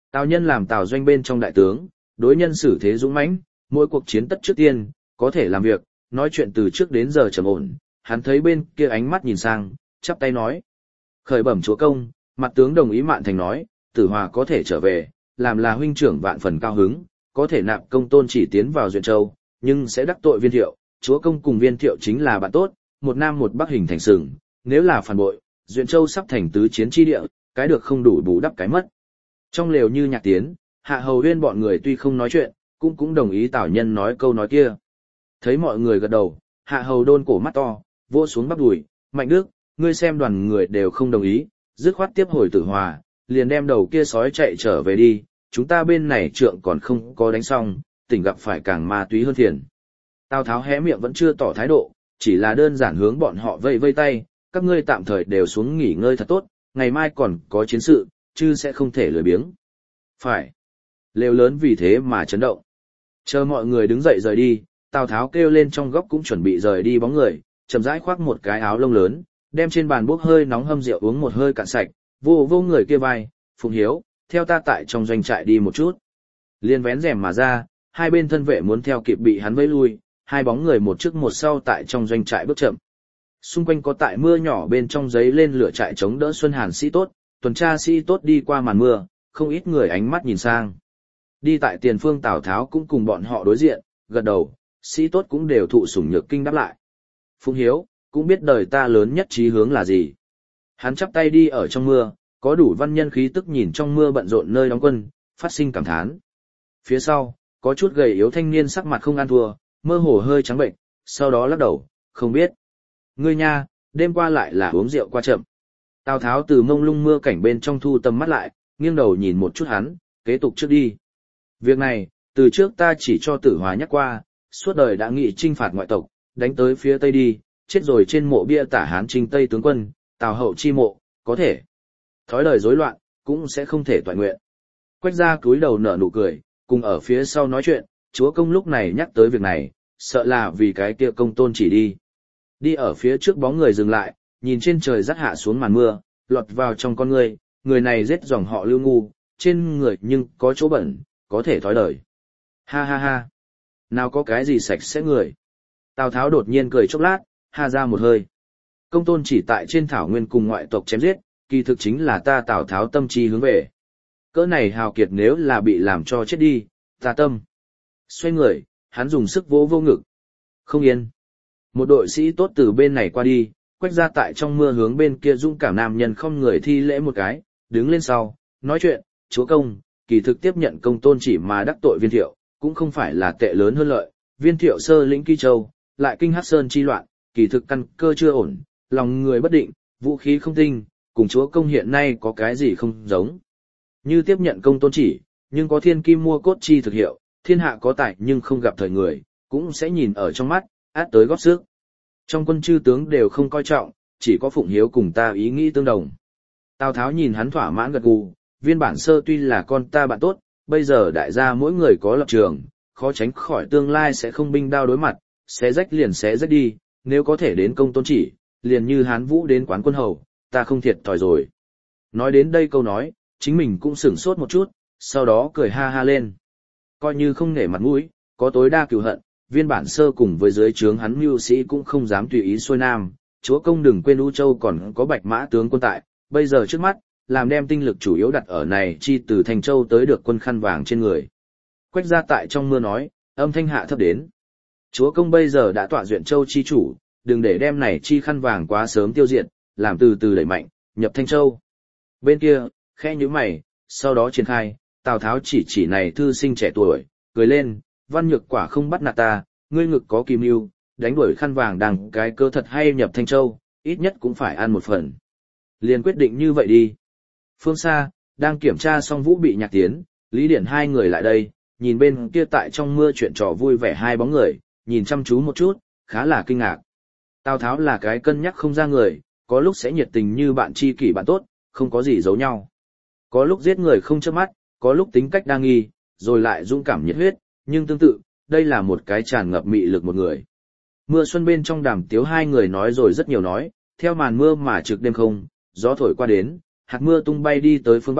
Tào Nhân làm Tào Doanh bên trong đại tướng, đối nhân xử thế dũng mãnh, mỗi cuộc chiến tất trước tiên, có thể làm việc, nói chuyện từ trước đến giờ trầm ổn, hắn thấy bên kia ánh mắt nhìn sang, chắp tay nói. Khởi bẩm chúa công, mặt tướng đồng ý Mạn Thành nói, Tử Hòa có thể trở về, làm là huynh trưởng vạn phần cao hứng, có thể nạp Công Tôn Chỉ tiến vào Duyện Châu, nhưng sẽ đắc tội Viên Thiệu, chúa công cùng Viên Thiệu chính là bạn tốt, một nam một bắc hình thành sừng, nếu là phản bội, Duyện Châu sắp thành tứ chiến chi địa, cái được không đủ bù đắp cái mất. Trong lều như nhạc tiến, Hạ Hầu Huyên bọn người tuy không nói chuyện, cũng cũng đồng ý Tào Nhân nói câu nói kia. Thấy mọi người gật đầu, Hạ Hầu đôn cổ mắt to, vỗ xuống bắp đùi, Mạnh Đức, ngươi xem đoàn người đều không đồng ý, dứt khoát tiếp hồi Tử Hòa, liền đem đầu kia sói chạy trở về đi, chúng ta bên này trượng còn không có đánh xong, tỉnh gặp phải càng ma túy hơn phiền. Tào Tháo hé miệng vẫn chưa tỏ thái độ, chỉ là đơn giản hướng bọn họ vây vây tay, các ngươi tạm thời đều xuống nghỉ ngơi thật tốt, ngày mai còn có chiến sự, chứ sẽ không thể lười biếng. Phải. Lều lớn vì thế mà chấn động. Chờ mọi người đứng dậy rời đi, Tào Tháo kêu lên trong góc cũng chuẩn bị rời đi bóng người, chậm rãi khoác một cái áo lông lớn, đem trên bàn bốc hơi nóng hâm rượu uống một hơi cạn sạch, vô vô người kia vai, Phùng Hiếu, theo ta tại trong doanh trại đi một chút. Liên vén rèm mà ra, hai bên thân vệ muốn theo kịp bị hắn vẫy lui, hai bóng người một trước một sau tại trong doanh trại bước chậm. Xung quanh có tại mưa nhỏ bên trong giấy lên lửa trại chống đỡ Xuân Hàn sĩ tốt, tuần tra sĩ tốt đi qua màn mưa, không ít người ánh mắt nhìn sang. Đi tại tiền phương Tào Tháo cũng cùng bọn họ đối diện, gật đầu, sĩ tốt cũng đều thụ sủng nhược kinh đáp lại. Phùng Hiếu, cũng biết đời ta lớn nhất chí hướng là gì. Hắn chắp tay đi ở trong mưa, có đủ văn nhân khí tức nhìn trong mưa bận rộn nơi đóng quân, phát sinh cảm thán. Phía sau, có chút gầy yếu thanh niên sắc mặt không ăn thua, mơ hồ hơi trắng bệnh, sau đó lắc đầu, không biết. Ngươi nha, đêm qua lại là uống rượu qua chậm. Tào Tháo từ mông lung mưa cảnh bên trong thu tầm mắt lại, nghiêng đầu nhìn một chút hắn, kế tục trước đi. Việc này, từ trước ta chỉ cho Tử Hòa nhắc qua, suốt đời đã nghị trinh phạt ngoại tộc, đánh tới phía Tây đi, chết rồi trên mộ bia tả Hán Trinh Tây tướng quân, Tào hậu chi mộ, có thể. Thói đời rối loạn, cũng sẽ không thể toại nguyện. Quách gia cúi đầu nở nụ cười, cùng ở phía sau nói chuyện, chúa công lúc này nhắc tới việc này, sợ là vì cái kia Công Tôn Chỉ đi. Đi ở phía trước bóng người dừng lại, nhìn trên trời rắt hạ xuống màn mưa, lọt vào trong con người, người này giết dòng họ Lưu ngu, trên người nhưng có chỗ bẩn, có thể thói đời. Ha ha ha, nào có cái gì sạch sẽ người. Tào Tháo đột nhiên cười chốc lát, ha ra một hơi. Công Tôn Chỉ tại trên thảo nguyên cùng ngoại tộc chém giết, kỳ thực chính là ta Tào Tháo tâm trí hướng về. Cỡ này hào kiệt nếu là bị làm cho chết đi, ta tâm. Xoay người, hắn dùng sức vỗ vô ngực. Không yên. Một đội sĩ tốt từ bên này qua đi, Quách gia tại trong mưa hướng bên kia dũng cảm nam nhân không người thi lễ một cái, đứng lên sau, nói chuyện, chúa công, kỳ thực tiếp nhận Công Tôn Chỉ mà đắc tội Viên Thiệu, cũng không phải là tệ lớn hơn lợi. Viên Thiệu sơ lĩnh Kỳ Châu, lại kinh Hắc Sơn chi loạn, kỳ thực căn cơ chưa ổn, lòng người bất định, vũ khí không tinh, cùng chúa công hiện nay có cái gì không giống. Như tiếp nhận Công Tôn Chỉ, nhưng có thiên kim mua cốt chi thực hiệu, thiên hạ có tài nhưng không gặp thời người, cũng sẽ nhìn ở trong mắt, át tới góp sức. Trong quân chư tướng đều không coi trọng, chỉ có Phụng Hiếu cùng ta ý nghĩ tương đồng. Tào Tháo nhìn hắn thỏa mãn gật gù, Viên Bản Sơ tuy là con ta bạn tốt, bây giờ đại gia mỗi người có lập trường, khó tránh khỏi tương lai sẽ không binh đao đối mặt, xé rách liền xé rách đi, nếu có thể đến Công Tôn Chỉ, liền như Hán Vũ đến quán quân hầu, ta không thiệt thòi rồi. Nói đến đây câu nói, chính mình cũng sửng sốt một chút, sau đó cười ha ha lên. Coi như không nể mặt mũi, có tối đa cừu hận, Viên Bản Sơ cùng với dưới trướng hắn mưu sĩ cũng không dám tùy ý xuôi nam, chúa công đừng quên U Châu còn có Bạch Mã tướng quân tại, bây giờ trước mắt, làm đem tinh lực chủ yếu đặt ở này chi từ Thành Châu tới được quân khăn vàng trên người. Quách gia tại trong mưa nói, âm thanh hạ thấp đến. Chúa công bây giờ đã tọa Duyện Châu chi chủ, đừng để đem này chi khăn vàng quá sớm tiêu diệt, làm từ từ đẩy mạnh, nhập Thanh Châu. Bên kia, khẽ nhíu mày, sau đó triển khai, Tào Tháo chỉ chỉ này thư sinh trẻ tuổi, cười lên, Văn Nhược quả không bắt nạt ta, ngươi ngực có kim mưu, đánh đuổi khăn vàng đằng cái cơ thật hay nhập Thanh Châu, ít nhất cũng phải ăn một phần. Liền quyết định như vậy đi. Phương xa, đang kiểm tra xong Vũ Bị Nhạc Tiến, Lý Điển hai người lại đây, nhìn bên kia tại trong mưa chuyện trò vui vẻ hai bóng người, nhìn chăm chú một chút, khá là kinh ngạc. Tào Tháo là cái cân nhắc không ra người, có lúc sẽ nhiệt tình như bạn tri kỷ bạn tốt, không có gì giấu nhau. Có lúc giết người không chớp mắt, có lúc tính cách đa nghi, rồi lại dũng cảm nhiệt huyết, nhưng tương tự, đây là một cái tràn ngập mị lực một người. Mưa xuân bên trong đàm tiếu hai người nói rồi rất nhiều nói, theo màn mưa mà trực đêm không, gió thổi qua đến, hạt mưa tung bay đi tới phương Bắc,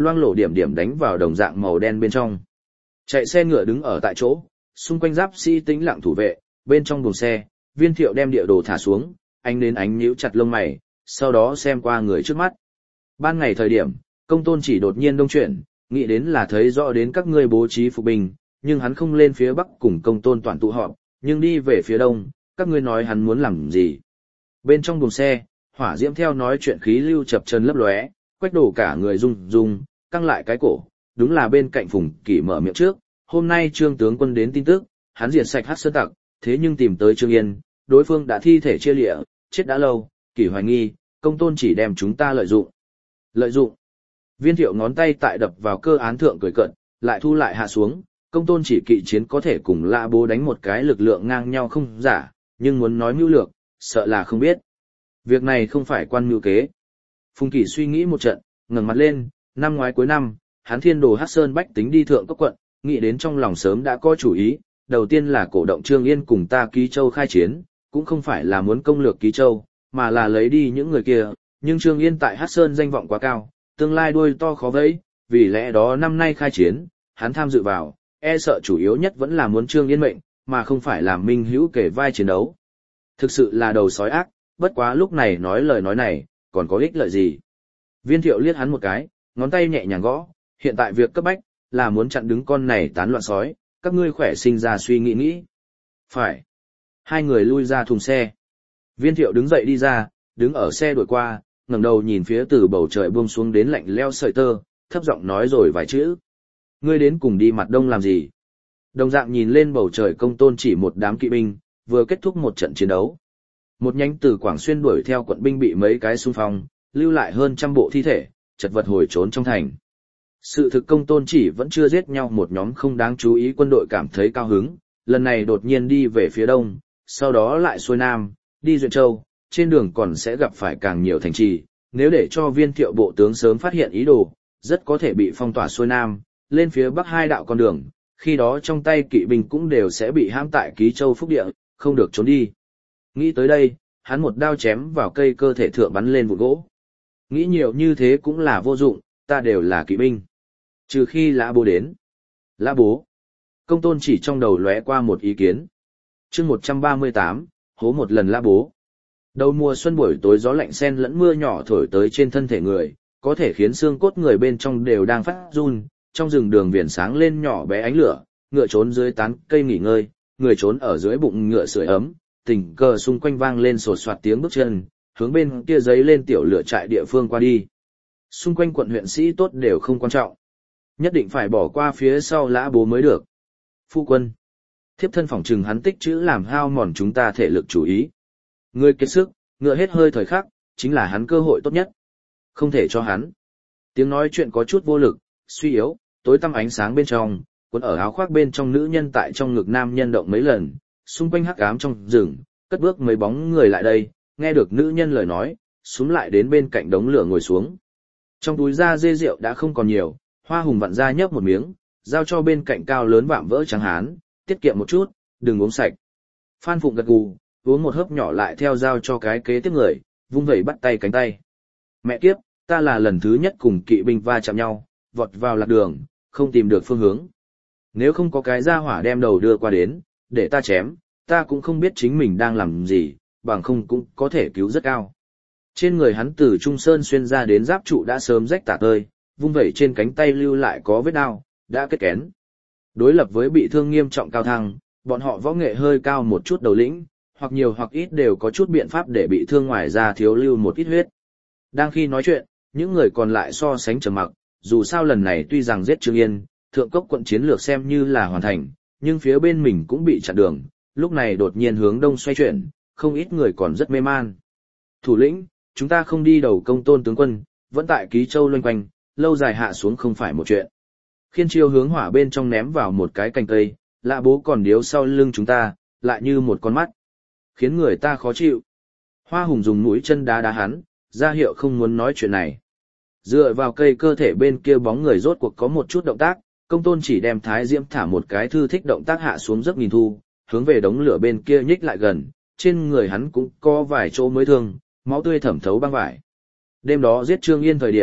loang lổ điểm điểm đánh vào đồng dạng màu đen bên trong. Chạy xe ngựa đứng ở tại chỗ, xung quanh giáp sĩ tĩnh lặng thủ vệ, bên trong buồng xe, Viên Thiệu đem địa đồ thả xuống, anh đến ánh nhíu chặt lông mày, sau đó xem qua người trước mắt. Ban ngày thời điểm, Công Tôn Chỉ đột nhiên đông chuyển, nghĩ đến là thấy rõ đến các ngươi bố trí phục binh, nhưng hắn không lên phía bắc cùng Công Tôn toàn tụ họp, nhưng đi về phía đông, các ngươi nói hắn muốn làm gì. Bên trong buồng xe, hỏa diễm theo nói chuyện khí lưu chập chân lấp lóe, Quách đổ cả người rung rung, căng lại cái cổ, đúng là bên cạnh Phùng Kỷ mở miệng trước, hôm nay Trương tướng quân đến tin tức, hắn diệt sạch Hắc Sơn tặc, thế nhưng tìm tới Trương Yên, đối phương đã thi thể chia lịa, chết đã lâu, Kỷ hoài nghi, Công Tôn chỉ đem chúng ta lợi dụng. Lợi dụng. Viên Thiệu ngón tay tại đập vào cơ án thượng cười cận, lại thu lại hạ xuống, Công Tôn chỉ kỵ chiến có thể cùng Lã Bố đánh một cái lực lượng ngang nhau không giả, nhưng muốn nói mưu lược, sợ là không biết. Việc này không phải quan mưu kế. Phùng Kỷ suy nghĩ một trận, ngẩng mặt lên, năm ngoái cuối năm, hắn thiên đồ Hắc Sơn bách tính đi thượng cấp quận, nghĩ đến trong lòng sớm đã có chủ ý, đầu tiên là cổ động Trương Yên cùng ta Ký Châu khai chiến, cũng không phải là muốn công lược Ký Châu, mà là lấy đi những người kia, nhưng Trương Yên tại Hắc Sơn danh vọng quá cao, tương lai đuôi to khó vẫy, vì lẽ đó năm nay khai chiến, hắn tham dự vào, e sợ chủ yếu nhất vẫn là muốn Trương Yên mệnh, mà không phải làm minh hữu kể vai chiến đấu. Thực sự là đầu sói ác, bất quá lúc này nói lời nói này, còn có ích lợi gì. Viên Thiệu liếc hắn một cái, ngón tay nhẹ nhàng gõ, hiện tại việc cấp bách, là muốn chặn đứng con này tán loạn sói, các ngươi khỏe sinh ra suy nghĩ nghĩ. Phải. Hai người lui ra thùng xe. Viên Thiệu đứng dậy đi ra, đứng ở xe đuổi qua, ngẩng đầu nhìn phía từ bầu trời buông xuống đến lạnh leo sợi tơ, thấp giọng nói rồi vài chữ. Ngươi đến cùng đi mặt đông làm gì? Đồng dạng nhìn lên bầu trời Công Tôn chỉ một đám kỵ binh, vừa kết thúc một trận chiến đấu. Một nhánh từ Quảng Xuyên đuổi theo quận binh bị mấy cái xung phong, lưu lại hơn trăm bộ thi thể, chật vật hồi trốn trong thành. Sự thực Công Tôn chỉ vẫn chưa giết nhau một nhóm không đáng chú ý, quân đội cảm thấy cao hứng, lần này đột nhiên đi về phía đông, sau đó lại xuôi nam, đi Duyện Châu, trên đường còn sẽ gặp phải càng nhiều thành trì, nếu để cho Viên Thiệu bộ tướng sớm phát hiện ý đồ, rất có thể bị phong tỏa xuôi nam, lên phía bắc hai đạo con đường, khi đó trong tay kỵ binh cũng đều sẽ bị hãm tại Ký Châu Phúc Địa, không được trốn đi. Nghĩ tới đây, hắn một đao chém vào cây cơ thể thượng bắn lên vụn gỗ. Nghĩ nhiều như thế cũng là vô dụng, ta đều là kỵ binh. Trừ khi Lã Bố đến. Lã Bố. Công Tôn chỉ trong đầu lóe qua một ý kiến. Chương một trăm ba mươi tám, hố một lần Lã Bố. Đầu mùa xuân buổi tối gió lạnh xen lẫn mưa nhỏ thổi tới trên thân thể người, có thể khiến xương cốt người bên trong đều đang phát run, trong rừng đường viền sáng lên nhỏ bé ánh lửa, ngựa trốn dưới tán cây nghỉ ngơi, người trốn ở dưới bụng ngựa sưởi ấm, tình cờ xung quanh vang lên sột soạt tiếng bước chân, hướng bên kia giấy lên tiểu lửa trại địa phương qua đi. Xung quanh quận huyện sĩ tốt đều không quan trọng. Nhất định phải bỏ qua phía sau Lã Bố mới được. Phu quân. Thiếp thân phỏng trừng hắn tích chữ làm hao mòn chúng ta thể lực chủ ý. Người kiệt sức, ngựa hết hơi thời khắc, chính là hắn cơ hội tốt nhất. Không thể cho hắn. Tiếng nói chuyện có chút vô lực, suy yếu, tối tăm ánh sáng bên trong, quần ở áo khoác bên trong nữ nhân tại trong ngực nam nhân động mấy lần, xung quanh hắc ám trong rừng, cất bước mấy bóng người lại đây, nghe được nữ nhân lời nói, xuống lại đến bên cạnh đống lửa ngồi xuống. Trong túi da dê rượu đã không còn nhiều, Hoa Hùng vặn ra nhấp một miếng, giao cho bên cạnh cao lớn vạm vỡ trắng hán, tiết kiệm một chút, đừng uống sạch. Phan Phụng gật gù, uống một hớp nhỏ lại theo giao cho cái kế tiếp người, vung vẩy bắt tay cánh tay. Mẹ kiếp, ta là lần thứ nhất cùng kỵ binh va chạm nhau, vọt vào lạc đường, không tìm được phương hướng. Nếu không có cái gia hỏa đem đầu đưa qua đến, để ta chém, ta cũng không biết chính mình đang làm gì, bằng không cũng có thể cứu rất cao. Trên người hắn từ Trung Sơn xuyên ra đến giáp trụ đã sớm rách tả tơi, vung vẩy trên cánh tay lưu lại có vết đao, đã kết kén. Đối lập với bị thương nghiêm trọng Cao Thăng, bọn họ võ nghệ hơi cao một chút đầu lĩnh, hoặc nhiều hoặc ít đều có chút biện pháp để bị thương ngoài ra thiếu lưu một ít huyết. Đang khi nói chuyện, những người còn lại so sánh trầm mặc, dù sao lần này tuy rằng giết Trương Yên, thượng cốc quận chiến lược xem như là hoàn thành, nhưng phía bên mình cũng bị chặn đường, lúc này đột nhiên hướng đông xoay chuyển, không ít người còn rất mê man. Thủ lĩnh, chúng ta không đi đầu Công Tôn tướng quân, vẫn tại Ký Châu loanh quanh, lâu dài hạ xuống không phải một chuyện. Khiên Chiêu hướng hỏa bên trong ném vào một cái cành cây, Lã Bố còn điếu sau lưng chúng ta, lại như một con mắt, khiến người ta khó chịu. Hoa Hùng dùng mũi chân đá đá hắn, ra hiệu không muốn nói chuyện này. Dựa vào cây cơ thể bên kia bóng người rốt cuộc có một chút động tác, Công Tôn chỉ đem Thái Diễm thả một cái thư thích động tác hạ xuống rất nghìn thu, hướng về đống lửa bên kia nhích lại gần, trên người hắn cũng có vài chỗ mới thương, máu tươi thẩm thấu băng vải. Đêm đó giết Trương Yên thời điểm,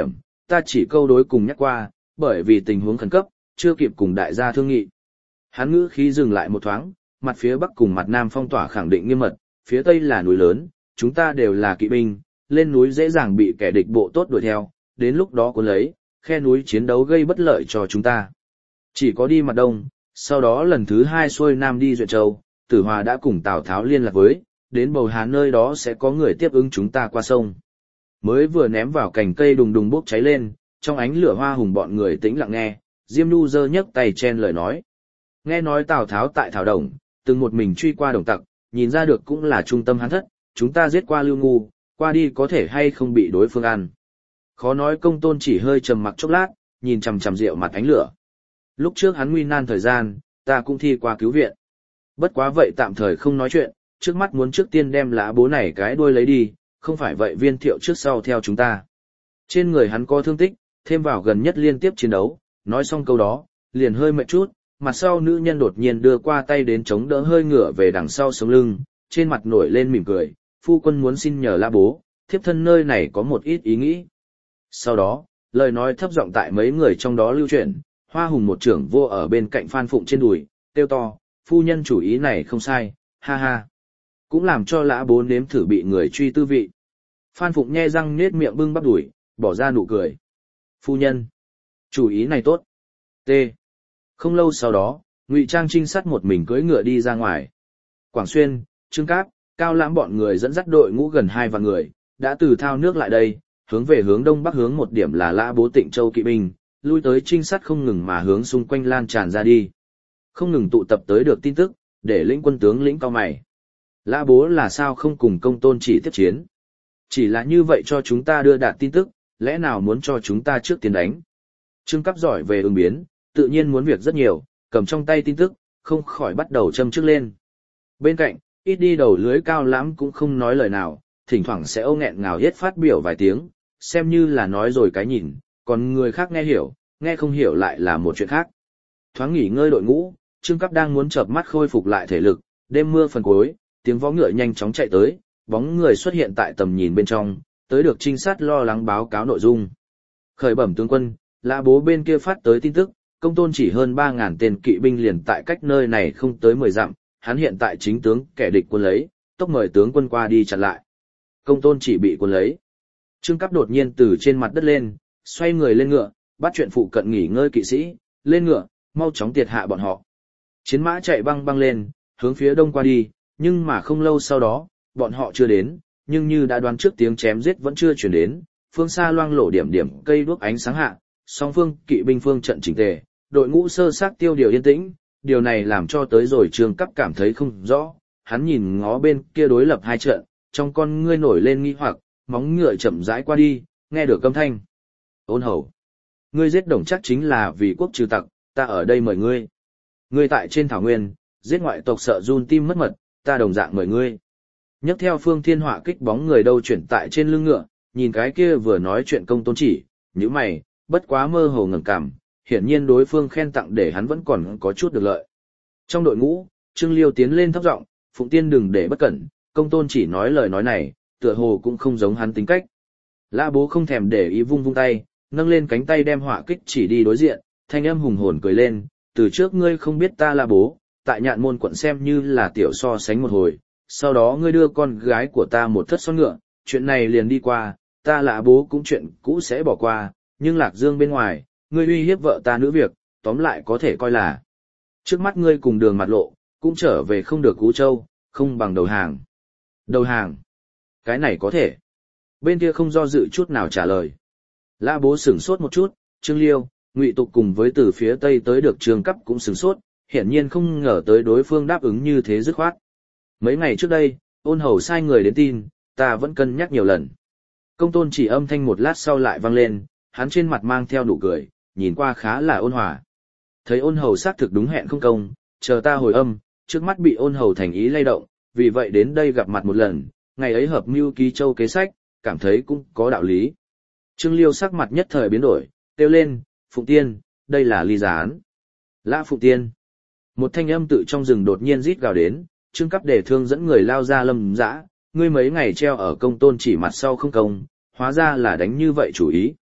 ta chỉ câu đối cùng nhắc qua, bởi vì tình huống khẩn cấp, chưa kịp cùng đại gia thương nghị. Hắn ngữ khí dừng lại một thoáng, mặt phía bắc cùng mặt nam phong tỏa khẳng định nghiêm mật, phía tây là núi lớn, chúng ta đều là kỵ binh, lên núi dễ dàng bị kẻ địch bộ tốt đuổi theo, đến lúc đó cuốn lấy, khe núi chiến đấu gây bất lợi cho chúng ta. Chỉ có đi mặt đông, sau đó lần thứ hai xuôi nam đi Duyện Châu, Tử Hòa đã cùng Tào Tháo liên lạc với, đến Bầu Hà nơi đó sẽ có người tiếp ứng chúng ta qua sông. Mới vừa ném vào cành cây đùng đùng bốc cháy lên, trong ánh lửa Hoa Hùng bọn người tĩnh lặng nghe, Diêm Nhu giơ nhấc tay chen lời nói. Nghe nói Tào Tháo tại Thảo Đồng, từng một mình truy qua đồng tặc, nhìn ra được cũng là trung tâm hắn thất, chúng ta giết qua Lưu Ngu, qua đi có thể hay không bị đối phương ăn. Khó nói. Công Tôn chỉ hơi trầm mặc chốc lát, nhìn chằm chằm rượu mặt ánh lửa. Lúc trước hắn nguy nan thời gian, ta cũng thi qua cứu viện. Bất quá vậy tạm thời không nói chuyện, trước mắt muốn trước tiên đem lã bố này cái đuôi lấy đi, không phải vậy Viên Thiệu trước sau theo chúng ta. Trên người hắn có thương tích, thêm vào gần nhất liên tiếp chiến đấu, nói xong câu đó, liền hơi mệt chút, mặt sau nữ nhân đột nhiên đưa qua tay đến chống đỡ hơi ngửa về đằng sau sống lưng, trên mặt nổi lên mỉm cười, phu quân muốn xin nhờ lã bố, thiếp thân nơi này có một ít ý nghĩ. Sau đó, lời nói thấp giọng tại mấy người trong đó lưu truyền, Hoa Hùng một trưởng vô ở bên cạnh Phan Phụng trên đùi, kêu to, phu nhân chủ ý này không sai, ha ha. Cũng làm cho lã bố nếm thử bị người truy tư vị. Phan Phụng nhe răng nết miệng bưng bắp đùi, bỏ ra nụ cười. Phu nhân, chủ ý này tốt. T. Không lâu sau đó, Ngụy Trang trinh sát một mình cưỡi ngựa đi ra ngoài. Quảng Xuyên, Trương Cáp, Cao Lãm bọn người dẫn dắt đội ngũ gần hai vạn người, đã từ thao nước lại đây, hướng về hướng đông bắc hướng một điểm là lã bố Tịnh Châu kỵ binh, lui tới trinh sát không ngừng mà hướng xung quanh lan tràn ra đi. Không ngừng tụ tập tới được tin tức, để lĩnh quân tướng lĩnh cao mày. Lã bố là sao không cùng Công Tôn chỉ tiếp chiến? Chỉ là như vậy cho chúng ta đưa đạt tin tức, lẽ nào muốn cho chúng ta trước tiến đánh? Trương Cáp giỏi về ứng biến, tự nhiên muốn việc rất nhiều, cầm trong tay tin tức, không khỏi bắt đầu châm trước lên. Bên cạnh, ít đi đầu lưới Cao Lãm cũng không nói lời nào, thỉnh thoảng sẽ âu nghẹn ngào hết phát biểu vài tiếng, xem như là nói rồi cái nhìn, còn người khác nghe hiểu, nghe không hiểu lại là một chuyện khác. Thoáng nghỉ ngơi đội ngũ, Trương Cáp đang muốn chợp mắt khôi phục lại thể lực, đêm mưa phần cuối, tiếng vó ngựa nhanh chóng chạy tới, bóng người xuất hiện tại tầm nhìn bên trong, tới được trinh sát lo lắng báo cáo nội dung. Khởi bẩm tướng quân, lã bố bên kia phát tới tin tức, Công Tôn chỉ hơn ba ngàn tên kỵ binh liền tại cách nơi này không tới mười dặm, hắn hiện tại chính tướng kẻ địch quân lấy, tốc mời tướng quân qua đi chặn lại. Công Tôn chỉ bị quân lấy. Trương Cáp đột nhiên từ trên mặt đất lên, xoay người lên ngựa, bắt chuyện phụ cận nghỉ ngơi kỵ sĩ, lên ngựa, mau chóng tiệt hạ bọn họ. Chiến mã chạy băng băng lên, hướng phía đông qua đi, nhưng mà không lâu sau đó, bọn họ chưa đến, nhưng như đã đoán trước tiếng chém giết vẫn chưa chuyển đến, phương xa loang lổ điểm điểm cây đuốc ánh sáng hạ, song phương kỵ binh phương trận chỉnh tề, đội ngũ sơ xác tiêu điều yên tĩnh, điều này làm cho tới rồi Trương Cáp cảm thấy không rõ, hắn nhìn ngó bên kia đối lập hai trận, trong con ngươi nổi lên nghi hoặc, móng ngựa chậm rãi qua đi, nghe được âm thanh. Ôn Hầu, ngươi giết Đồng Trác chính là vì quốc trừ tặc, ta ở đây mời ngươi. Ngươi tại trên thảo nguyên, giết ngoại tộc sợ run tim mất mật, ta đồng dạng mời ngươi. Nhấc theo Phương Thiên Họa kích bóng người đâu chuyển tại trên lưng ngựa, nhìn cái kia vừa nói chuyện Công Tôn chỉ, nhíu mày, bất quá mơ hồ ngẩng cằm, hiển nhiên đối phương khen tặng để hắn vẫn còn có chút được lợi. Trong đội ngũ, Trương Liêu tiến lên thấp giọng, Phụng Tiên đừng để bất cẩn, Công Tôn chỉ nói lời nói này, tựa hồ cũng không giống hắn tính cách. Lã bố không thèm để ý vung vung tay, nâng lên cánh tay đem họa kích chỉ đi đối diện, thanh âm hùng hồn cười lên, từ trước ngươi không biết ta là bố, tại Nhạn Môn quận xem như là tiểu so sánh một hồi, sau đó ngươi đưa con gái của ta một thất son ngựa, chuyện này liền đi qua, ta là bố cũng chuyện cũ sẽ bỏ qua, nhưng Lạc Dương bên ngoài, ngươi uy hiếp vợ ta nữ việc, tóm lại có thể coi là trước mắt ngươi cùng đường mặt lộ, cũng trở về không được Cú Châu, không bằng đầu hàng. Đầu hàng? Cái này có thể. Bên kia không do dự chút nào trả lời. Lã bố sửng sốt một chút, Trương Liêu, Ngụy Tục cùng với từ phía tây tới được Trương Cáp cũng sửng sốt, hiển nhiên không ngờ tới đối phương đáp ứng như thế dứt khoát. Mấy ngày trước đây, Ôn Hầu sai người đến tin, ta vẫn cân nhắc nhiều lần. Công Tôn chỉ âm thanh một lát sau lại vang lên, hắn trên mặt mang theo nụ cười, nhìn qua khá là ôn hòa. Thấy Ôn Hầu xác thực đúng hẹn không công, chờ ta hồi âm, trước mắt bị Ôn Hầu thành ý lay động, vì vậy đến đây gặp mặt một lần, ngày ấy hợp mưu ký châu kế sách, cảm thấy cũng có đạo lý. Trương Liêu sắc mặt nhất thời biến đổi, kêu lên, Phụng Tiên, đây là ly gián. Lã Phụng Tiên. Một thanh âm tự trong rừng đột nhiên rít gào đến, Trương Cáp để thương dẫn người lao ra lâm dã, ngươi mấy ngày treo ở Công Tôn chỉ mặt sau không công, hóa ra là đánh như vậy chủ ý.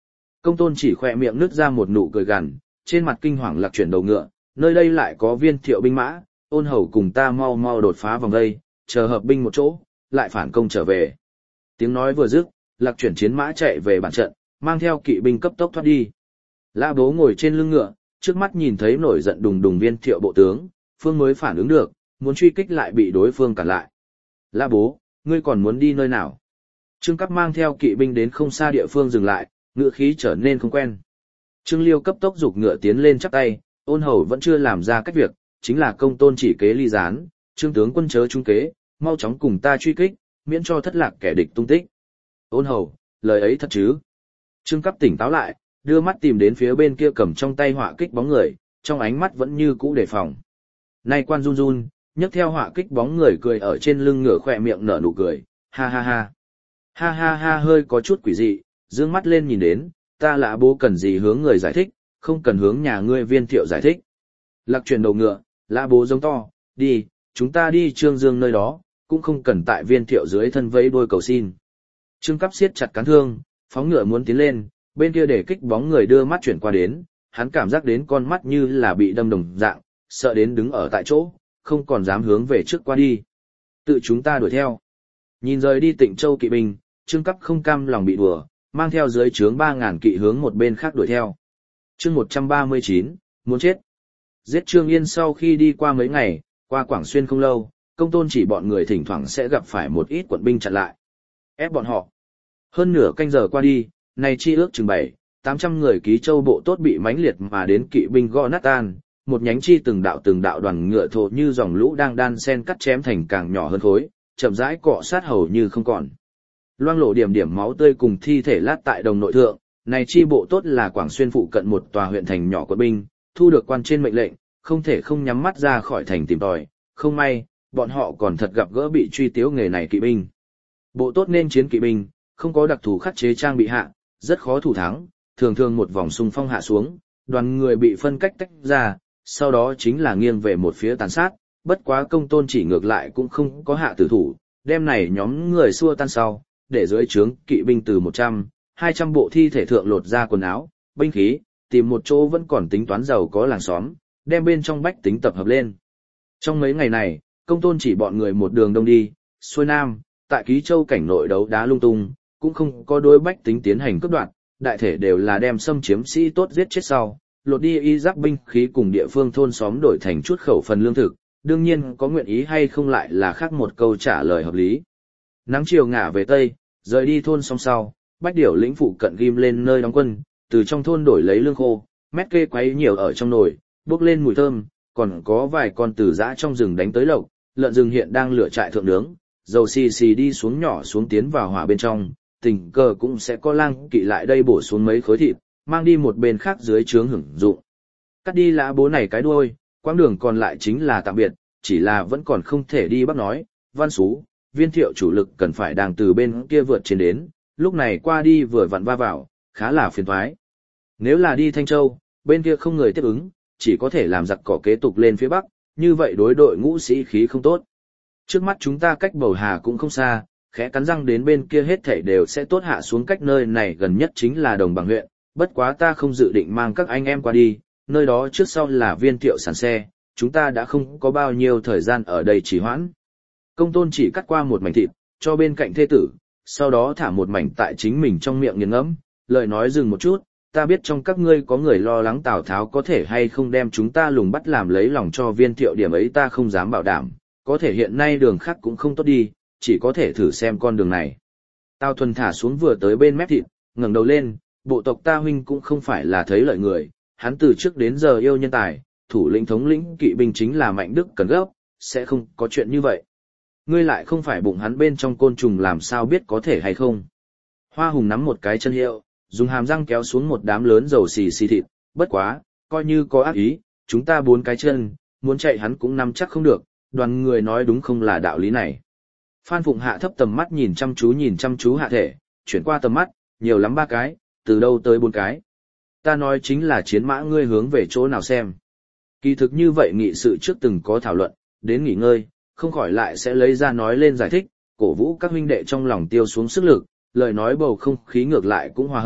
Công tôn chỉ khỏe miệng nứt ra một nụ cười gằn, trên mặt kinh hoàng lạc chuyển đầu ngựa, nơi đây lại có viên thiệu binh mã, ôn hầu cùng ta mau mau đột phá vòng đây, chờ hợp binh một chỗ, lại phản công trở về. Tiếng nói vừa dứt, lạc chuyển chiến mã chạy về bản trận, mang theo kỵ binh cấp tốc thoát đi. Lã Bố ngồi trên lưng ngựa, trước mắt nhìn thấy nổi giận đùng đùng viên thiệu bộ tướng, phương mới phản ứng được, muốn truy kích lại bị đối phương cản lại. Lã Bố, ngươi còn muốn đi nơi nào? Trương Cấp mang theo kỵ binh đến không xa địa phương dừng lại, ngựa khí trở nên không quen. Trương Liêu cấp tốc giục ngựa tiến lên chắp tay, ôn hầu vẫn chưa làm ra cách việc, chính là công tôn chỉ kế ly gián, Trương tướng quân chớ trung kế, mau chóng cùng ta truy kích, miễn cho thất lạc kẻ địch tung tích. Ôn hầu, lời ấy thật chứ? Trương Cấp tỉnh táo lại, đưa mắt tìm đến phía bên kia cầm trong tay họa kích bóng người, trong ánh mắt vẫn như cũ đề phòng. Nay quan run run, nhấc theo họa kích bóng người cười ở trên lưng ngựa khỏe miệng nở nụ cười, ha ha ha. Ha ha ha hơi có chút quỷ dị, dương mắt lên nhìn đến, ta Lã Bố cần gì hướng người giải thích, không cần hướng nhà ngươi viên thiệu giải thích. Lạc chuyển đầu ngựa, Lã Bố giống to, đi, chúng ta đi Trương Dương nơi đó, cũng không cần tại viên thiệu dưới thân vẫy đôi cầu xin. Trương Cấp siết chặt cán thương, phóng ngựa muốn tiến lên, bên kia để kích bóng người đưa mắt chuyển qua đến, hắn cảm giác đến con mắt như là bị đâm đồng dạng, sợ đến đứng ở tại chỗ, không còn dám hướng về trước qua đi. Tự chúng ta đuổi theo. Nhìn rời đi Tịnh Châu kỵ binh, Trương Cấp không cam lòng bị đùa, mang theo dưới trướng ba ngàn kỵ hướng một bên khác đuổi theo. Chương một trăm ba mươi chín, muốn chết. Giết Trương Yên sau khi đi qua mấy ngày, qua Quảng Xuyên không lâu, công tôn chỉ bọn người thỉnh thoảng sẽ gặp phải một ít quận binh chặn lại. Ép bọn họ. Hơn nửa canh giờ qua đi, này chi ước chừng bảy, tám trăm người ký châu bộ tốt bị mãnh liệt mà đến kỵ binh gõ nát tan, một nhánh chi từng đạo từng đạo đoàn ngựa thổ như dòng lũ đang đan sen cắt chém thành càng nhỏ hơn khối, chậm rãi cọ sát hầu như không còn. Loang lộ điểm điểm máu tươi cùng thi thể lát tại đồng nội thượng, này chi bộ tốt là Quảng Xuyên phụ cận một tòa huyện thành nhỏ quận binh, thu được quan trên mệnh lệnh, không thể không nhắm mắt ra khỏi thành tìm tòi, không may, bọn họ còn thật gặp gỡ bị truy tiếu nghề này kỵ binh. Bộ tốt nên chiến kỵ binh, không có đặc thù khắc chế trang bị hạ, rất khó thủ thắng, thường thường một vòng xung phong hạ xuống, đoàn người bị phân cách tách ra, sau đó chính là nghiêng về một phía tàn sát, bất quá công tôn chỉ ngược lại cũng không có hạ tử thủ, đêm này nhóm người xua tan sau, để dưới trướng kỵ binh từ một trăm, hai trăm bộ thi thể thượng lột ra quần áo, binh khí, tìm một chỗ vẫn còn tính toán giàu có làng xóm, đem bên trong bách tính tập hợp lên. Trong mấy ngày này, công tôn chỉ bọn người một đường đông đi, xuôi nam, tại Ký Châu cảnh nội đấu đá lung tung, cũng không có đối bách tính tiến hành cướp đoạt, đại thể đều là đem xâm chiếm sĩ tốt giết chết sau, lột đi y giáp binh khí cùng địa phương thôn xóm đổi thành chút khẩu phần lương thực, đương nhiên có nguyện ý hay không lại là khác một câu trả lời hợp lý. Nắng chiều ngả về tây, rời đi thôn xong sau, bách điểu lĩnh phụ cận ghim lên nơi đóng quân, từ trong thôn đổi lấy lương khô, mét kê quấy nhiều ở trong nồi, bốc lên mùi thơm, còn có vài con tử dã trong rừng đánh tới lộc, lợn rừng hiện đang lửa trại thượng nướng, dầu xì xì đi xuống nhỏ xuống tiến vào hỏa bên trong, tình cờ cũng sẽ có lang kỵ lại đây bổ xuống mấy khối thịt, mang đi một bên khác dưới trướng hưởng dụng. Cắt đi Lã Bố này cái đuôi, quãng đường còn lại chính là tạm biệt, chỉ là vẫn còn không thể đi Bắc nói, Văn Xú, Viên Thiệu chủ lực cần phải đang từ bên kia vượt trên đến, lúc này qua đi vừa vặn va vào, khá là phiền toái. Nếu là đi Thanh Châu, bên kia không người tiếp ứng, chỉ có thể làm giặc cỏ kế tục lên phía Bắc, như vậy đối đội ngũ sĩ khí không tốt. Trước mắt chúng ta cách Bầu Hà cũng không xa, khẽ cắn răng đến bên kia hết thảy đều sẽ tốt hạ xuống, cách nơi này gần nhất chính là Đồng Bằng huyện, bất quá ta không dự định mang các anh em qua đi, nơi đó trước sau là Viên Thiệu sàn xe, chúng ta đã không có bao nhiêu thời gian ở đây trì hoãn. Công tôn chỉ cắt qua một mảnh thịt, cho bên cạnh thê tử, sau đó thả một mảnh tại chính mình trong miệng nghiền ngẫm, lời nói dừng một chút, ta biết trong các ngươi có người lo lắng Tào Tháo có thể hay không đem chúng ta lùng bắt làm lấy lòng cho Viên Thiệu, điểm ấy ta không dám bảo đảm, có thể hiện nay đường khác cũng không tốt đi, chỉ có thể thử xem con đường này. Tào Thuần thả xuống vừa tới bên mép thịt, ngẩng đầu lên, bộ tộc ta huynh cũng không phải là thấy lợi người, hắn từ trước đến giờ yêu nhân tài, thủ lĩnh thống lĩnh kỵ binh chính là Mạnh Đức cần gấp, sẽ không có chuyện như vậy. Ngươi lại không phải bụng hắn bên trong côn trùng, làm sao biết có thể hay không. Hoa Hùng nắm một cái chân hiệu, dùng hàm răng kéo xuống một đám lớn dầu xì xì thịt, bất quá, coi như có ác ý, chúng ta bốn cái chân, muốn chạy hắn cũng nắm chắc không được, đoàn người nói đúng không là đạo lý này. Phan Phụng hạ thấp tầm mắt nhìn chăm chú nhìn chăm chú hạ thể, chuyển qua tầm mắt, nhiều lắm ba cái, từ đâu tới bốn cái. Ta nói chính là chiến mã, ngươi hướng về chỗ nào xem. Kỳ thực như vậy nghị sự trước từng có thảo luận, đến nghỉ ngơi, không khỏi lại sẽ lấy ra nói lên giải thích, cổ vũ các huynh đệ trong lòng tiêu xuống sức lực, lời nói bầu không khí ngược lại cũng hòa hợp,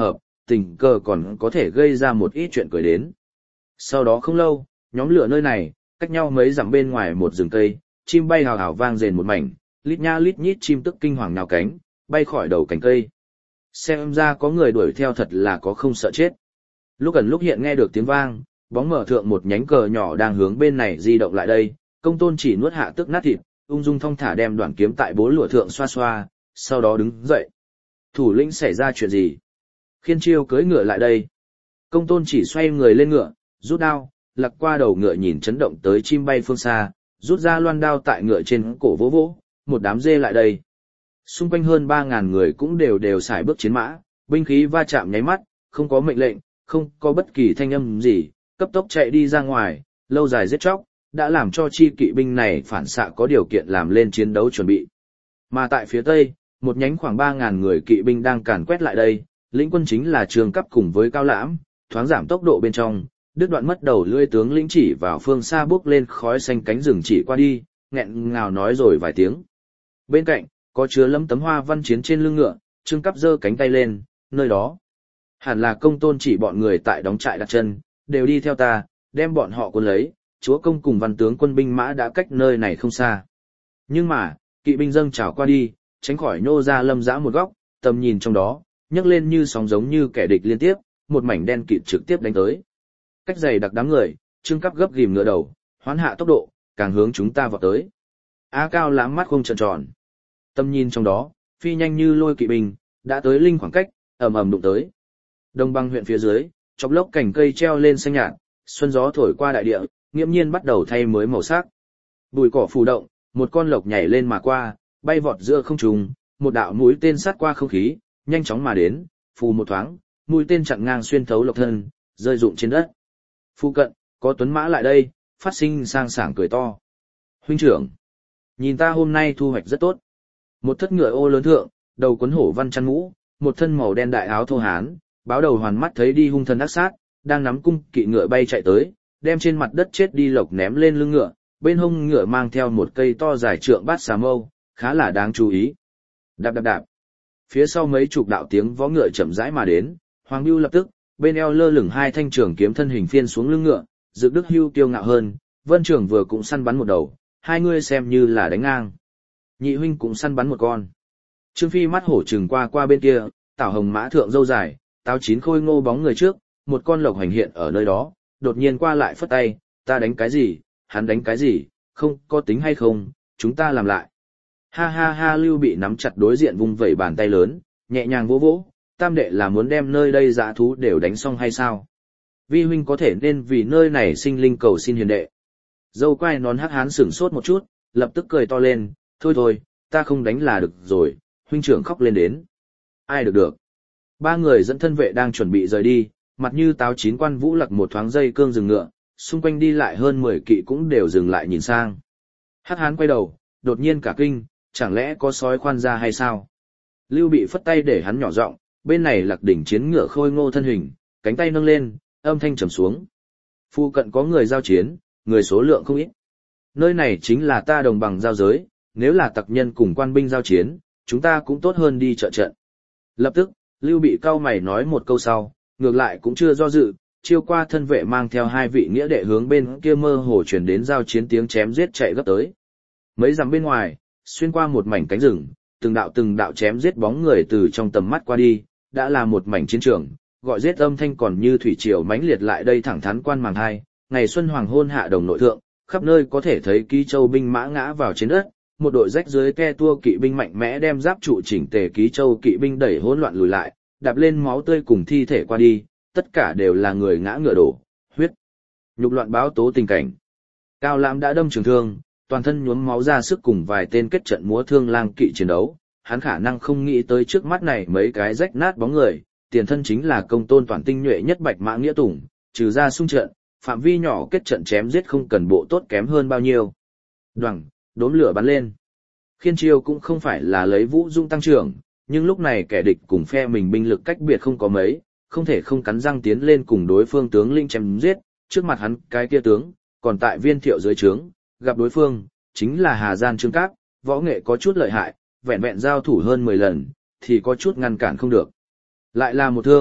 tình cờ còn có thể gây ra một ít chuyện cười đến. Sau đó không lâu, nhóm lửa nơi này, cách nhau mấy dặm bên ngoài một rừng cây, chim bay hào hào vang rền một mảnh, lít nha lít nhít chim tức kinh hoàng nhào cánh, bay khỏi đầu cành cây. Xem ra có người đuổi theo thật là có không sợ chết. Lúc gần lúc hiện nghe được tiếng vang, bóng mở thượng một nhánh cờ nhỏ đang hướng bên này di động lại đây, Công Tôn chỉ nuốt hạ tức nát thịt, ung dung thong thả đem đoạn kiếm tại bố lụa thượng xoa xoa, sau đó đứng dậy. Thủ lĩnh xảy ra chuyện gì? Khiên Chiêu cưỡi ngựa lại đây. Công Tôn chỉ xoay người lên ngựa, rút đao, lặc qua đầu ngựa nhìn chấn động tới chim bay phương xa, rút ra loan đao tại ngựa trên cổ vỗ vỗ, một đám dê lại đây. Xung quanh hơn ba ngàn người cũng đều đều xài bước chiến mã, binh khí va chạm nháy mắt, không có mệnh lệnh, không có bất kỳ thanh âm gì, cấp tốc chạy đi ra ngoài, lâu dài giết chóc, đã làm cho chi kỵ binh này phản xạ có điều kiện làm lên chiến đấu chuẩn bị. Mà tại phía tây, một nhánh khoảng ba ngàn người kỵ binh đang càn quét lại đây, lĩnh quân chính là Trường Cấp cùng với Cao Lãm, thoáng giảm tốc độ bên trong, đứt đoạn mất đầu lưỡi tướng lĩnh chỉ vào phương xa bước lên khói xanh cánh rừng chỉ qua đi, nghẹn ngào nói rồi vài tiếng. Bên cạnh, có chứa lấm tấm hoa văn chiến trên lưng ngựa, Trương Cấp giơ cánh tay lên, nơi đó. Hẳn là Công Tôn chỉ bọn người tại đóng trại đặt chân, đều đi theo ta, đem bọn họ cuốn lấy, chúa công cùng văn tướng quân binh mã đã cách nơi này không xa. Nhưng mà, kỵ binh dâng trào qua đi, tránh khỏi nô ra lâm dã một góc, tầm nhìn trong đó, nhấc lên như sóng giống như kẻ địch liên tiếp, một mảnh đen kịt trực tiếp đánh tới. Cách dày đặc đám người, Trương Cấp gấp ghìm ngựa đầu, hoán hạ tốc độ, càng hướng chúng ta vào tới. Á Cao Lãm mắt không tròn tròn. Tâm nhìn trong đó, phi nhanh như lôi kỵ binh, đã tới linh khoảng cách, ầm ầm đụng tới. Đông băng huyện phía dưới, chọc lốc cành cây treo lên xanh nhạt, xuân gió thổi qua đại địa, nghiễm nhiên bắt đầu thay mới màu sắc. Bụi cỏ phù động, một con lộc nhảy lên mà qua, bay vọt giữa không trung, một đạo mũi tên sát qua không khí, nhanh chóng mà đến, phù một thoáng, mũi tên chặn ngang xuyên thấu lộc thân, rơi rụng trên đất. Phu cận, có tuấn mã lại đây, phát sinh sang sảng cười to. Huynh trưởng, nhìn ta hôm nay thu hoạch rất tốt. Một thất ngựa ô lớn thượng, đầu quấn hổ văn chăn mũ, một thân màu đen đại áo thô hán, báo đầu hoàn mắt thấy đi hung thần ác sát, đang nắm cung kỵ ngựa bay chạy tới, đem trên mặt đất chết đi lộc ném lên lưng ngựa, bên hông ngựa mang theo một cây to dài trượng bát xà mâu, khá là đáng chú ý. Đạp đạp đạp. Phía sau mấy chục đạo tiếng vó ngựa chậm rãi mà đến, Hoàng Bưu lập tức, bên eo lơ lửng hai thanh trường kiếm thân hình phiên xuống lưng ngựa, Dực Đức Hưu kiêu ngạo hơn, Vân Trường vừa cũng săn bắn một đầu, hai người xem như là đánh ngang. Nhị huynh cũng săn bắn một con. Trương Phi mắt hổ trừng qua qua bên kia, Tảo Hồng mã thượng dâu dài, táo chín khôi ngô bóng người trước, một con lộc hành hiện ở nơi đó, đột nhiên qua lại phất tay, ta đánh cái gì, hắn đánh cái gì, không có tính hay không, chúng ta làm lại. Ha ha ha. Lưu Bị nắm chặt đối diện vung vẩy bàn tay lớn, nhẹ nhàng vỗ vỗ, tam đệ là muốn đem nơi đây dã thú đều đánh xong hay sao? Vi huynh có thể nên vì nơi này sinh linh cầu xin hiền đệ. Dâu quai nón hắc hán sửng sốt một chút, lập tức cười to lên, thôi thôi, ta không đánh là được rồi, huynh trưởng khóc lên đến. Ai được được. Ba người dẫn thân vệ đang chuẩn bị rời đi, mặt như táo chín quan vũ lặc một thoáng dây cương dừng ngựa, xung quanh đi lại hơn mười kỵ cũng đều dừng lại nhìn sang. Hắc hán quay đầu, đột nhiên cả kinh, chẳng lẽ có sói khoan ra hay sao? Lưu Bị phất tay để hắn nhỏ giọng, bên này Lạc đỉnh chiến ngựa khôi ngô thân hình, cánh tay nâng lên, âm thanh trầm xuống. Phu cận có người giao chiến, người số lượng không ít. Nơi này chính là ta đồng bằng giao giới, nếu là tặc nhân cùng quan binh giao chiến, chúng ta cũng tốt hơn đi trợ trận. Lập tức, Lưu Bị cau mày nói một câu sau, ngược lại cũng chưa do dự, chiêu qua thân vệ mang theo hai vị nghĩa đệ hướng bên kia mơ hồ chuyển đến giao chiến tiếng chém giết chạy gấp tới. Mấy dặm bên ngoài, xuyên qua một mảnh cánh rừng, từng đạo từng đạo chém giết bóng người từ trong tầm mắt qua đi, đã là một mảnh chiến trường, gọi giết âm thanh còn như thủy triều mãnh liệt lại đây thẳng thắn quan màng hai, ngày xuân hoàng hôn hạ đồng nội thượng, khắp nơi có thể thấy ký châu binh mã ngã vào trên đất, một đội rách dưới ke tua kỵ binh mạnh mẽ đem giáp trụ chỉnh tề ký châu kỵ binh đẩy hỗn loạn lùi lại, đạp lên máu tươi cùng thi thể qua đi, tất cả đều là người ngã ngựa đổ, huyết nhục loạn báo tố tình cảnh. Cao Lãm đã đâm trường thương, toàn thân nhuốm máu ra sức cùng vài tên kết trận múa thương lang kỵ chiến đấu, hắn khả năng không nghĩ tới trước mắt này mấy cái rách nát bóng người, tiền thân chính là công tôn toàn tinh nhuệ nhất bạch mã nghĩa tùng, trừ ra xung trận, phạm vi nhỏ kết trận chém giết không cần bộ tốt kém hơn bao nhiêu. Đoằng, đốm lửa bắn lên. Khiên Chiêu cũng không phải là lấy vũ dung tăng trưởng, nhưng lúc này kẻ địch cùng phe mình binh lực cách biệt không có mấy, không thể không cắn răng tiến lên cùng đối phương tướng linh chém giết, trước mặt hắn cái kia tướng, còn tại Viên Thiệu dưới trướng, gặp đối phương, chính là Hà Gian Trương Cáp, võ nghệ có chút lợi hại, vẹn vẹn giao thủ hơn mười lần, thì có chút ngăn cản không được. Lại là một thương,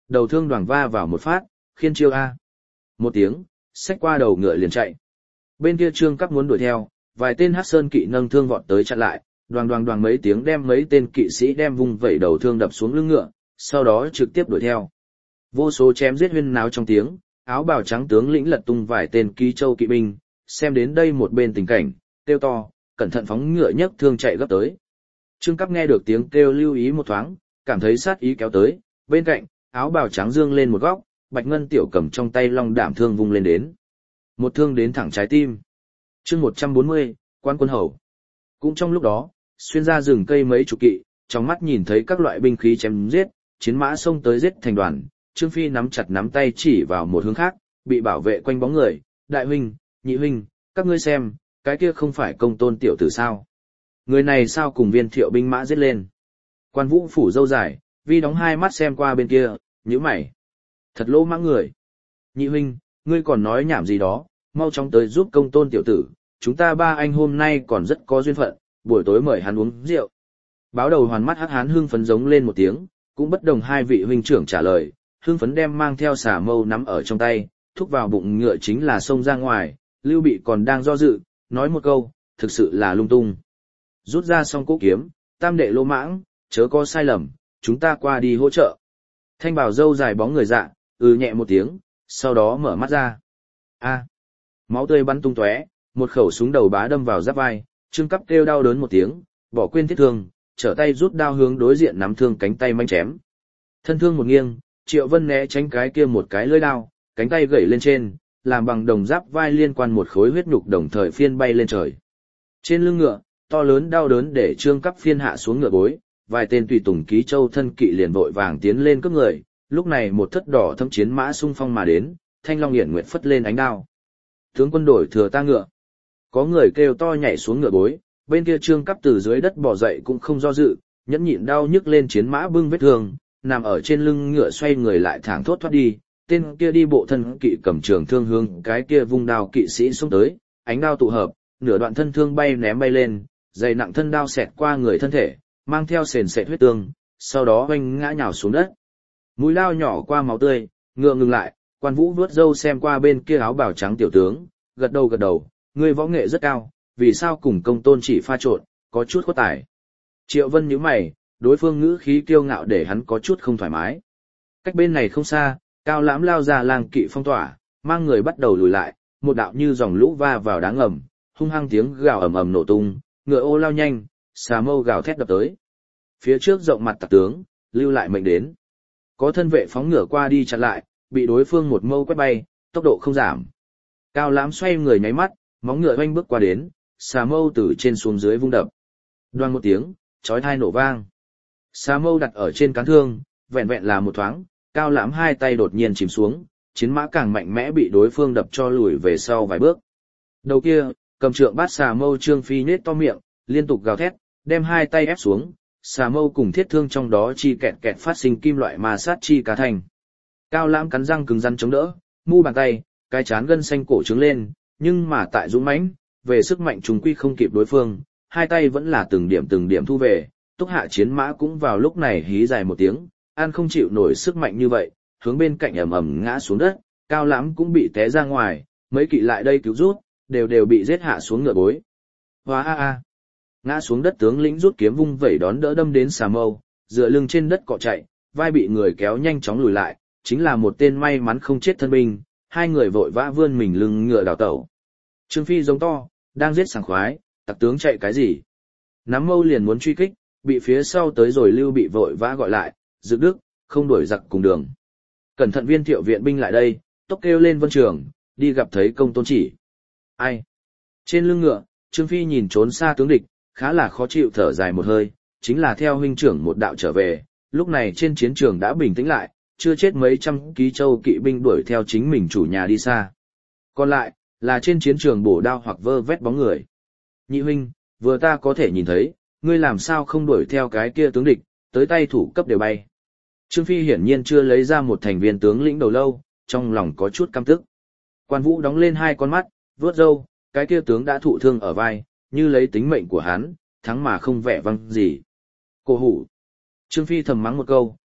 đầu thương đoàng va vào một phát, khiên chiêu A. Một tiếng, xách qua đầu ngựa liền chạy. Bên kia Trương Cắp muốn đuổi theo, vài tên Hắc Sơn kỵ nâng thương vọt tới chặn lại, đoàng đoàng đoàng mấy tiếng đem mấy tên kỵ sĩ đem vung vẩy đầu thương đập xuống lưng ngựa, sau đó trực tiếp đuổi theo. Vô số chém giết huyên náo trong tiếng, áo bào trắng tướng lĩnh lật tung vài tên ký châu kỵ binh, xem đến đây một bên tình cảnh, kêu to, cẩn thận phóng ngựa nhấc thương chạy gấp tới. Trương Cắp nghe được tiếng kêu lưu ý một thoáng, cảm thấy sát ý kéo tới, bên cạnh, áo bào trắng dương lên một góc, Bạch Ngân tiểu cầm trong tay long đảm thương vung lên đến. Một thương đến thẳng trái tim. Chương một trăm bốn mươi, Quan Quân Hầu. Cũng trong lúc đó, xuyên ra rừng cây mấy chục kỵ, trong mắt nhìn thấy các loại binh khí chém giết, chiến mã xông tới giết thành đoàn, Trương Phi nắm chặt nắm tay chỉ vào một hướng khác, bị bảo vệ quanh bóng người, đại huynh, nhị huynh, các ngươi xem, cái kia không phải Công Tôn tiểu tử sao? Người này sao cùng Viên Thiệu binh mã giết lên? Quan Vũ phủ râu dài, Vi đóng hai mắt xem qua bên kia, nhíu mày. Thật lỗ mãng người. Nhị huynh, ngươi còn nói nhảm gì đó, mau chóng tới giúp Công Tôn tiểu tử, chúng ta ba anh hôm nay còn rất có duyên phận, buổi tối mời hắn uống rượu. Báo đầu hoàn mắt hắc hán hưng phấn giống lên một tiếng, cũng bất đồng hai vị huynh trưởng trả lời, hưng phấn đem mang theo xà mâu nắm ở trong tay, thúc vào bụng ngựa chính là xông ra ngoài, Lưu Bị còn đang do dự, nói một câu, thực sự là lung tung. Rút ra xong cỗ kiếm, tam đệ lỗ mãng, chớ có sai lầm, chúng ta qua đi hỗ trợ. Thanh bảo dâu dài bóng người dạ, ừ nhẹ một tiếng, sau đó mở mắt ra. A, máu tươi bắn tung tóe, một khẩu súng đầu bá đâm vào giáp vai, Trương Cắp kêu đau đớn một tiếng, bỏ quên thiết thương, trở tay rút đao hướng đối diện nắm thương cánh tay manh chém. Thân thương một nghiêng, Triệu Vân né tránh cái kia một cái lưỡi đao, cánh tay gãy lên trên, làm bằng đồng giáp vai liên quan một khối huyết nhục đồng thời phiên bay lên trời. Trên lưng ngựa, to lớn đau đớn để Trương Cắp phiên hạ xuống ngựa bối, vài tên tùy tùng ký châu thân kỵ liền vội vàng tiến lên cướp người, lúc này một thất đỏ thâm chiến mã xung phong mà đến, Thanh Long Hiển Nguyệt phất lên ánh đao. Tướng quân đổi thừa ta ngựa. Có người kêu to nhảy xuống ngựa bối, bên kia Trương Cắp từ dưới đất bò dậy cũng không do dự, nhẫn nhịn đau nhức lên chiến mã bưng vết thương, nằm ở trên lưng ngựa xoay người lại thẳng thốt thoát đi. Tên kia đi bộ thân kỵ cầm trường thương hướng cái kia vung đao kỵ sĩ xuống tới, ánh đao tụ hợp, nửa đoạn thân thương bay ném bay lên, dày nặng thân đao xẹt qua người thân thể, mang theo sền sệt huyết tương, sau đó oanh ngã nhào xuống đất. Mũi lao nhỏ qua máu tươi, ngựa ngừng lại, Quan Vũ vuốt râu xem qua bên kia áo bào trắng tiểu tướng, gật đầu gật đầu, ngươi võ nghệ rất cao, vì sao cùng Công Tôn chỉ pha trộn, có chút khuất tài. Triệu Vân nhíu mày, đối phương ngữ khí kiêu ngạo để hắn có chút không thoải mái. Cách bên này không xa, Cao Lãm lao ra lang kỵ phong tỏa, mang người bắt đầu lùi lại, một đạo như dòng lũ va vào đá ngầm, hung hăng tiếng gào ầm ầm nổ tung, ngựa ô lao nhanh, xà mâu gào thét đập tới. Phía trước rộng mặt tặc tướng, lưu lại mệnh đến. Có thân vệ phóng ngựa qua đi chặn lại, bị đối phương một mâu quét bay, tốc độ không giảm. Cao Lãm xoay người nháy mắt, móng ngựa oanh bước qua đến, xà mâu từ trên xuống dưới vung đập. Đoan một tiếng, chói tai nổ vang. Xà mâu đặt ở trên cán thương, vẹn vẹn là một thoáng, Cao Lãm hai tay đột nhiên chìm xuống, chiến mã càng mạnh mẽ bị đối phương đập cho lùi về sau vài bước. Đầu kia, cầm trượng bát xà mâu Trương Phi nhếch to miệng, liên tục gào thét, đem hai tay ép xuống, xà mâu cùng thiết thương trong đó chi kẹt kẹt phát sinh kim loại ma sát chi cá thành. Cao Lãm cắn răng cứng rắn chống đỡ, mu bàn tay, cái chán gân xanh cổ trướng lên, nhưng mà tại dũng mãnh, về sức mạnh trùng quy không kịp đối phương, hai tay vẫn là từng điểm từng điểm thu về, Túc Hạ chiến mã cũng vào lúc này hí dài một tiếng, an không chịu nổi sức mạnh như vậy, hướng bên cạnh ầm ầm ngã xuống đất, Cao Lãm cũng bị té ra ngoài, mấy kỵ lại đây cứu rút, đều đều bị giết hạ xuống ngựa bối. Hóa a a. Ngã xuống đất tướng lĩnh rút kiếm vung vẩy đón đỡ đâm đến xà mâu, dựa lưng trên đất cọ chạy, vai bị người kéo nhanh chóng lùi lại, chính là một tên may mắn không chết thân binh, hai người vội vã vươn mình lưng ngựa đào tẩu. Trương Phi giống to, đang giết sảng khoái, tặc tướng chạy cái gì? Nắm mâu liền muốn truy kích, bị phía sau tới rồi Lưu Bị vội vã gọi lại, Dực Đức, không đuổi giặc cùng đường. Cẩn thận Viên Thiệu viện binh lại đây, tốc kêu lên Vân Trường, đi gặp thấy Công Tôn chỉ. Ai? Trên lưng ngựa, Trương Phi nhìn trốn xa tướng địch, khá là khó chịu thở dài một hơi, chính là theo huynh trưởng một đạo trở về, lúc này trên chiến trường đã bình tĩnh lại, chưa chết mấy trăm ký châu kỵ binh đuổi theo chính mình chủ nhà đi xa. Còn lại, là trên chiến trường bổ đao hoặc vơ vét bóng người. Nhị huynh, vừa ta có thể nhìn thấy, ngươi làm sao không đuổi theo cái kia tướng địch, tới tay thủ cấp đều bay. Trương Phi hiển nhiên chưa lấy ra một thành viên tướng lĩnh đầu lâu, trong lòng có chút căm tức. Quan Vũ đóng lên hai con mắt, vuốt râu, cái kia tướng đã thụ thương ở vai, như lấy tính mệnh của hắn, thắng mà không vẻ vang gì. Cổ hủ. Trương Phi thầm mắng một câu,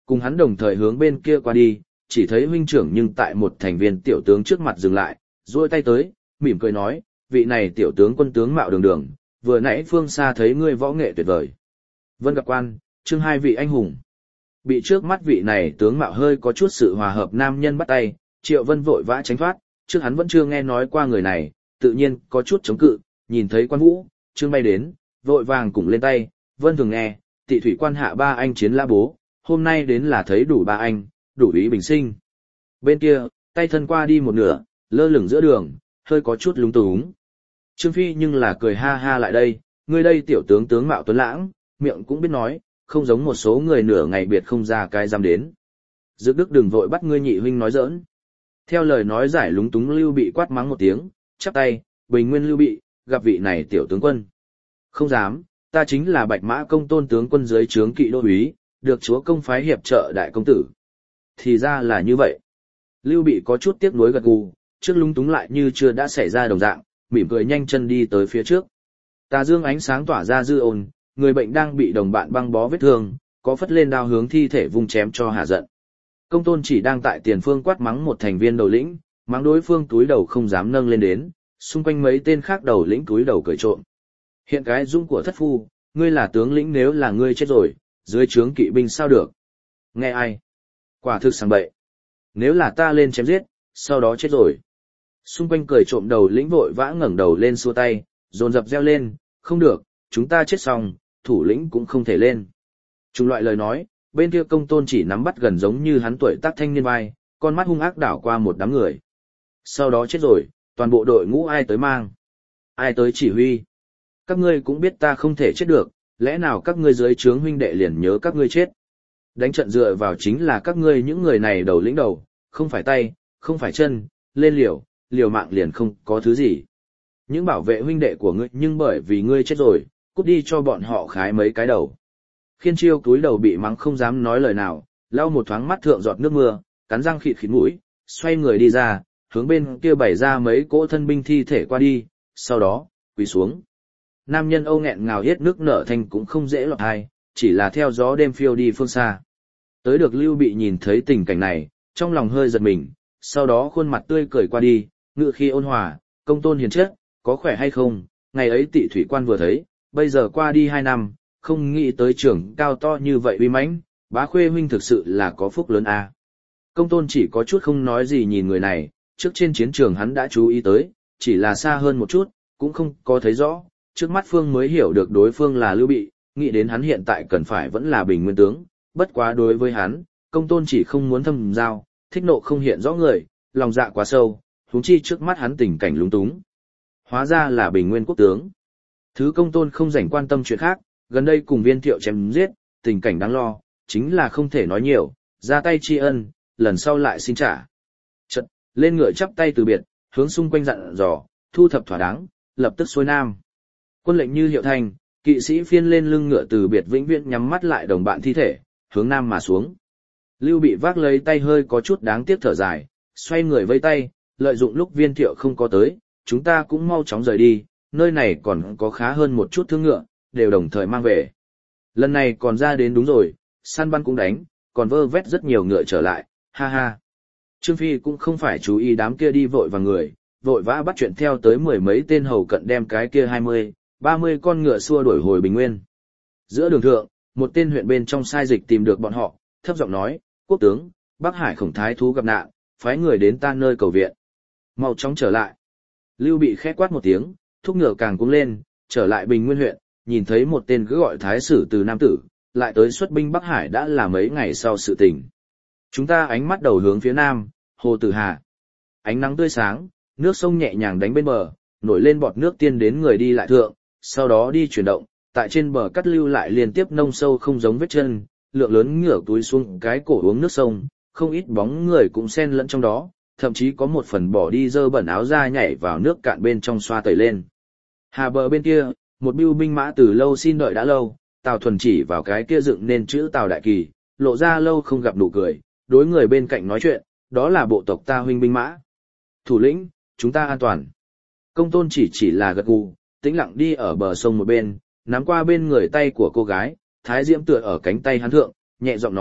cùng hắn đồng thời hướng bên kia qua đi, chỉ thấy huynh trưởng nhưng tại một thành viên tiểu tướng trước mặt dừng lại, duỗi tay tới, mỉm cười nói, vị này tiểu tướng quân tướng mạo đường đường, vừa nãy phương xa thấy ngươi võ nghệ tuyệt vời. Vân gặp quan, trưng hai vị anh hùng. Bị trước mắt vị này tướng mạo hơi có chút sự hòa hợp nam nhân bắt tay, Triệu Vân vội vã tránh thoát, trước hắn vẫn chưa nghe nói qua người này, tự nhiên có chút chống cự, nhìn thấy quan vũ, trương bay đến, vội vàng cùng lên tay, Vân thường nghe, tị thủy quan hạ ba anh chiến la bố, hôm nay đến là thấy đủ ba anh, đủ ý bình sinh. Bên kia, tay thân qua đi một nửa, lơ lửng giữa đường, hơi có chút lúng túng. Trương Phi nhưng là cười ha ha lại đây, ngươi đây tiểu tướng tướng mạo tuấn lãng, miệng cũng biết nói, không giống một số người nửa ngày biệt không ra cái dám đến. Dực Đức đừng vội bắt ngươi nhị huynh nói giỡn. Theo lời nói giải lúng túng Lưu Bị quát mắng một tiếng, chắp tay, bình nguyên Lưu Bị, gặp vị này tiểu tướng quân. Không dám, ta chính là Bạch Mã Công Tôn tướng quân dưới trướng kỵ đô úy, được chúa công phái hiệp trợ đại công tử. Thì ra là như vậy. Lưu Bị có chút tiếc nuối gật gù, trước lúng túng lại như chưa đã xảy ra đồng dạng, mỉm cười nhanh chân đi tới phía trước. Tà dương ánh sáng tỏa ra dư ồn, người bệnh đang bị đồng bạn băng bó vết thương, có phất lên đao hướng thi thể vung chém cho hạ giận. Công Tôn chỉ đang tại tiền phương quát mắng một thành viên đầu lĩnh, mắng đối phương túi đầu không dám nâng lên đến, xung quanh mấy tên khác đầu lĩnh túi đầu cười trộm. Hiện cái dung của thất phu, ngươi là tướng lĩnh nếu là ngươi chết rồi, dưới trướng kỵ binh sao được? Nghe ai? Quả thực sang bậy. Nếu là ta lên chém giết, sau đó chết rồi. Xung quanh cười trộm đầu lĩnh vội vã ngẩng đầu lên xua tay, dồn dập reo lên, không được, chúng ta chết xong, thủ lĩnh cũng không thể lên. Chúng loại lời nói, bên kia Công Tôn chỉ nắm bắt gần giống như hắn tuổi tác thanh niên vai, con mắt hung ác đảo qua một đám người. Sau đó chết rồi, toàn bộ đội ngũ ai tới mang? Ai tới chỉ huy? Các ngươi cũng biết ta không thể chết được, lẽ nào các ngươi dưới trướng huynh đệ liền nhớ các ngươi chết? Đánh trận dựa vào chính là các ngươi những người này đầu lĩnh đầu, không phải tay, không phải chân, lên liều, liều mạng liền không có thứ gì. Những bảo vệ huynh đệ của ngươi nhưng bởi vì ngươi chết rồi, cút đi cho bọn họ khái mấy cái đầu. Khiên Chiêu túi đầu bị mắng không dám nói lời nào, lau một thoáng mắt thượng giọt nước mưa, cắn răng khịt khịt mũi, xoay người đi ra, hướng bên kia bày ra mấy cỗ thân binh thi thể qua đi, sau đó, quỳ xuống. Nam nhân Âu nghẹn ngào yết nước nở thành cũng không dễ lọt hai, chỉ là theo gió đêm phiêu đi phương xa. Tới được Lưu Bị nhìn thấy tình cảnh này, trong lòng hơi giật mình, sau đó khuôn mặt tươi cười qua đi, ngự khi ôn hòa, Công Tôn hiền chất, có khỏe hay không, ngày ấy Tị thủy quan vừa thấy, bây giờ qua đi hai năm, không nghĩ tới trưởng cao to như vậy uy mãnh, bá khuê huynh thực sự là có phúc lớn a. À. Công Tôn chỉ có chút không nói gì nhìn người này, trước trên chiến trường hắn đã chú ý tới, chỉ là xa hơn một chút, cũng không có thấy rõ, trước mắt Phương mới hiểu được đối phương là Lưu Bị, nghĩ đến hắn hiện tại cần phải vẫn là bình nguyên tướng, bất quá đối với hắn, Công Tôn chỉ không muốn thâm giao, thích nộ không hiện rõ người, lòng dạ quá sâu, huống chi trước mắt hắn tình cảnh lúng túng. Hóa ra là bình nguyên quốc tướng. Thứ Công Tôn không rảnh quan tâm chuyện khác, gần đây cùng Viên Thiệu chém giết, tình cảnh đáng lo, chính là không thể nói nhiều, ra tay tri ân, lần sau lại xin trả. Chật, lên ngựa chắp tay từ biệt, hướng xung quanh dặn dò, thu thập thỏa đáng, lập tức xuôi nam. Quân lệnh như hiệu thành, kỵ sĩ phiên lên lưng ngựa từ biệt vĩnh viễn nhắm mắt lại đồng bạn thi thể, hướng nam mà xuống. Lưu Bị vác lấy tay hơi có chút đáng tiếc thở dài, xoay người vây tay, lợi dụng lúc Viên Thiệu không có tới, chúng ta cũng mau chóng rời đi, nơi này còn có khá hơn một chút thương ngựa, đều đồng thời mang về. Lần này còn ra đến đúng rồi, săn bắn cũng đánh, còn vơ vét rất nhiều ngựa trở lại, ha ha. Trương Phi cũng không phải chú ý đám kia đi vội vào người, vội vã bắt chuyện theo tới mười mấy tên hầu cận đem cái kia hai mươi, ba mươi con ngựa xua đuổi hồi bình nguyên. Giữa đường thượng, một tên huyện bên trong sai dịch tìm được bọn họ, thấp giọng nói, quốc tướng, Bắc Hải Khổng Thái thú gặp nạn, phái người đến ta nơi cầu viện. Mau chóng trở lại. Lưu Bị khẽ quát một tiếng, thúc ngựa càng cuống lên, trở lại bình nguyên huyện, nhìn thấy một tên cứ gọi Thái sử từ Nam Tử, lại tới xuất binh Bắc Hải đã là mấy ngày sau sự tình. Chúng ta ánh mắt đầu hướng phía nam, Hồ Tử Hà. Ánh nắng tươi sáng, nước sông nhẹ nhàng đánh bên bờ, nổi lên bọt nước tiên đến người đi lại thượng, sau đó đi chuyển động, tại trên bờ cắt lưu lại liên tiếp nông sâu không giống vết chân, lượng lớn ngửa túi xuống cái cổ uống nước sông, không ít bóng người cũng xen lẫn trong đó, thậm chí có một phần bỏ đi dơ bẩn áo ra nhảy vào nước cạn bên trong xoa tẩy lên. Hà bờ bên kia, một bưu binh mã từ lâu xin đợi đã lâu, Tào Thuần chỉ vào cái kia dựng nên chữ Tào Đại Kỳ, lộ ra lâu không gặp nụ cười, đối người bên cạnh nói chuyện, đó là bộ tộc ta huynh binh mã. Thủ lĩnh, chúng ta an toàn. Công Tôn chỉ chỉ là gật gù, tĩnh lặng đi ở bờ sông một bên, nắm qua bên người tay của cô gái, Thái Diễm tựa ở cánh tay hắn thượng, nhẹ giọng nói,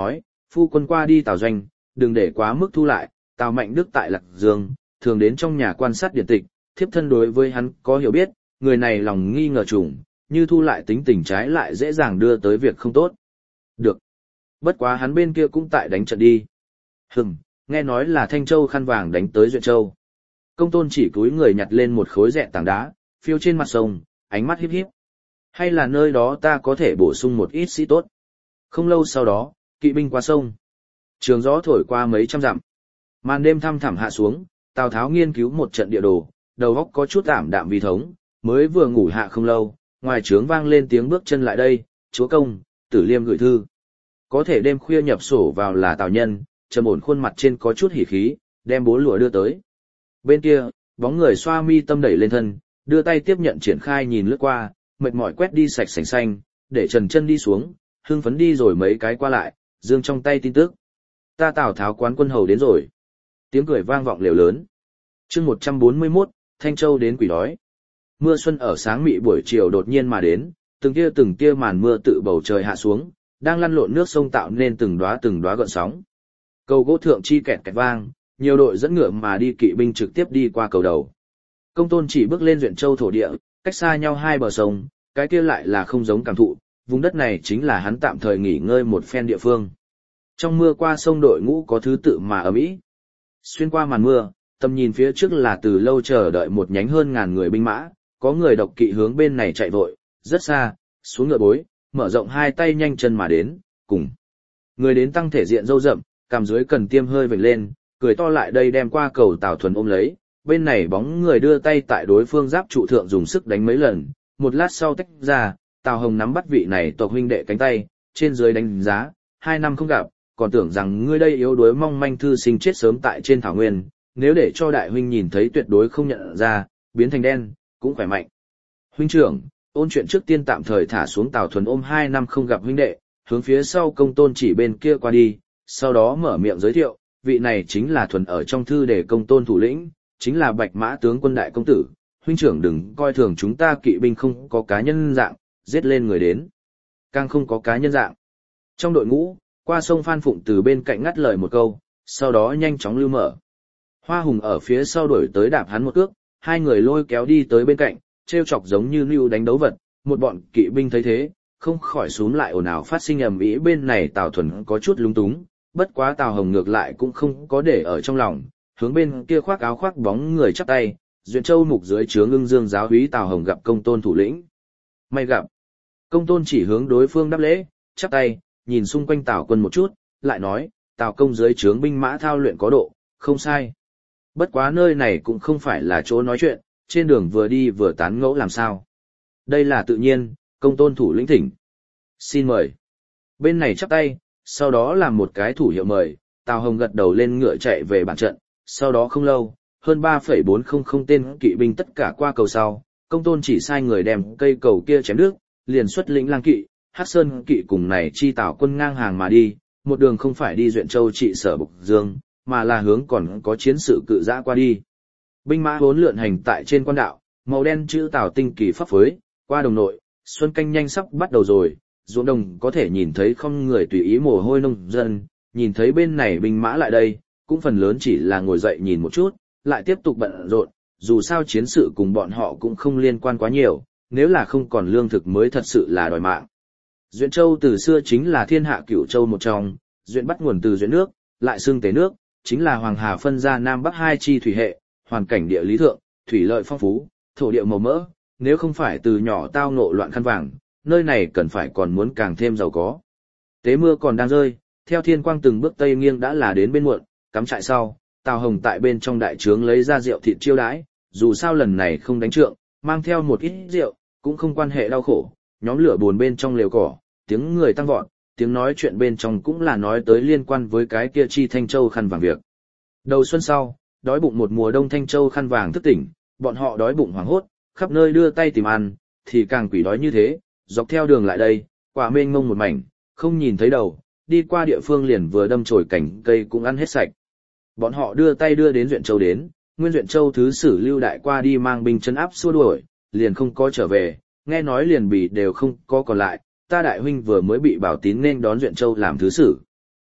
phu quân qua đi Tào doanh, đừng để quá mức thu lại, Tào Mạnh Đức tại Lạc Dương, thường đến trong nhà quan sát điển tịch, thiếp thân đối với hắn có hiểu biết, người này lòng nghi ngờ trùng, như thu lại tính tình trái lại dễ dàng đưa tới việc không tốt. Được. Bất quá hắn bên kia cũng tại đánh trận đi. Hừm, nghe nói là Thanh Châu khăn vàng đánh tới Duyện Châu. Công tôn chỉ cúi người nhặt lên một khối dẹn tảng đá, phiêu trên mặt sông, ánh mắt híp híp. Hay là nơi đó ta có thể bổ sung một ít sĩ tốt. Không lâu sau đó, kỵ binh qua sông. Trường gió thổi qua mấy trăm dặm. Màn đêm thăm thẳm hạ xuống, Tào Tháo nghiên cứu một trận địa đồ, đầu óc có chút ảm đạm vì thống, mới vừa ngủ hạ không lâu, ngoài trướng vang lên tiếng bước chân lại đây, chúa công, Tử Liêm gửi thư. Có thể đêm khuya nhập sổ vào là Tào Nhân, trầm ổn khuôn mặt trên có chút hỉ khí, đem bố lụa đưa tới. Bên kia, bóng người xoa mi tâm đẩy lên thân, đưa tay tiếp nhận triển khai nhìn lướt qua, mệt mỏi quét đi sạch sành xanh, để trần chân đi xuống, hưng phấn đi rồi mấy cái qua lại, dương trong tay tin tức. Ta Tào Tháo quán quân hầu đến rồi. Tiếng cười vang vọng lều lớn. Chương một trăm bốn mươi mốt, Thanh Châu đến quỷ đói. Mưa xuân ở sáng mị buổi chiều đột nhiên mà đến, từng tia từng tia màn mưa tự bầu trời hạ xuống, đang lăn lộn nước sông tạo nên từng đóa từng đóa gợn sóng. Cầu gỗ thượng chi kẹt kẹt vang, nhiều đội dẫn ngựa mà đi kỵ binh trực tiếp đi qua cầu đầu. Công tôn chỉ bước lên Duyện Châu thổ địa, cách xa nhau hai bờ sông, cái kia lại là không giống cảm thụ, vùng đất này chính là hắn tạm thời nghỉ ngơi một phen địa phương. Trong mưa qua sông đội ngũ có thứ tự mà ầm ĩ. Xuyên qua màn mưa, tầm nhìn phía trước là từ lâu chờ đợi một nhánh hơn ngàn người binh mã, có người độc kỵ hướng bên này chạy vội, rất xa, xuống ngựa bối, mở rộng hai tay nhanh chân mà đến, cùng. Người đến tăng thể diện râu rậm, cằm dưới cần tiêm hơi vểnh lên, cười to lại đây đem qua cầu Tào Thuần ôm lấy, bên này bóng người đưa tay tại đối phương giáp trụ thượng dùng sức đánh mấy lần, một lát sau tách ra, Tào Hồng nắm bắt vị này tộc huynh đệ cánh tay, trên dưới đánh giá, hai năm không gặp, còn tưởng rằng ngươi đây yếu đuối mong manh thư sinh chết sớm tại trên thảo nguyên, nếu để cho đại huynh nhìn thấy tuyệt đối không nhận ra, biến thành đen, cũng khỏe mạnh. Huynh trưởng, ôn chuyện trước tiên tạm thời thả xuống Tào Thuần ôm hai năm không gặp huynh đệ, hướng phía sau công tôn chỉ bên kia qua đi, sau đó mở miệng giới thiệu, vị này chính là Thuần ở trong thư để công tôn thủ lĩnh, chính là Bạch Mã tướng quân đại công tử, huynh trưởng đừng coi thường chúng ta kỵ binh không có cá nhân dạng, giết lên người đến. Càng không có cá nhân dạng. Trong đội ngũ, qua sông Phan Phụng từ bên cạnh ngắt lời một câu, sau đó nhanh chóng lưu mở. Hoa Hùng ở phía sau đuổi tới đạp hắn một cước, hai người lôi kéo đi tới bên cạnh, trêu chọc giống như lưu đánh đấu vật, một bọn kỵ binh thấy thế, không khỏi xúm lại ồn ào phát sinh ầm ĩ. Bên này Tào Thuần có chút lúng túng, bất quá Tào Hồng ngược lại cũng không có để ở trong lòng, hướng bên kia khoác áo khoác bóng người chắp tay, Duyện Châu mục dưới trướng Ưng Dương giáo úy Tào Hồng gặp công tôn thủ lĩnh. May gặp. Công tôn chỉ hướng đối phương đáp lễ, chắp tay, nhìn xung quanh Tào quân một chút, lại nói, Tào công dưới trướng binh mã thao luyện có độ, không sai. Bất quá nơi này cũng không phải là chỗ nói chuyện, trên đường vừa đi vừa tán ngẫu làm sao. Đây là tự nhiên, công tôn thủ lĩnh thỉnh. Xin mời. Bên này chắp tay, sau đó làm một cái thủ hiệu mời, Tào Hồng gật đầu lên ngựa chạy về bản trận, sau đó không lâu, hơn ba phẩy bốn không không tên kỵ binh tất cả qua cầu sau, công tôn chỉ sai người đem cây cầu kia chém đứt, liền xuất lĩnh lang kỵ, Hắc Sơn kỵ cùng này chi Tào quân ngang hàng mà đi, một đường không phải đi Duyện Châu trị sở Bục Dương, mà là hướng còn có chiến sự cự dã qua đi. Binh mã vốn lượn hành tại trên quan đạo, màu đen chữ Tào tinh kỳ pháp phối, qua đồng nội, xuân canh nhanh sắp bắt đầu rồi, ruộng đồng có thể nhìn thấy không người tùy ý mồ hôi nông dân, nhìn thấy bên này binh mã lại đây, cũng phần lớn chỉ là ngồi dậy nhìn một chút, lại tiếp tục bận rộn, dù sao chiến sự cùng bọn họ cũng không liên quan quá nhiều, nếu là không còn lương thực mới thật sự là đòi mạng. Duyện Châu từ xưa chính là thiên hạ cửu châu một trong, Duyện bắt nguồn từ Duyện nước, lại xưng Tế nước, chính là Hoàng Hà phân ra Nam Bắc hai chi thủy hệ, hoàn cảnh địa lý thượng, thủy lợi phong phú, thổ địa màu mỡ, nếu không phải từ nhỏ tao ngộ loạn khăn vàng, nơi này cần phải còn muốn càng thêm giàu có. Tế mưa còn đang rơi, theo thiên quang từng bước tây nghiêng đã là đến bên muộn, cắm trại sau, Tào Hồng tại bên trong đại trướng lấy ra rượu thịt chiêu đãi, dù sao lần này không đánh trượng, mang theo một ít rượu, cũng không quan hệ đau khổ, nhóm lửa buồn bên trong lều cỏ, tiếng người tăng vọt, tiếng nói chuyện bên trong cũng là nói tới liên quan với cái kia chi Thanh Châu khăn vàng việc. Đầu xuân sau, đói bụng một mùa đông Thanh Châu khăn vàng thức tỉnh, bọn họ đói bụng hoảng hốt, khắp nơi đưa tay tìm ăn, thì càng quỷ đói như thế, dọc theo đường lại đây, quả mênh mông một mảnh, không nhìn thấy đầu, đi qua địa phương liền vừa đâm chồi cảnh cây cũng ăn hết sạch. Bọn họ đưa tay đưa đến Duyện Châu đến, Nguyên Duyện Châu thứ sử Lưu Đại qua đi mang binh trấn áp xua đuổi, liền không có trở về, nghe nói liền bị đều không có còn lại, ta đại huynh vừa mới bị Bảo Tín nên đón Duyện Châu làm thứ sử.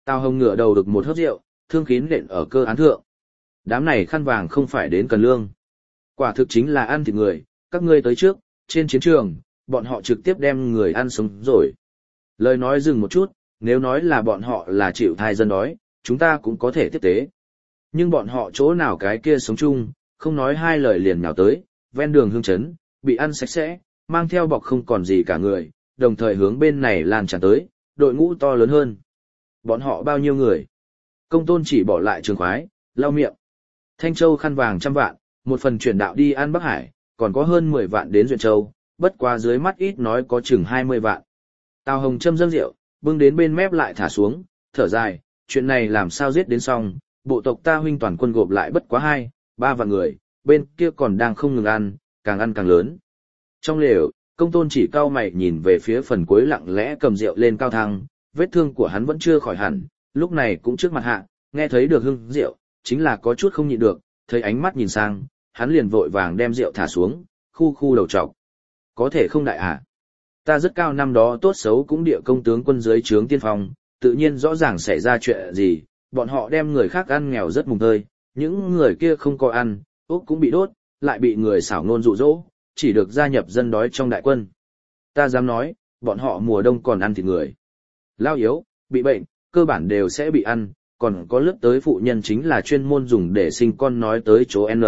Tào Hồng ngửa đầu được một hớp rượu, thương khí nện ở cơ án thượng. Đám này khăn vàng không phải đến cần lương. Quả thực chính là ăn thịt người, các ngươi tới trước, trên chiến trường, bọn họ trực tiếp đem người ăn sống rồi. Lời nói dừng một chút, nếu nói là bọn họ là chịu thai dân đói, chúng ta cũng có thể tiếp tế. Nhưng bọn họ chỗ nào cái kia sống chung, không nói hai lời liền nhào tới, ven đường hương chấn, bị ăn sạch sẽ, mang theo bọc không còn gì cả người, đồng thời hướng bên này lan tràn tới, đội ngũ to lớn hơn. Bọn họ bao nhiêu người? Công tôn chỉ bỏ lại trường khoái, lau miệng. Thanh Châu khăn vàng trăm vạn, một phần chuyển đạo đi An Bắc Hải, còn có hơn mười vạn đến Duyện Châu, bất quá dưới mắt ít nói có chừng hai mươi vạn. Tào Hồng châm dâng rượu, bưng đến bên mép lại thả xuống, thở dài, chuyện này làm sao giết đến xong, bộ tộc ta huynh toàn quân gộp lại bất quá hai, ba vạn người, bên kia còn đang không ngừng ăn, càng ăn càng lớn. Trong lều, công tôn chỉ cao mày nhìn về phía phần cuối lặng lẽ cầm rượu lên cao thăng, vết thương của hắn vẫn chưa khỏi hẳn, lúc này cũng trước mặt hạ, nghe thấy được hương rượu, chính là có chút không nhịn được, thấy ánh mắt nhìn sang, hắn liền vội vàng đem rượu thả xuống, khu khu đầu trọc. Có thể không đại à? Ta rất cao năm đó tốt xấu cũng địa công tướng quân dưới trướng tiên phong, tự nhiên rõ ràng xảy ra chuyện gì, bọn họ đem người khác ăn nghèo rất mùng tơi, những người kia không có ăn, ốc cũng bị đốt, lại bị người xảo nôn dụ dỗ, chỉ được gia nhập dân đói trong đại quân. Ta dám nói, bọn họ mùa đông còn ăn thịt người. Lao yếu, bị bệnh, cơ bản đều sẽ bị ăn, còn có lớp tới phụ nhân chính là chuyên môn dùng để sinh con nói tới chỗ N.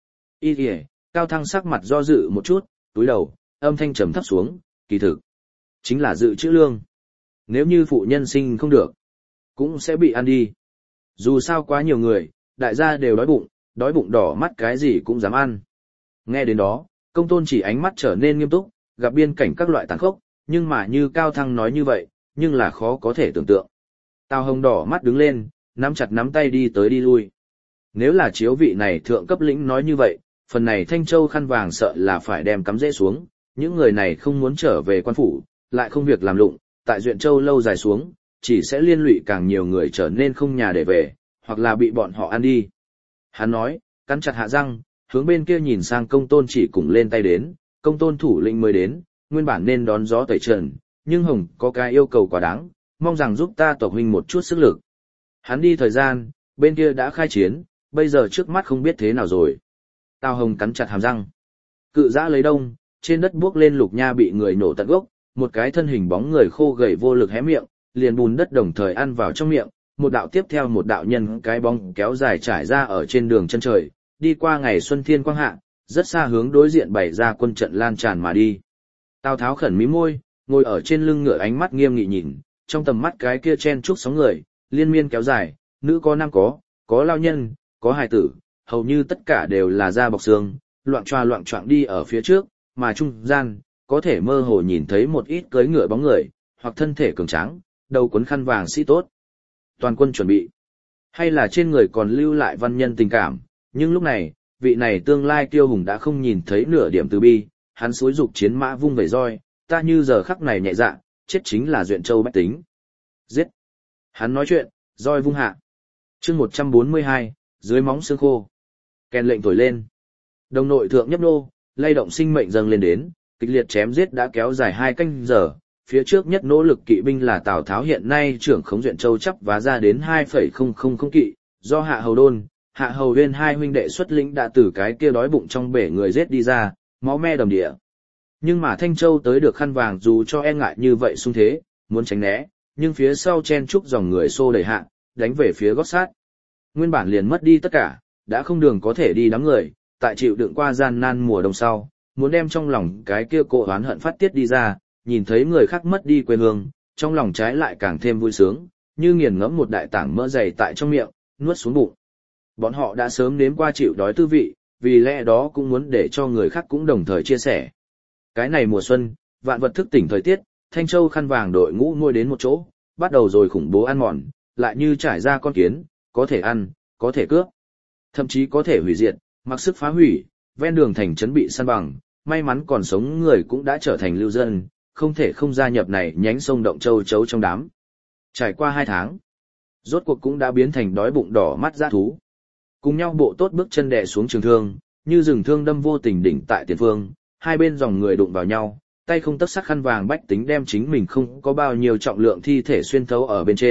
Y kìa, Cao Thăng sắc mặt do dự một chút, túi đầu, âm thanh trầm thấp xuống, kỳ thực. Chính là dự trữ lương. Nếu như phụ nhân sinh không được, cũng sẽ bị ăn đi. Dù sao quá nhiều người, đại gia đều đói bụng, đói bụng đỏ mắt cái gì cũng dám ăn. Nghe đến đó, công tôn chỉ ánh mắt trở nên nghiêm túc, gặp biên cảnh các loại tàn khốc, nhưng mà như Cao Thăng nói như vậy, nhưng là khó có thể tưởng tượng. Tào Hồng đỏ mắt đứng lên, nắm chặt nắm tay đi tới đi lui. Nếu là chiếu vị này thượng cấp lĩnh nói như vậy, phần này Thanh Châu khăn vàng sợ là phải đem cắm rễ xuống, những người này không muốn trở về quan phủ, lại không việc làm lụng, tại Duyện Châu lâu dài xuống, chỉ sẽ liên lụy càng nhiều người trở nên không nhà để về, hoặc là bị bọn họ ăn đi. Hắn nói, cắn chặt hạ răng, hướng bên kia nhìn sang công tôn chỉ cùng lên tay đến, công tôn thủ lĩnh mới đến, nguyên bản nên đón gió tẩy trần, nhưng Hồng có cái yêu cầu quá đáng, mong rằng giúp ta tộc huynh một chút sức lực. Hắn đi thời gian, bên kia đã khai chiến, bây giờ trước mắt không biết thế nào rồi. Tào Hồng cắn chặt hàm răng. Cự giã lấy đông, trên đất buốc lên lục nha bị người nổ tận gốc, một cái thân hình bóng người khô gầy vô lực hé miệng, liền bùn đất đồng thời ăn vào trong miệng, một đạo tiếp theo một đạo nhân cái bóng kéo dài trải ra ở trên đường chân trời, đi qua ngày xuân thiên quang hạ, rất xa hướng đối diện bày ra quân trận lan tràn mà đi. Tào Tháo khẩn mí môi, ngồi ở trên lưng ngựa ánh mắt nghiêm nghị nhìn, trong tầm mắt cái kia chen chúc sóng người, liên miên kéo dài, nữ có nam có, có lao nhân, có hài tử, hầu như tất cả đều là da bọc xương, loạn choa loạn choạng đi ở phía trước, mà trung gian, có thể mơ hồ nhìn thấy một ít cưỡi ngựa bóng người, hoặc thân thể cường tráng, đầu cuốn khăn vàng sĩ tốt. Toàn quân chuẩn bị, hay là trên người còn lưu lại văn nhân tình cảm, nhưng lúc này, vị này tương lai kiêu hùng đã không nhìn thấy nửa điểm từ bi, hắn xúi dục chiến mã vung về roi, ta như giờ khắc này nhẹ dạ, chết chính là Duyện Châu bách tính. Giết! Hắn nói chuyện, roi vung hạ. Chương một trăm bốn mươi hai, dưới móng xương khô. Kèn lệnh thổi lên. Đồng nội thượng nhấp nô, lay động sinh mệnh dâng lên đến, kịch liệt chém giết đã kéo dài hai canh giờ. Phía trước nhất nỗ lực kỵ binh là Tào Tháo hiện nay trưởng khống Duyện Châu chấp vá ra đến hai phẩy không không không kỵ, do Hạ Hầu Đôn, Hạ Hầu Huyên hai huynh đệ xuất lĩnh đã từ cái kia đói bụng trong bể người giết đi ra, máu me đầm địa. Nhưng mà Thanh Châu tới được khăn vàng dù cho e ngại như vậy xung thế, muốn tránh né, nhưng phía sau chen chúc dòng người xô đẩy hạ, đánh về phía gót sát. Nguyên bản liền mất đi tất cả, đã không đường có thể đi đám người, tại chịu đựng qua gian nan mùa đông sau, muốn đem trong lòng cái kia cỗ oán hận phát tiết đi ra, nhìn thấy người khác mất đi quê hương, trong lòng trái lại càng thêm vui sướng, như nghiền ngẫm một đại tảng mỡ dày tại trong miệng, nuốt xuống bụng. Bọn họ đã sớm nếm qua chịu đói tư vị, vì lẽ đó cũng muốn để cho người khác cũng đồng thời chia sẻ. Cái này mùa xuân, vạn vật thức tỉnh thời tiết, Thanh Châu khăn vàng đội ngũ ngồi đến một chỗ, bắt đầu rồi khủng bố ăn mòn, lại như trải ra con kiến, có thể ăn, có thể cướp, thậm chí có thể hủy diệt, mặc sức phá hủy, ven đường thành trấn bị săn bằng, may mắn còn sống người cũng đã trở thành lưu dân, không thể không gia nhập này nhánh sông Động Châu chấu trong đám. Trải qua hai tháng, rốt cuộc cũng đã biến thành đói bụng đỏ mắt dã thú. Cùng nhau bộ tốt bước chân đè xuống trường thương, như rừng thương đâm vô tình đỉnh tại tiền phương, hai bên dòng người đụng vào nhau, tay không tấc sắc khăn vàng bách tính đem chính mình không có bao nhiêu trọng lượng thi thể xuyên thấu ở bên trên,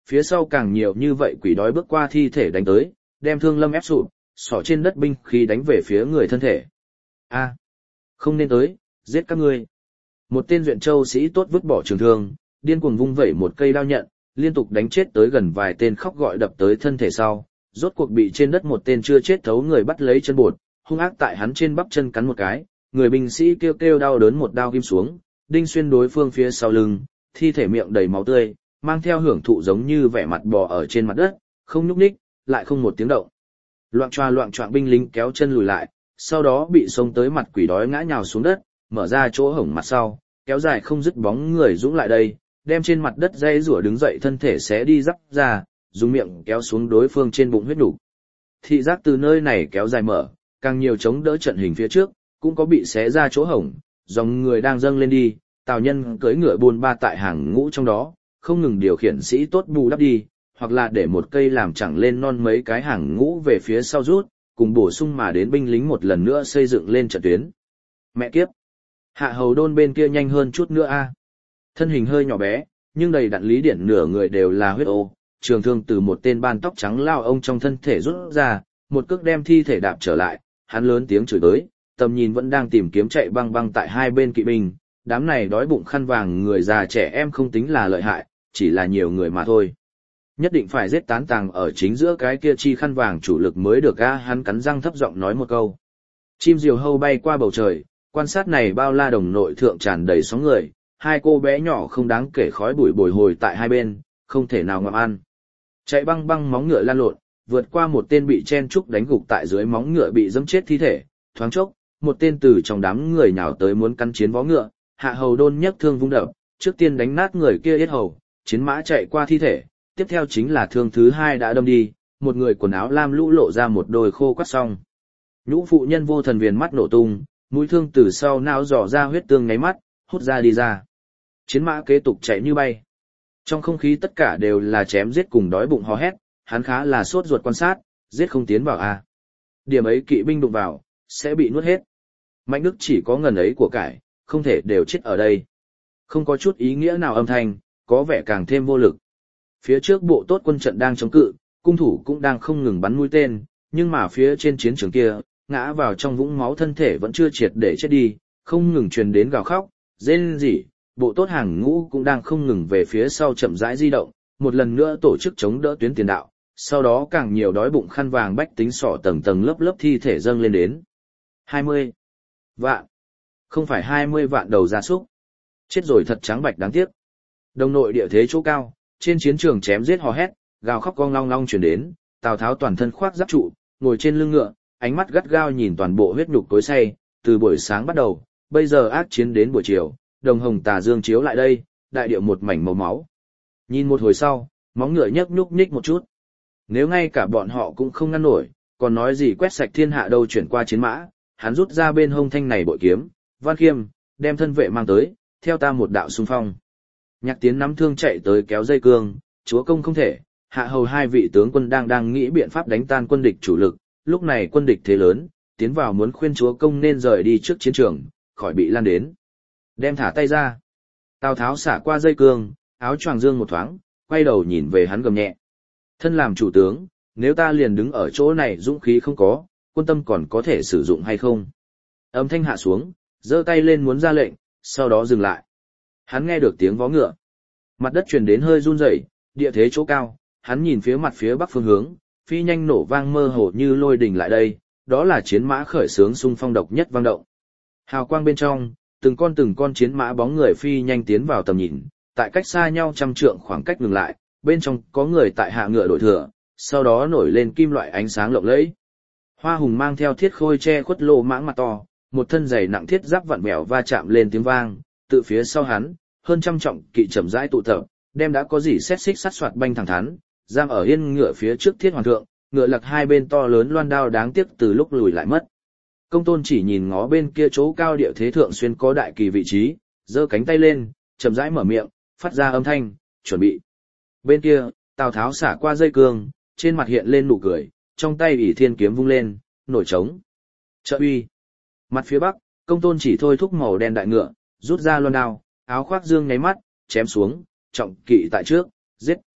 phía sau càng nhiều như vậy quỷ đói bước qua thi thể đánh tới, đem Thương Lâm ép sụp, xỏ trên đất binh khí đánh về phía người thân thể. A, không nên tới, giết các ngươi. Một tên duyện châu sĩ tốt vứt bỏ trường thương, điên cuồng vung vẩy một cây đao nhận, liên tục đánh chết tới gần vài tên khóc gọi đập tới thân thể sau, rốt cuộc bị trên đất một tên chưa chết thấu người bắt lấy chân bột, hung ác tại hắn trên bắp chân cắn một cái, người binh sĩ kêu kêu đau đớn một đao kim xuống, đinh xuyên đối phương phía sau lưng, thi thể miệng đầy máu tươi, mang theo hưởng thụ giống như vẻ mặt bò ở trên mặt đất, không nhúc nhích, lại không một tiếng động. Loạng choa loạng choạng binh lính kéo chân lùi lại, sau đó bị xông tới mặt quỷ đói ngã nhào xuống đất, mở ra chỗ hổng mặt sau, kéo dài không dứt bóng người dũng lại đây, đem trên mặt đất dây rủa đứng dậy thân thể xé đi rắc ra, dùng miệng kéo xuống đối phương trên bụng huyết đủ. Thị giác từ nơi này kéo dài mở, càng nhiều chống đỡ trận hình phía trước, cũng có bị xé ra chỗ hổng, dòng người đang dâng lên đi, Tào Nhân cưỡi ngựa buôn ba tại hàng ngũ trong đó, không ngừng điều khiển sĩ tốt bù đắp đi, hoặc là để một cây làm chẳng lên non mấy cái hàng ngũ về phía sau rút, cùng bổ sung mà đến binh lính một lần nữa xây dựng lên trận tuyến. Mẹ kiếp! Hạ hầu đôn bên kia nhanh hơn chút nữa a. Thân hình hơi nhỏ bé, nhưng đầy đặn lý điển nửa người đều là huyết ô, trường thương từ một tên ban tóc trắng lao ông trong thân thể rút ra, một cước đem thi thể đạp trở lại, hắn lớn tiếng chửi tới, tầm nhìn vẫn đang tìm kiếm chạy băng băng tại hai bên kỵ binh, đám này đói bụng khăn vàng người già trẻ em không tính là lợi hại, chỉ là nhiều người mà thôi. Nhất định phải giết tán tàng ở chính giữa cái kia chi khăn vàng chủ lực mới được a. Hắn cắn răng thấp giọng nói một câu. Chim diều hâu bay qua bầu trời, quan sát này bao la đồng nội thượng tràn đầy sóng người, hai cô bé nhỏ không đáng kể khói bụi bồi hồi tại hai bên, không thể nào ngậm ăn. Chạy băng băng móng ngựa lan lộn, vượt qua một tên bị chen trúc đánh gục tại dưới móng ngựa bị dẫm chết thi thể, thoáng chốc, một tên từ trong đám người nhào tới muốn cắn chiến vó ngựa, Hạ Hầu Đôn nhấc thương vung đập, trước tiên đánh nát người kia yết hầu, chiến mã chạy qua thi thể, tiếp theo chính là thương thứ hai đã đâm đi, một người quần áo lam lũ lộ ra một đôi khô quắt xong. Nhũ phụ nhân vô thần viền mắt nổ tung, mũi thương từ sau não dò ra huyết tương ngáy mắt, hút ra đi ra. Chiến mã kế tục chạy như bay. Trong không khí tất cả đều là chém giết cùng đói bụng hò hét, hắn khá là sốt ruột quan sát, giết không tiến vào a. Điểm ấy kỵ binh đụng vào, sẽ bị nuốt hết. Mạnh Đức chỉ có ngần ấy của cải, không thể đều chết ở đây. Không có chút ý nghĩa nào âm thanh, có vẻ càng thêm vô lực. Phía trước bộ tốt quân trận đang chống cự, cung thủ cũng đang không ngừng bắn mũi tên, nhưng mà phía trên chiến trường kia, ngã vào trong vũng máu thân thể vẫn chưa triệt để chết đi, không ngừng truyền đến gào khóc, rên rỉ, bộ tốt hàng ngũ cũng đang không ngừng về phía sau chậm rãi di động, một lần nữa tổ chức chống đỡ tuyến tiền đạo, sau đó càng nhiều đói bụng khăn vàng bách tính sọ tầng tầng lớp lớp thi thể dâng lên đến. hai mươi vạn. Không phải hai mươi vạn đầu gia súc. Chết rồi thật trắng bạch đáng tiếc. Đồng nội địa thế chỗ cao, trên chiến trường chém giết hò hét, gào khóc cong long long truyền đến, Tào Tháo toàn thân khoác giáp trụ, ngồi trên lưng ngựa, ánh mắt gắt gao nhìn toàn bộ huyết nhục tối say, từ buổi sáng bắt đầu, bây giờ ác chiến đến buổi chiều, đồng hồng tà dương chiếu lại đây, đại địa một mảnh màu máu. Nhìn một hồi sau, móng ngựa nhấc nhúc nhích một chút. Nếu ngay cả bọn họ cũng không ngăn nổi, còn nói gì quét sạch thiên hạ đâu chuyển qua chiến mã, hắn rút ra bên hông thanh này bội kiếm, Văn Khiêm, đem thân vệ mang tới, theo ta một đạo xung phong. Nhạc Tiến nắm thương chạy tới kéo dây cương, chúa công không thể, hạ hầu hai vị tướng quân đang đang nghĩ biện pháp đánh tan quân địch chủ lực, lúc này quân địch thế lớn, tiến vào muốn khuyên chúa công nên rời đi trước chiến trường, khỏi bị lan đến. Đem thả tay ra. Tào Tháo xả qua dây cương, áo choàng dương một thoáng, quay đầu nhìn về hắn gầm nhẹ. Thân làm chủ tướng, nếu ta liền đứng ở chỗ này dũng khí không có, quân tâm còn có thể sử dụng hay không? Âm thanh hạ xuống, giơ tay lên muốn ra lệnh, sau đó dừng lại. Hắn nghe được tiếng vó ngựa. Mặt đất truyền đến hơi run rẩy, địa thế chỗ cao, hắn nhìn phía mặt phía bắc phương hướng, phi nhanh nổ vang mơ hồ như lôi đình lại đây, đó là chiến mã khởi xướng xung phong độc nhất vang động. Hào quang bên trong, từng con từng con chiến mã bóng người phi nhanh tiến vào tầm nhìn, tại cách xa nhau trăm trượng khoảng cách ngừng lại, bên trong có người tại hạ ngựa đổi thừa, sau đó nổi lên kim loại ánh sáng lộng lẫy. Hoa Hùng mang theo thiết khôi che khuất lô mãng mặt to, một thân giày nặng thiết giáp vặn vẹo va chạm lên tiếng vang, tự phía sau hắn, hơn trăm trọng kỵ chậm rãi tụ tập, đem đã có gì xét xích sắt soạt banh thẳng thắn, giam ở yên ngựa phía trước thiết hoàng thượng, ngựa lật hai bên to lớn loan đao đáng tiếc từ lúc lùi lại mất. Công Tôn chỉ nhìn ngó bên kia chỗ cao địa thế thượng xuyên có đại kỳ vị trí, giơ cánh tay lên, chậm rãi mở miệng, phát ra âm thanh, chuẩn bị. Bên kia, Tào Tháo xả qua dây cương, trên mặt hiện lên nụ cười, trong tay ỷ thiên kiếm vung lên, nổi trống. Trợ uy. Mặt phía bắc, Công Tôn chỉ thôi thúc màu đen đại ngựa, rút ra loan đao, áo khoác dương nháy mắt, chém xuống, trọng kỵ tại trước, giết.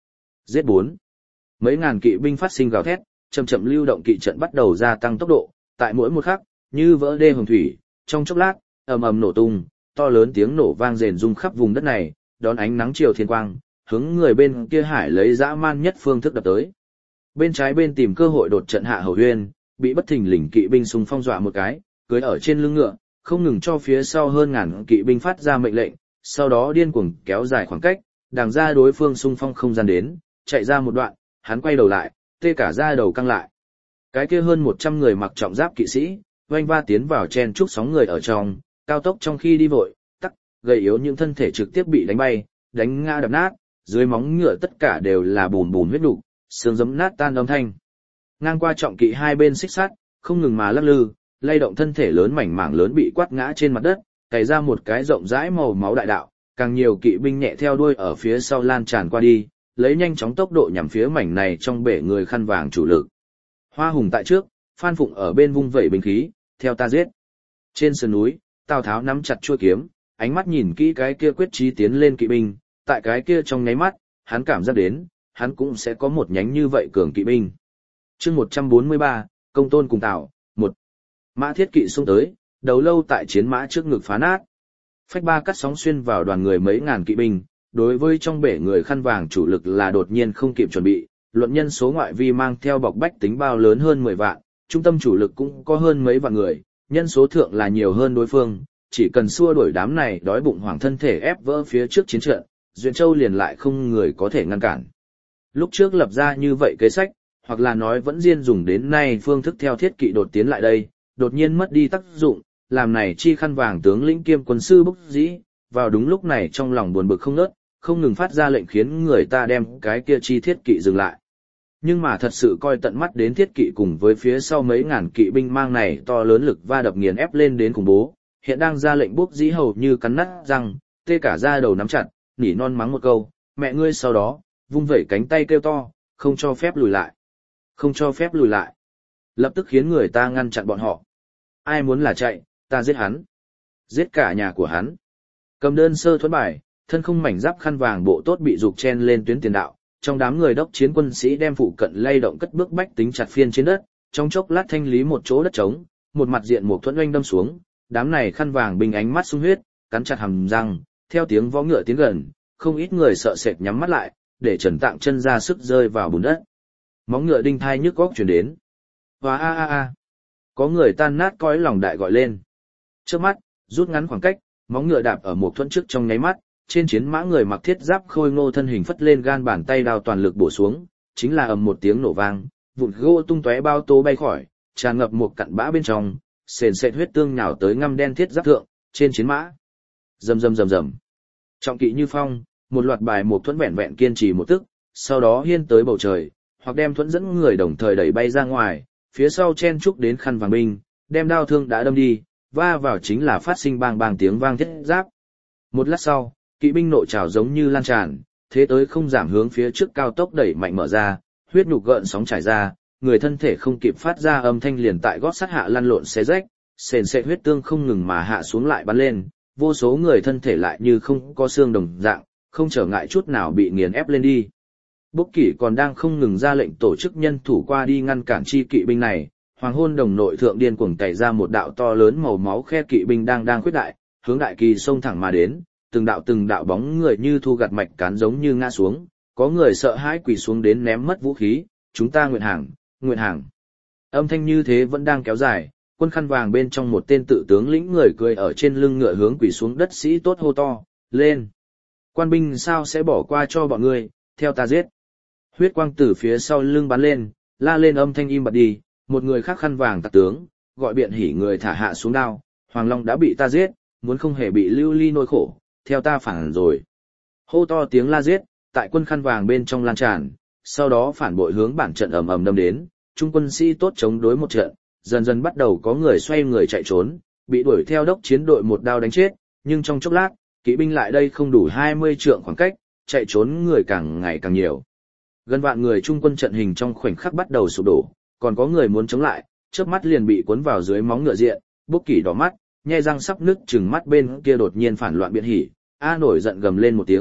Giết bốn. Mấy ngàn kỵ binh phát sinh gào thét, chậm chậm lưu động kỵ trận bắt đầu gia tăng tốc độ, tại mỗi một khắc, như vỡ đê hồng thủy, trong chốc lát, ầm ầm nổ tung, to lớn tiếng nổ vang rền rung khắp vùng đất này, đón ánh nắng chiều thiên quang, hướng người bên kia hải lấy dã man nhất phương thức đập tới. Bên trái bên tìm cơ hội đột trận hạ hầu huyên, bị bất thình lình kỵ binh xung phong dọa một cái, cưỡi ở trên lưng ngựa, không ngừng cho phía sau hơn ngàn kỵ binh phát ra mệnh lệnh, sau đó điên cuồng kéo dài khoảng cách, đằng ra đối phương xung phong không gian đến, chạy ra một đoạn, hắn quay đầu lại, tê cả da đầu căng lại. Cái kia hơn một trăm người mặc trọng giáp kỵ sĩ, oanh va tiến vào chen chúc sóng người ở trong, cao tốc trong khi đi vội, tắc, gầy yếu những thân thể trực tiếp bị đánh bay, đánh ngã đập nát, dưới móng ngựa tất cả đều là bùn bùn huyết nục, xương giấm nát tan âm thanh. Ngang qua trọng kỵ hai bên xích sắt, không ngừng mà lắc lư, lay động thân thể lớn mảnh mảng lớn bị quát ngã trên mặt đất, cày ra một cái rộng rãi màu máu đại đạo, càng nhiều kỵ binh nhẹ theo đuôi ở phía sau lan tràn qua đi, lấy nhanh chóng tốc độ nhằm phía mảnh này trong bể người khăn vàng chủ lực. Hoa Hùng tại trước, Phan Phụng ở bên vung vẩy binh khí, theo ta giết. Trên sườn núi, Tào Tháo nắm chặt chuôi kiếm, ánh mắt nhìn kỹ cái kia quyết chí tiến lên kỵ binh, tại cái kia trong nháy mắt, hắn cảm giác đến, hắn cũng sẽ có một nhánh như vậy cường kỵ binh. Chương một trăm bốn mươi ba, Công Tôn cùng Tào, một. Mã Thiết Kỵ xông tới, đầu lâu tại chiến mã trước ngực phá nát. Phách ba cắt sóng xuyên vào đoàn người mấy ngàn kỵ binh, đối với trong bể người khăn vàng chủ lực là đột nhiên không kịp chuẩn bị, luận nhân số ngoại vi mang theo bọc bách tính bao lớn hơn mười vạn, trung tâm chủ lực cũng có hơn mấy vạn người, nhân số thượng là nhiều hơn đối phương, chỉ cần xua đuổi đám này đói bụng hoảng thân thể ép vỡ phía trước chiến trận, Duyện Châu liền lại không người có thể ngăn cản. Lúc trước lập ra như vậy kế sách, hoặc là nói vẫn riêng dùng đến nay phương thức theo Thiết Kỵ đột tiến lại đây, đột nhiên mất đi tác dụng, làm này chi khăn vàng tướng lĩnh kiêm quân sư bức dĩ, vào đúng lúc này trong lòng buồn bực không ngớt, không ngừng phát ra lệnh khiến người ta đem cái kia chi Thiết Kỵ dừng lại. Nhưng mà thật sự coi tận mắt đến Thiết Kỵ cùng với phía sau mấy ngàn kỵ binh mang này to lớn lực va đập nghiền ép lên đến khủng bố, hiện đang ra lệnh bốc dĩ hầu như cắn nát răng, tê cả da đầu nắm chặt, nỉ non mắng một câu, mẹ ngươi sau đó, vung vẩy cánh tay kêu to, không cho phép lùi lại. Không cho phép lùi lại. Lập tức khiến người ta ngăn chặn bọn họ. Ai muốn là chạy, ta giết hắn. Giết cả nhà của hắn. Cầm đơn sơ thuẫn bài, thân không mảnh giáp khăn vàng bộ tốt bị dục chen lên tuyến tiền đạo, trong đám người đốc chiến quân sĩ đem phụ cận lay động cất bước bách tính chặt phiên trên đất, trong chốc lát thanh lý một chỗ đất trống, một mặt diện một thuẫn oanh đâm xuống, đám này khăn vàng bình ánh mắt sung huyết, cắn chặt hàm răng, theo tiếng vó ngựa tiến gần, không ít người sợ sệt nhắm mắt lại, để Trần Tạng chân ra sức rơi vào bùn đất. Móng ngựa đinh thai nhức góc truyền đến. Và a a a. Có người tan nát cõi lòng đại gọi lên. Trước mắt, rút ngắn khoảng cách, móng ngựa đạp ở một thuẫn trước trong nháy mắt, trên chiến mã người mặc thiết giáp khôi ngô thân hình phất lên gan bàn tay đao toàn lực bổ xuống, chính là ầm một tiếng nổ vang, vụn gỗ tung tóe bao tố bay khỏi, tràn ngập một cặn bã bên trong, sền sệt huyết tương nhào tới ngăm đen thiết giáp thượng, trên chiến mã. Rầm rầm rầm rầm. Trọng kỵ như phong, một loạt bài một thuẫn vẹn vẹn kiên trì một tức, sau đó hiên tới bầu trời, hoặc đem thuẫn dẫn người đồng thời đẩy bay ra ngoài, phía sau chen trúc đến khăn vàng binh, đem đao thương đã đâm đi, va vào chính là phát sinh bang bang tiếng vang thiết giáp. Một lát sau, kỵ binh nội trào giống như lan tràn, thế tới không giảm hướng phía trước cao tốc đẩy mạnh mở ra, huyết nhục gợn sóng trải ra, người thân thể không kịp phát ra âm thanh liền tại gót sắt hạ lăn lộn xé rách, sền sệt huyết tương không ngừng mà hạ xuống lại bắn lên, vô số người thân thể lại như không có xương đồng dạng, không trở ngại chút nào bị nghiền ép lên đi. Bốc Kỷ còn đang không ngừng ra lệnh tổ chức nhân thủ qua đi ngăn cản chi kỵ binh này, hoàng hôn đồng nội thượng điên cuồng tẩy ra một đạo to lớn màu máu khe kỵ binh đang đang khuyết đại, hướng đại kỳ xông thẳng mà đến, từng đạo từng đạo bóng người như thu gặt mạch cán giống như ngã xuống, có người sợ hãi quỳ xuống đến ném mất vũ khí, chúng ta nguyện hàng, nguyện hàng. Âm thanh như thế vẫn đang kéo dài, quân khăn vàng bên trong một tên tự tướng lĩnh người cười ở trên lưng ngựa hướng quỳ xuống đất sĩ tốt hô to, lên. Quan binh sao sẽ bỏ qua cho bọn ngươi, theo ta giết. Huyết quang từ phía sau lưng bắn lên, la lên âm thanh im bặt đi, một người khác khăn vàng tặc tướng, gọi biện hỉ người thả hạ xuống đao, Hoàng Long đã bị ta giết, muốn không hề bị lưu ly nỗi khổ, theo ta phản rồi. Hô to tiếng la giết, tại quân khăn vàng bên trong lan tràn, sau đó phản bội hướng bản trận ầm ầm đâm đến, trung quân sĩ tốt chống đối một trận, dần dần bắt đầu có người xoay người chạy trốn, bị đuổi theo đốc chiến đội một đao đánh chết, nhưng trong chốc lát, kỵ binh lại đây không đủ hai mươi trượng khoảng cách, chạy trốn người càng ngày càng nhiều. Gần vạn người trung quân trận hình trong khoảnh khắc bắt đầu sụp đổ, còn có người muốn chống lại, chớp mắt liền bị cuốn vào dưới móng ngựa diện, Bốc Kỷ đỏ mắt, nhe răng sắp nứt chừng mắt bên kia đột nhiên phản loạn biện hỉ, a nổi giận gầm lên một tiếng,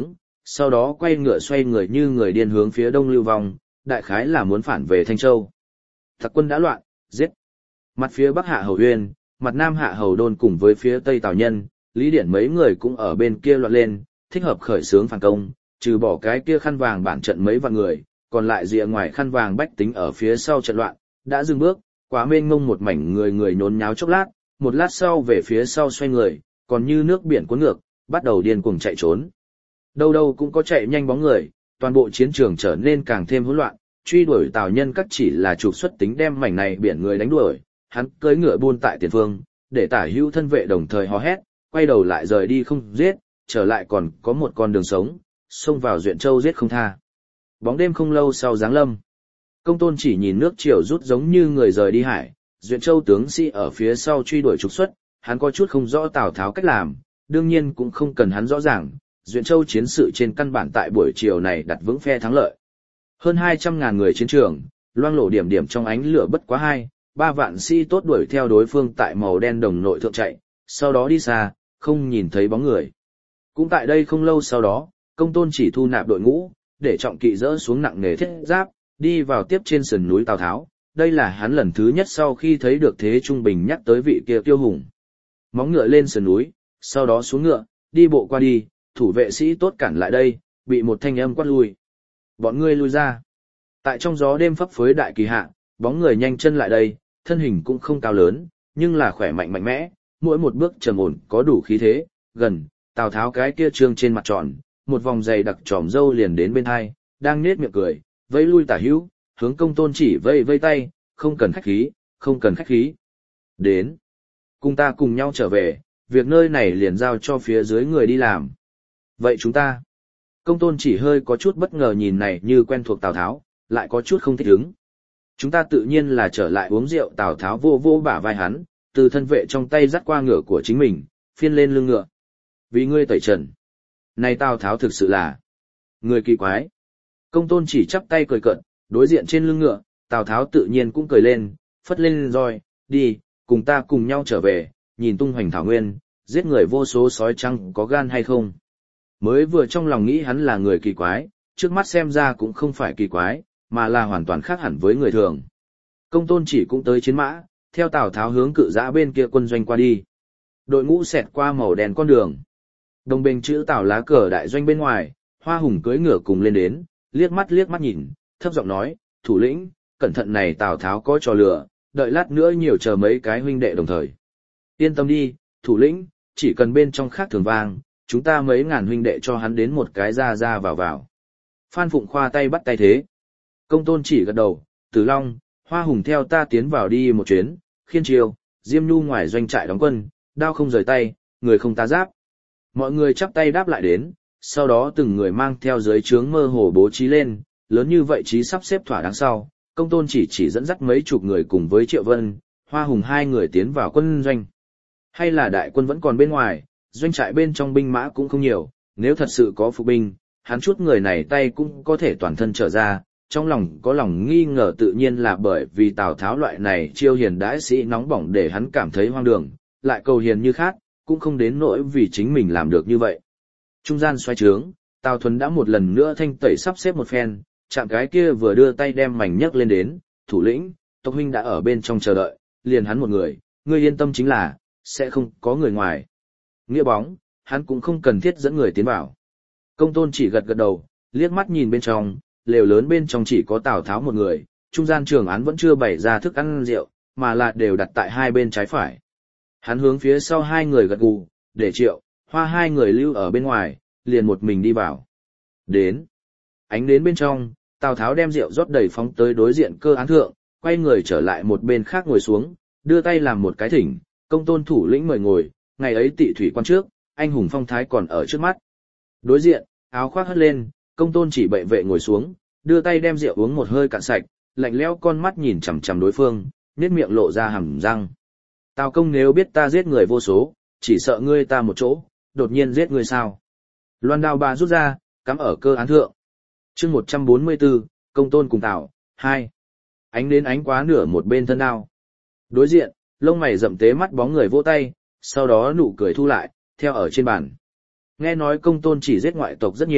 sau đó quay ngựa xoay người như người điên hướng phía đông lưu vong, đại khái là muốn phản về Thanh Châu. Tặc quân đã loạn, giết. Mặt phía bắc Hạ Hầu Uyên, mặt nam Hạ Hầu Đôn cùng với phía tây Tào Nhân, Lý Điển mấy người cũng ở bên kia loạn lên, thích hợp khởi xướng phản công, trừ bỏ cái kia khăn vàng bản trận mấy vạn người, còn lại rìa ngoài khăn vàng bách tính ở phía sau trận loạn, đã dừng bước, quá mênh mông một mảnh người người nhốn nháo chốc lát, một lát sau về phía sau xoay người, còn như nước biển cuốn ngược, bắt đầu điên cuồng chạy trốn. Đâu đâu cũng có chạy nhanh bóng người, toàn bộ chiến trường trở nên càng thêm hỗn loạn, truy đuổi Tào Nhân các chỉ là trục xuất tính đem mảnh này biển người đánh đuổi, hắn cưỡi ngựa buôn tại tiền phương, để tả hữu thân vệ đồng thời hò hét, quay đầu lại rời đi không giết, trở lại còn có một con đường sống, xông vào Duyện Châu giết không tha. Bóng đêm không lâu sau giáng lâm, Công Tôn chỉ nhìn nước triều rút giống như người rời đi hải, Duyện Châu tướng sĩ ở phía sau truy đuổi trục xuất, hắn có chút không rõ Tào Tháo cách làm, đương nhiên cũng không cần hắn rõ ràng, Duyện Châu chiến sự trên căn bản tại buổi chiều này đặt vững phe thắng lợi. Hơn hai trăm ngàn người chiến trường, loang lổ điểm điểm trong ánh lửa bất quá hai, ba vạn sĩ tốt đuổi theo đối phương tại màu đen đồng nội thượng chạy, sau đó đi xa, không nhìn thấy bóng người. Cũng tại đây không lâu sau đó, Công Tôn chỉ thu nạp đội ngũ, để trọng kỵ dỡ xuống nặng nề thiết giáp, đi vào tiếp trên sườn núi Tào Tháo. Đây là hắn lần thứ nhất sau khi thấy được Thế Trung Bình nhắc tới vị kia tiêu hùng. Móng ngựa lên sườn núi, sau đó xuống ngựa, đi bộ qua đi, thủ vệ sĩ tốt cản lại đây, bị một thanh âm quát lui. Bọn ngươi lui ra. Tại trong gió đêm phấp phới đại kỳ hạ, bóng người nhanh chân lại đây, thân hình cũng không cao lớn, nhưng là khỏe mạnh mạnh mẽ, mỗi một bước trầm ổn có đủ khí thế, gần, Tào Tháo cái kia trương trên mặt tròn, một vòng dày đặc tròm râu liền đến bên hai, đang nết miệng cười, vẫy lui tả hữu, hướng Công Tôn chỉ vây vây tay, không cần khách khí, không cần khách khí. Đến, cùng ta cùng nhau trở về, việc nơi này liền giao cho phía dưới người đi làm. Vậy chúng ta, Công Tôn chỉ hơi có chút bất ngờ nhìn này như quen thuộc Tào Tháo, lại có chút không thích ứng. Chúng ta tự nhiên là trở lại uống rượu. Tào Tháo vô vô bả vai hắn, từ thân vệ trong tay dắt qua ngựa của chính mình, phiên lên lưng ngựa. Vì ngươi tẩy trần. Này Tào Tháo thực sự là người kỳ quái. Công Tôn chỉ chắp tay cười cợt, đối diện trên lưng ngựa, Tào Tháo tự nhiên cũng cười lên, phất lên roi, đi, cùng ta cùng nhau trở về, nhìn tung hoành thảo nguyên, giết người vô số sói trăng có gan hay không. Mới vừa trong lòng nghĩ hắn là người kỳ quái, trước mắt xem ra cũng không phải kỳ quái, mà là hoàn toàn khác hẳn với người thường. Công Tôn chỉ cũng tới chiến mã, theo Tào Tháo hướng cự giã bên kia quân doanh qua đi. Đội ngũ xẹt qua màu đen con đường. Đồng bình chữ Tào lá cờ đại doanh bên ngoài, Hoa Hùng cưỡi ngựa cùng lên đến, liếc mắt liếc mắt nhìn, thấp giọng nói, thủ lĩnh, cẩn thận này Tào Tháo có trò lừa, đợi lát nữa nhiều chờ mấy cái huynh đệ đồng thời. Yên tâm đi, thủ lĩnh, chỉ cần bên trong khác thường vang, chúng ta mấy ngàn huynh đệ cho hắn đến một cái ra ra vào vào. Phan Phụng khoa tay bắt tay thế. Công Tôn chỉ gật đầu, Tử Long, Hoa Hùng theo ta tiến vào đi một chuyến, Khiên Triều, Diêm Nhu ngoài doanh trại đóng quân, đao không rời tay, người không tá giáp. Mọi người chắp tay đáp lại đến, sau đó từng người mang theo dưới trướng mơ hồ bố trí lên, lớn như vậy trí sắp xếp thỏa đáng sau, Công Tôn chỉ chỉ dẫn dắt mấy chục người cùng với Triệu Vân, Hoa Hùng hai người tiến vào quân doanh. Hay là đại quân vẫn còn bên ngoài, doanh trại bên trong binh mã cũng không nhiều, nếu thật sự có phục binh, hắn chút người này tay cũng có thể toàn thân trở ra, trong lòng có lòng nghi ngờ tự nhiên là bởi vì Tào Tháo loại này chiêu hiền đãi sĩ nóng bỏng để hắn cảm thấy hoang đường, lại cầu hiền như khác, cũng không đến nỗi vì chính mình làm được như vậy. Trung gian xoay trướng, Tào Thuần đã một lần nữa thanh tẩy sắp xếp một phen, chạm cái kia vừa đưa tay đem mảnh nhấc lên đến, thủ lĩnh, tộc huynh đã ở bên trong chờ đợi, liền hắn một người, ngươi yên tâm chính là, sẽ không có người ngoài. Nghĩa bóng, hắn cũng không cần thiết dẫn người tiến vào. Công Tôn chỉ gật gật đầu, liếc mắt nhìn bên trong, lều lớn bên trong chỉ có Tào Tháo một người, trung gian trường án vẫn chưa bày ra thức ăn rượu, mà là đều đặt tại hai bên trái phải. Hắn hướng phía sau hai người gật gù, để Triệu, Hoa hai người lưu ở bên ngoài, liền một mình đi vào. Đến. Ánh đến bên trong, Tào Tháo đem rượu rót đầy phóng tới đối diện cơ án thượng, quay người trở lại một bên khác ngồi xuống, đưa tay làm một cái thỉnh, Công Tôn thủ lĩnh mời ngồi, ngày ấy tị thủy quan trước, anh hùng phong thái còn ở trước mắt. Đối diện, áo khoác hất lên, Công Tôn chỉ bệ vệ ngồi xuống, đưa tay đem rượu uống một hơi cạn sạch, lạnh lẽo con mắt nhìn chằm chằm đối phương, nét miệng lộ ra hàm răng. Tào công nếu biết ta giết người vô số, chỉ sợ ngươi ta một chỗ, đột nhiên giết ngươi sao? Loan đao bà rút ra, cắm ở cơ án thượng. Chương một trăm bốn mươi tư, Công Tôn cùng Tào, hai. Ánh đến ánh quá nửa một bên thân đao. Đối diện, lông mày rậm tế mắt bóng người vỗ tay, sau đó nụ cười thu lại, theo ở trên bàn. Nghe nói Công Tôn chỉ giết ngoại tộc rất nhiều,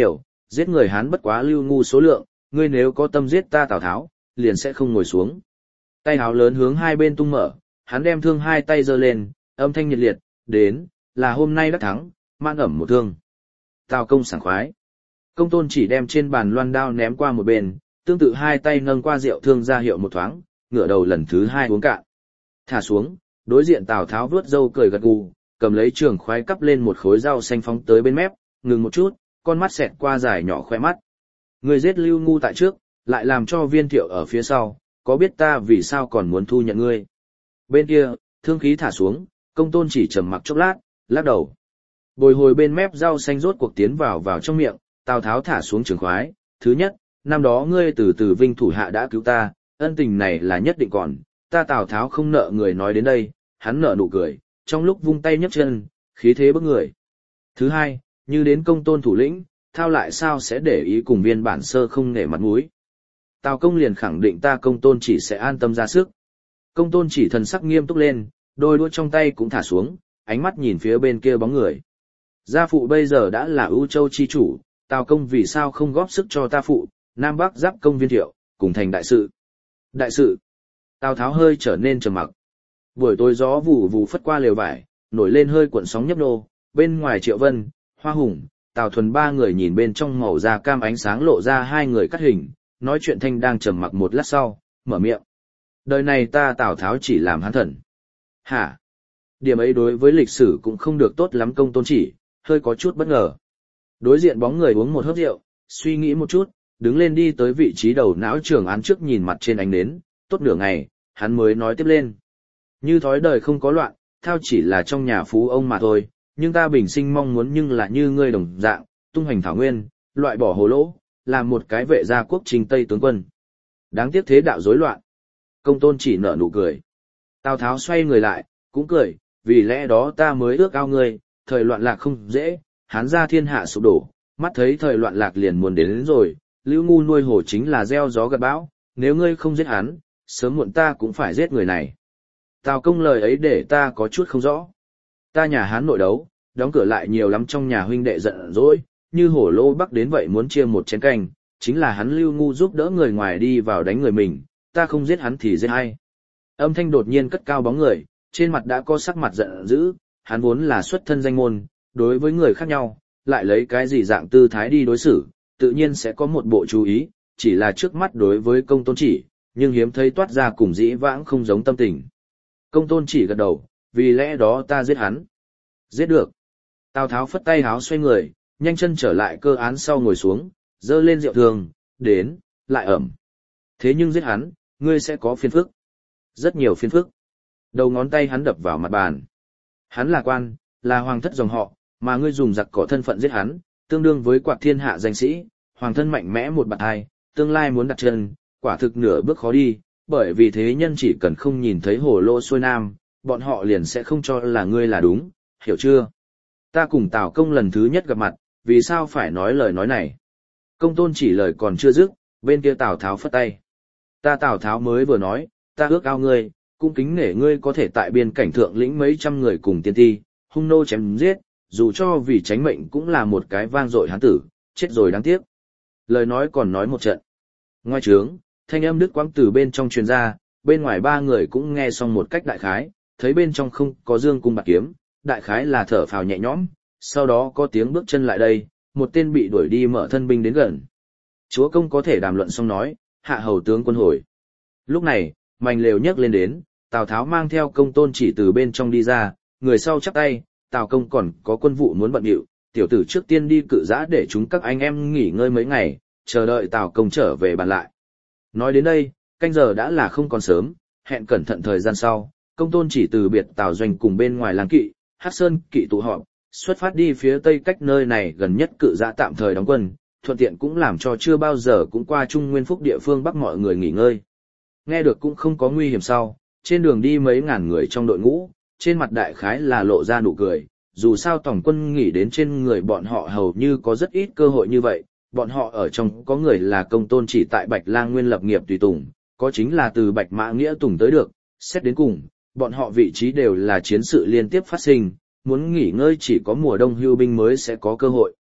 giết người Hán bất quá lưu ngu số lượng, ngươi nếu có tâm giết ta Tào Tháo, liền sẽ không ngồi xuống. Tay háo lớn hướng hai bên tung mở, hắn đem thương hai tay giơ lên, âm thanh nhiệt liệt, đến, là hôm nay đắc thắng, mang ẩm một thương. Tào công sảng khoái. Công tôn chỉ đem trên bàn loan đao ném qua một bên, tương tự hai tay nâng qua rượu thương ra hiệu một thoáng, ngửa đầu lần thứ hai uống cạn. Thả xuống, đối diện Tào Tháo vuốt râu cười gật gù, cầm lấy trường khoái cắp lên một khối rau xanh phóng tới bên mép, ngừng một chút, con mắt xẹt qua dài nhỏ khoe mắt. Người giết Lưu Ngu tại trước, lại làm cho Viên Thiệu ở phía sau, có biết ta vì sao còn muốn thu nhận ngươi? Bên kia, thương khí thả xuống, công tôn chỉ trầm mặc chốc lát, lắc đầu. Bồi hồi bên mép rau xanh rốt cuộc tiến vào vào trong miệng, Tào Tháo thả xuống trường khoái. Thứ nhất, năm đó ngươi từ từ Vinh thủ hạ đã cứu ta, ân tình này là nhất định còn, ta Tào Tháo không nợ người. Nói đến đây, hắn nở nụ cười, trong lúc vung tay nhấc chân, khí thế bức người. Thứ hai, như đến công tôn thủ lĩnh, thao lại sao sẽ để ý cùng Viên bản sơ không nể mặt mũi. Tào công liền khẳng định ta công tôn chỉ sẽ an tâm ra sức. Công tôn chỉ thần sắc nghiêm túc lên, đôi đũa trong tay cũng thả xuống, ánh mắt nhìn phía bên kia bóng người. Gia phụ bây giờ đã là ưu châu chi chủ, Tào công vì sao không góp sức cho ta phụ, Nam Bắc giáp công Viên Thiệu, cùng thành đại sự. Đại sự. Tào Tháo hơi trở nên trầm mặc. Buổi tối gió vù vù phất qua lều vải, nổi lên hơi cuộn sóng nhấp nô, bên ngoài Triệu Vân, Hoa Hùng, Tào Thuần ba người nhìn bên trong màu da cam ánh sáng lộ ra hai người cắt hình, nói chuyện thanh đang trầm mặc một lát sau, mở miệng. Đời này ta Tào Tháo chỉ làm hán thần. Hả? Điểm ấy đối với lịch sử cũng không được tốt lắm công tôn chỉ, hơi có chút bất ngờ. Đối diện bóng người uống một hớp rượu, suy nghĩ một chút, đứng lên đi tới vị trí đầu não trường án trước nhìn mặt trên ánh nến, tốt nửa ngày, hắn mới nói tiếp lên. Như thói đời không có loạn, thao chỉ là trong nhà phú ông mà thôi, nhưng ta bình sinh mong muốn nhưng là như ngươi đồng dạng, tung hành thảo nguyên, loại bỏ hồ lỗ, làm một cái vệ gia quốc trình Tây tướng quân. Đáng tiếc thế đạo rối loạn. Công tôn chỉ nở nụ cười. Tào Tháo xoay người lại, cũng cười, vì lẽ đó ta mới ước ao ngươi, thời loạn lạc không dễ, Hán gia thiên hạ sụp đổ, mắt thấy thời loạn lạc liền muốn đến, đến rồi, Lưu Ngu nuôi hổ chính là gieo gió gặt bão, nếu ngươi không giết hắn, sớm muộn ta cũng phải giết người này. Tào công lời ấy để ta có chút không rõ. Ta nhà Hán nội đấu, đóng cửa lại nhiều lắm trong nhà huynh đệ giận dỗi, như hổ lô bắc đến vậy muốn chia một chén canh, chính là hắn Lưu Ngu giúp đỡ người ngoài đi vào đánh người mình, ta không giết hắn thì giết ai. Âm thanh đột nhiên cất cao bóng người, trên mặt đã có sắc mặt giận dữ, hắn vốn là xuất thân danh môn, đối với người khác nhau, lại lấy cái gì dạng tư thái đi đối xử, tự nhiên sẽ có một bộ chú ý, chỉ là trước mắt đối với công tôn chỉ, nhưng hiếm thấy toát ra cùng dĩ vãng không giống tâm tình. Công tôn chỉ gật đầu, vì lẽ đó ta giết hắn. Giết được. Tào Tháo phất tay háo xoay người, nhanh chân trở lại cơ án sau ngồi xuống, dơ lên rượu thường, đến, lại ẩm. Thế nhưng giết hắn, ngươi sẽ có phiền phức. Rất nhiều phiền phức. Đầu ngón tay hắn đập vào mặt bàn. Hắn là quan, là hoàng thất dòng họ, mà ngươi dùng giặc cỏ thân phận giết hắn, tương đương với quạt thiên hạ danh sĩ, hoàng thân mạnh mẽ một bạt hai, tương lai muốn đặt chân, quả thực nửa bước khó đi, bởi vì thế nhân chỉ cần không nhìn thấy hồ lô xuôi nam, bọn họ liền sẽ không cho là ngươi là đúng, hiểu chưa? Ta cùng Tào công lần thứ nhất gặp mặt, vì sao phải nói lời nói này? Công tôn chỉ lời còn chưa dứt, bên kia Tào Tháo phất tay. Ta Tào Tháo mới vừa nói, ta ước ao ngươi, cung kính nể ngươi có thể tại biên cảnh thượng lĩnh mấy trăm người cùng tiên ti, hung nô chém giết, dù cho vì tránh mệnh cũng là một cái vang dội hán tử, chết rồi đáng tiếc. Lời nói còn nói một trận. Ngoài trướng, thanh âm đứt quãng từ bên trong truyền ra, bên ngoài ba người cũng nghe xong một cách đại khái, thấy bên trong không có dương cung bạc kiếm, đại khái là thở phào nhẹ nhõm, sau đó có tiếng bước chân lại đây, một tên bị đuổi đi mở thân binh đến gần. Chúa công có thể đàm luận xong nói, hạ hầu tướng quân hồi. Lúc này, mành lều nhấc lên đến, Tào Tháo mang theo công tôn chỉ từ bên trong đi ra, người sau chắp tay, Tào công còn có quân vụ muốn bận điệu, tiểu tử trước tiên đi cự giã để chúng các anh em nghỉ ngơi mấy ngày, chờ đợi Tào công trở về bàn lại. Nói đến đây, canh giờ đã là không còn sớm, hẹn cẩn thận thời gian sau, công tôn chỉ từ biệt Tào doanh cùng bên ngoài làng kỵ, Hắc Sơn kỵ tụ họp, xuất phát đi phía tây cách nơi này gần nhất cự giã tạm thời đóng quân, thuận tiện cũng làm cho chưa bao giờ cũng qua Trung Nguyên Phúc địa phương Bắc mọi người nghỉ ngơi. Nghe được cũng không có nguy hiểm sau, trên đường đi mấy ngàn người trong đội ngũ, trên mặt đại khái là lộ ra nụ cười, dù sao tổng quân nghỉ đến trên người bọn họ hầu như có rất ít cơ hội như vậy, bọn họ ở trong có người là công tôn chỉ tại Bạch Lang Nguyên lập nghiệp tùy tùng, có chính là từ Bạch Mã Nghĩa Tùng tới được, xét đến cùng, bọn họ vị trí đều là chiến sự liên tiếp phát sinh, muốn nghỉ ngơi chỉ có mùa đông hưu binh mới sẽ có cơ hội.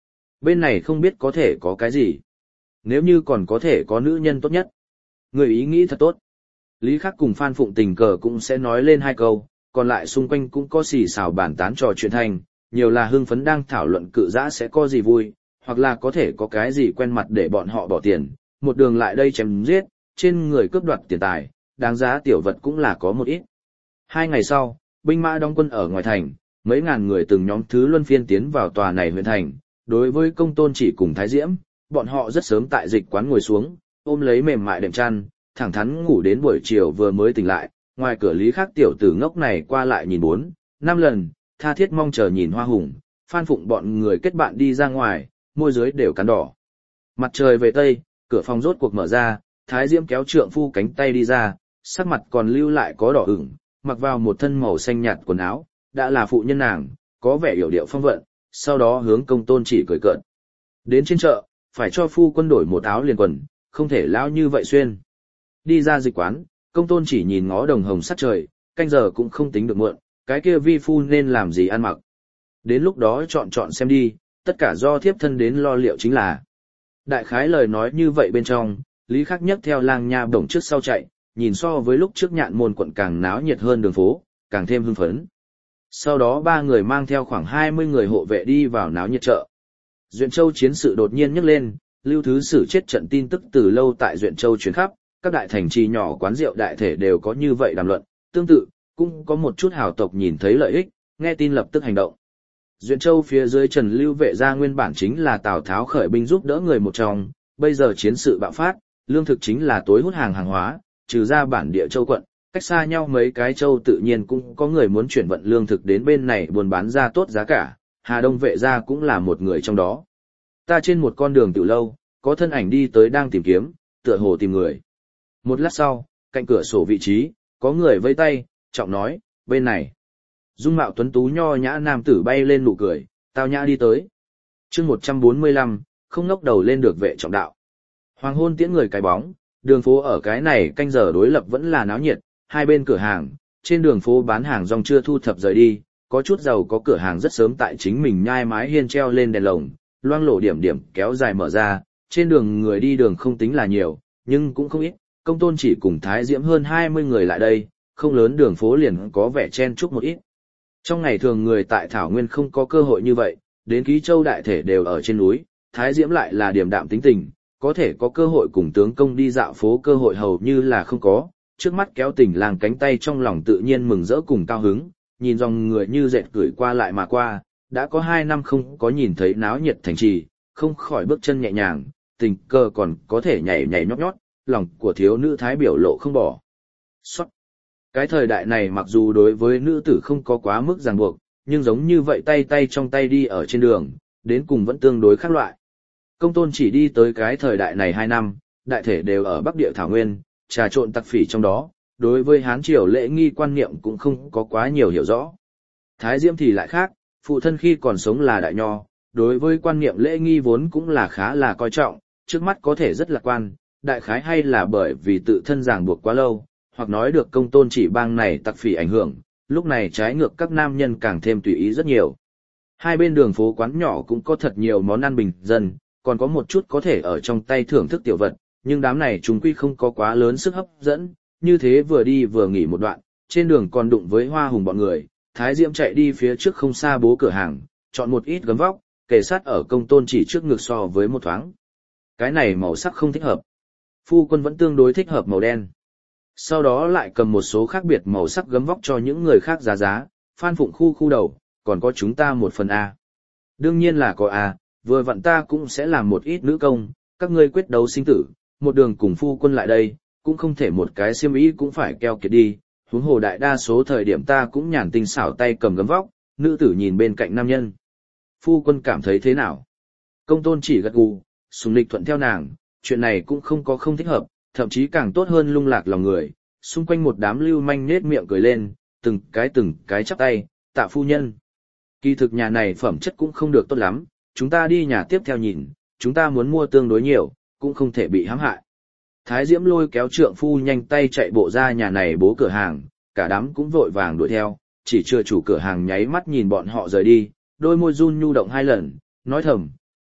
Bên này không biết có thể có cái gì. Nếu như còn có thể có nữ nhân tốt nhất. Người ý nghĩ thật tốt. Lý Khắc cùng Phan Phụng tình cờ cũng sẽ nói lên hai câu, còn lại xung quanh cũng có xì xào bàn tán trò chuyện thành, nhiều là hưng phấn đang thảo luận cự giã sẽ có gì vui, hoặc là có thể có cái gì quen mặt để bọn họ bỏ tiền, một đường lại đây chém giết, trên người cướp đoạt tiền tài, đáng giá tiểu vật cũng là có một ít. Hai ngày sau, binh mã đóng quân ở ngoài thành, mấy ngàn người từng nhóm thứ luân phiên tiến vào tòa này huyện thành, đối với Công Tôn Chỉ cùng Thái Diễm, bọn họ rất sớm tại dịch quán ngồi xuống, ôm lấy mềm mại đệm chăn, thẳng thắn ngủ đến buổi chiều vừa mới tỉnh lại, ngoài cửa Lý Khắc tiểu tử ngốc này qua lại nhìn bốn, năm lần, tha thiết mong chờ nhìn Hoa Hùng, Phan Phụng bọn người kết bạn đi ra ngoài, môi dưới đều cắn đỏ. Mặt trời về tây, cửa phòng rốt cuộc mở ra, Thái Diễm kéo trượng phu cánh tay đi ra, sắc mặt còn lưu lại có đỏ ửng, mặc vào một thân màu xanh nhạt quần áo, đã là phụ nhân nàng, có vẻ yểu điệu phong vận, sau đó hướng Công Tôn Chỉ cười cợt. Đến trên chợ, phải cho phu quân đổi một áo liền quần, không thể lão như vậy xuyên. Đi ra dịch quán, Công Tôn Chỉ nhìn ngó đồng hồng sắt trời, canh giờ cũng không tính được muộn, cái kia vi phu nên làm gì ăn mặc. Đến lúc đó chọn chọn xem đi, tất cả do thiếp thân đến lo liệu chính là. Đại khái lời nói như vậy bên trong, Lý Khắc nhấc theo lang nha bổng trước sau chạy, nhìn so với lúc trước Nhạn Môn quận càng náo nhiệt hơn đường phố, càng thêm hưng phấn. Sau đó ba người mang theo khoảng hai mươi người hộ vệ đi vào náo nhiệt chợ. Duyện Châu chiến sự đột nhiên nhấc lên, Lưu Thứ Sử chết trận tin tức từ lâu tại Duyện Châu truyền khắp, các đại thành trì nhỏ quán rượu đại thể đều có như vậy đàm luận, tương tự, cũng có một chút hào tộc nhìn thấy lợi ích, nghe tin lập tức hành động. Duyện Châu phía dưới Trần Lưu vệ gia nguyên bản chính là Tào Tháo khởi binh giúp đỡ người một trong, bây giờ chiến sự bạo phát, lương thực chính là tối hút hàng hàng hóa, trừ ra bản địa châu quận, cách xa nhau mấy cái châu tự nhiên cũng có người muốn chuyển vận lương thực đến bên này buôn bán ra tốt giá cả, Hà Đông vệ gia cũng là một người trong đó. Ta trên một con đường từ lâu, có thân ảnh đi tới đang tìm kiếm, tựa hồ tìm người. Một lát sau, cạnh cửa sổ vị trí, có người vây tay, trọng nói, bên này. Dung mạo tuấn tú nho nhã nam tử bay lên nụ cười, tao nhã đi tới. chương một trăm bốn mươi lăm, không ngóc đầu lên được vệ trọng đạo. Hoàng hôn tiễn người cái bóng, đường phố ở cái này canh giờ đối lập vẫn là náo nhiệt, hai bên cửa hàng, trên đường phố bán hàng rong chưa thu thập rời đi, có chút giàu có cửa hàng rất sớm tại chính mình nhai mái hiên treo lên đèn lồng, loang lổ điểm điểm kéo dài mở ra, trên đường người đi đường không tính là nhiều, nhưng cũng không ít, Công Tôn Chỉ cùng Thái Diễm hơn hai mươi người lại đây, không lớn đường phố liền có vẻ chen chúc một ít. Trong ngày thường người tại Thảo Nguyên không có cơ hội như vậy, đến Ký Châu đại thể đều ở trên núi, Thái Diễm lại là điềm đạm tính tình, có thể có cơ hội cùng tướng công đi dạo phố cơ hội hầu như là không có, trước mắt kéo tình làng cánh tay trong lòng tự nhiên mừng rỡ cùng cao hứng, nhìn dòng người như dệt gửi qua lại mà qua, đã có hai năm không có nhìn thấy náo nhiệt thành trì, không khỏi bước chân nhẹ nhàng, tình cờ còn có thể nhảy nhảy nhót nhót, lòng của thiếu nữ Thái biểu lộ không bỏ. Xoát! Cái thời đại này mặc dù đối với nữ tử không có quá mức ràng buộc, nhưng giống như vậy tay tay trong tay đi ở trên đường, đến cùng vẫn tương đối khác loại. Công Tôn Chỉ đi tới cái thời đại này hai năm, đại thể đều ở Bắc Địa Thảo Nguyên, trà trộn tặc phỉ trong đó, đối với Hán triều lễ nghi quan niệm cũng không có quá nhiều hiểu rõ. Thái Diễm thì lại khác, phụ thân khi còn sống là đại nho, đối với quan niệm lễ nghi vốn cũng là khá là coi trọng, trước mắt có thể rất lạc quan, đại khái hay là bởi vì tự thân ràng buộc quá lâu, hoặc nói được Công Tôn Chỉ bang này tặc phỉ ảnh hưởng, lúc này trái ngược các nam nhân càng thêm tùy ý rất nhiều. Hai bên đường phố quán nhỏ cũng có thật nhiều món ăn bình dân, còn có một chút có thể ở trong tay thưởng thức tiểu vật, nhưng đám này chúng quy không có quá lớn sức hấp dẫn, như thế vừa đi vừa nghỉ một đoạn, trên đường còn đụng với Hoa Hùng bọn người, Thái Diễm chạy đi phía trước không xa bố cửa hàng, chọn một ít gấm vóc, kề sát ở Công Tôn Chỉ trước ngực so với một thoáng. Cái này màu sắc không thích hợp. Phu quân vẫn tương đối thích hợp màu đen. Sau đó lại cầm một số khác biệt màu sắc gấm vóc cho những người khác giá giá, Phan Phụng khu khu đầu, còn có chúng ta một phần A. Đương nhiên là có A, vừa vặn ta cũng sẽ làm một ít nữ công, các ngươi quyết đấu sinh tử, một đường cùng phu quân lại đây, cũng không thể một cái xiêm y cũng phải keo kiệt đi, huống hồ đại đa số thời điểm ta cũng nhàn tinh xảo tay cầm gấm vóc, nữ tử nhìn bên cạnh nam nhân. Phu quân cảm thấy thế nào? Công Tôn Chỉ gật gù, sùng lịch thuận theo nàng, chuyện này cũng không có không thích hợp, thậm chí càng tốt hơn lung lạc lòng người, xung quanh một đám lưu manh nết miệng cười lên, từng cái từng cái chắp tay, tạ phu nhân. Kỳ thực nhà này phẩm chất cũng không được tốt lắm, chúng ta đi nhà tiếp theo nhìn, chúng ta muốn mua tương đối nhiều, cũng không thể bị hãm hại. Thái Diễm lôi kéo trượng phu nhanh tay chạy bộ ra nhà này bố cửa hàng, cả đám cũng vội vàng đuổi theo, chỉ chưa chủ cửa hàng nháy mắt nhìn bọn họ rời đi, đôi môi run nhu động hai lần, nói thầm,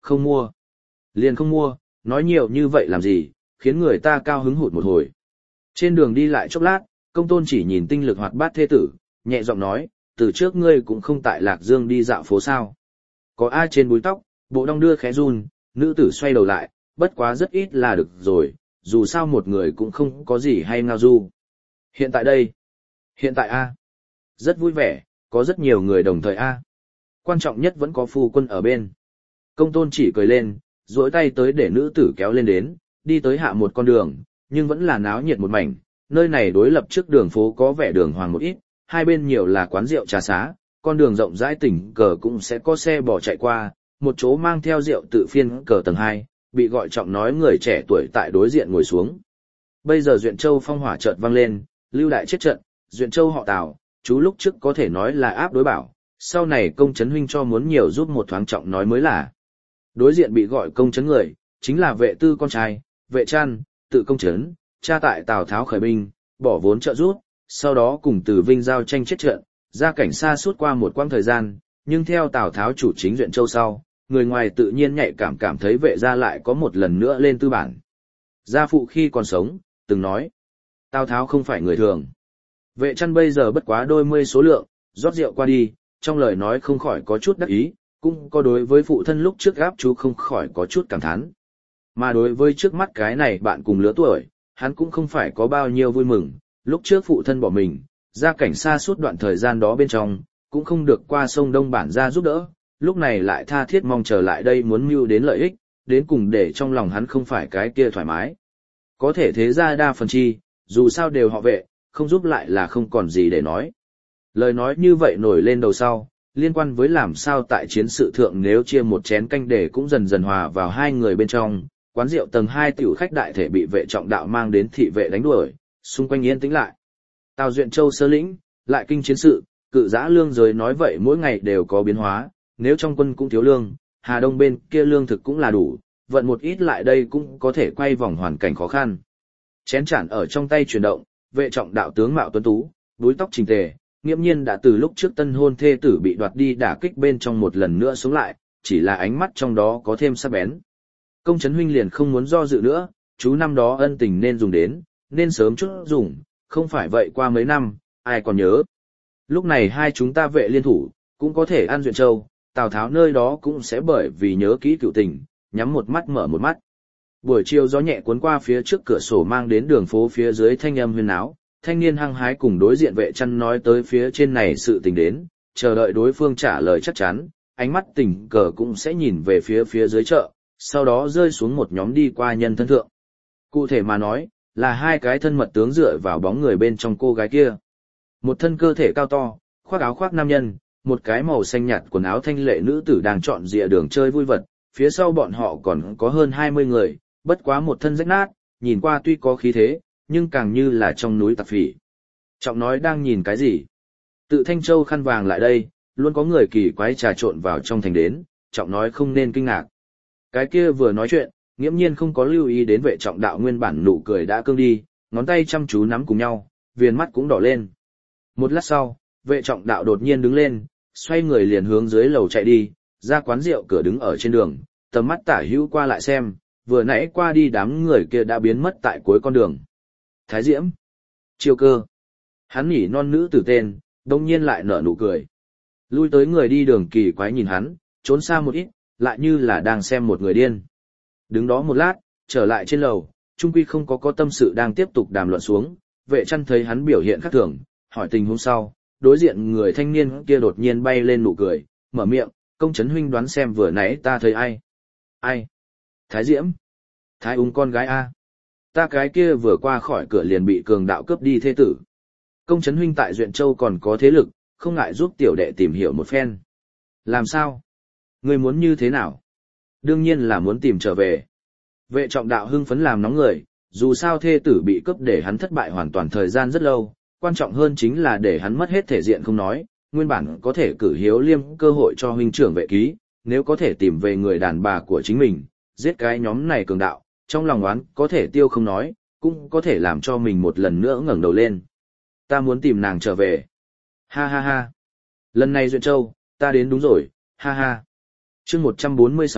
không mua. Liền không mua, nói nhiều như vậy làm gì, khiến người ta cao hứng hụt một hồi. Trên đường đi lại chốc lát, Công Tôn chỉ nhìn tinh lực hoạt bát thê tử, nhẹ giọng nói, từ trước ngươi cũng không tại Lạc Dương đi dạo phố sao. Có ai trên búi tóc, bộ đong đưa khẽ run, nữ tử xoay đầu lại, bất quá rất ít là được rồi, dù sao một người cũng không có gì hay ngao du. Hiện tại đây, hiện tại a, rất vui vẻ, có rất nhiều người đồng thời a. Quan trọng nhất vẫn có phu quân ở bên. Công Tôn chỉ cười lên, duỗi tay tới để nữ tử kéo lên đến, đi tới hạ một con đường, nhưng vẫn là náo nhiệt một mảnh, nơi này đối lập trước đường phố có vẻ đường hoàng một ít, hai bên nhiều là quán rượu trà xá, con đường rộng rãi tỉnh cờ cũng sẽ có xe bò chạy qua, một chỗ mang theo rượu tự phiên cờ tầng hai, bị gọi trọng nói người trẻ tuổi tại đối diện ngồi xuống. Bây giờ Duyện Châu phong hỏa chợt vang lên, lưu đại chết trận, Duyện Châu họ Tào, chú lúc trước có thể nói là áp đối bảo, sau này Công Trấn huynh cho muốn nhiều giúp một thoáng trọng nói mới là. Đối diện bị gọi Công Trấn người, chính là vệ tư con trai, vệ Trăn, tự Công Trấn, cha tại Tào Tháo khởi binh, bỏ vốn trợ giúp, sau đó cùng Từ Vinh giao tranh chết trận, ra cảnh xa suốt qua một quãng thời gian, nhưng theo Tào Tháo chủ chính Duyện Châu sau, người ngoài tự nhiên nhạy cảm cảm thấy vệ gia lại có một lần nữa lên tư bản. Gia phụ khi còn sống, từng nói, Tào Tháo không phải người thường. Vệ Trăn bây giờ bất quá đôi mươi số lượng, rót rượu qua đi, trong lời nói không khỏi có chút đắc ý, cũng có đối với phụ thân lúc trước gáp chú không khỏi có chút cảm thán. Mà đối với trước mắt cái này bạn cùng lứa tuổi, hắn cũng không phải có bao nhiêu vui mừng, lúc trước phụ thân bỏ mình, ra cảnh xa suốt đoạn thời gian đó bên trong, cũng không được qua sông Đông bản ra giúp đỡ, lúc này lại tha thiết mong chờ lại đây muốn mưu đến lợi ích, đến cùng để trong lòng hắn không phải cái kia thoải mái. Có thể thế ra đa phần chi, dù sao đều họ vệ, không giúp lại là không còn gì để nói. Lời nói như vậy nổi lên đầu sau, liên quan với làm sao tại chiến sự thượng nếu chia một chén canh để cũng dần dần hòa vào hai người bên trong, quán rượu tầng hai tiểu khách đại thể bị vệ trọng đạo mang đến thị vệ đánh đuổi, xung quanh yên tĩnh lại. Tào Duyện Châu sơ lĩnh, lại kinh chiến sự, cự giã lương giới nói vậy mỗi ngày đều có biến hóa, nếu trong quân cũng thiếu lương, Hà Đông bên kia lương thực cũng là đủ, vận một ít lại đây cũng có thể quay vòng hoàn cảnh khó khăn. Chén chản ở trong tay chuyển động, vệ trọng đạo tướng mạo tuấn tú, búi tóc chỉnh tề, nghiễm nhiên đã từ lúc trước tân hôn thê tử bị đoạt đi đả kích bên trong một lần nữa sống lại, chỉ là ánh mắt trong đó có thêm sắc bén. Công Trấn huynh liền không muốn do dự nữa, chú năm đó ân tình nên dùng đến, nên sớm chút dùng, không phải vậy qua mấy năm, ai còn nhớ. Lúc này hai chúng ta vệ liên thủ, cũng có thể ăn Duyện Châu, Tào Tháo nơi đó cũng sẽ bởi vì nhớ kỹ cựu tình, nhắm một mắt mở một mắt. Buổi chiều gió nhẹ cuốn qua phía trước cửa sổ mang đến đường phố phía dưới thanh âm huyên náo, thanh niên hăng hái cùng đối diện vệ Trăn nói tới phía trên này sự tình đến, chờ đợi đối phương trả lời chắc chắn, ánh mắt tình cờ cũng sẽ nhìn về phía phía dưới chợ, sau đó rơi xuống một nhóm đi qua nhân thân thượng. Cụ thể mà nói, là hai cái thân mật tướng dựa vào bóng người bên trong cô gái kia. Một thân cơ thể cao to, khoác áo khoác nam nhân, một cái màu xanh nhạt quần áo thanh lệ nữ tử đang chọn rìa đường chơi vui vật, phía sau bọn họ còn có hơn hai mươi người, bất quá một thân rách nát, nhìn qua tuy có khí thế, nhưng càng như là trong núi tạp phỉ. Trọng nói đang nhìn cái gì? Tự Thanh Châu khăn vàng lại đây, luôn có người kỳ quái trà trộn vào trong thành đến, Trọng nói không nên kinh ngạc. Cái kia vừa nói chuyện, nghiễm nhiên không có lưu ý đến vệ trọng đạo nguyên bản nụ cười đã cương đi, ngón tay chăm chú nắm cùng nhau, viền mắt cũng đỏ lên. Một lát sau, vệ trọng đạo đột nhiên đứng lên, xoay người liền hướng dưới lầu chạy đi, ra quán rượu cửa đứng ở trên đường, tầm mắt tả hữu qua lại xem, vừa nãy qua đi đám người kia đã biến mất tại cuối con đường. Thái Diễm, Chiêu Cơ, hắn nhỉ non nữ tử tên, đông nhiên lại nở nụ cười. Lui tới người đi đường kỳ quái nhìn hắn, trốn xa một ít, lại như là đang xem một người điên. Đứng đó một lát, trở lại trên lầu, trung quy không có có tâm sự đang tiếp tục đàm luận xuống, vệ Trăn thấy hắn biểu hiện khác thường, hỏi tình huống sau, đối diện người thanh niên kia đột nhiên bay lên nụ cười, mở miệng, Công Trấn huynh đoán xem vừa nãy ta thấy ai? Ai? Thái Diễm? Thái Ung con gái a? Ta cái kia vừa qua khỏi cửa liền bị cường đạo cướp đi thê tử. Công Trấn huynh tại Duyện Châu còn có thế lực, không ngại giúp tiểu đệ tìm hiểu một phen. Làm sao? Ngươi muốn như thế nào? Đương nhiên là muốn tìm trở về. Vệ trọng đạo hưng phấn làm nóng người, dù sao thê tử bị cướp để hắn thất bại hoàn toàn thời gian rất lâu, quan trọng hơn chính là để hắn mất hết thể diện không nói, nguyên bản có thể cử Hiếu Liêm cơ hội cho huynh trưởng vệ ký, nếu có thể tìm về người đàn bà của chính mình, giết cái nhóm này cường đạo, trong lòng oán có thể tiêu không nói, cũng có thể làm cho mình một lần nữa ngẩng đầu lên. Ta muốn tìm nàng trở về. Ha ha ha. Lần này Duyện Châu, ta đến đúng rồi, ha ha. Chương một trăm bốn mươi sáu,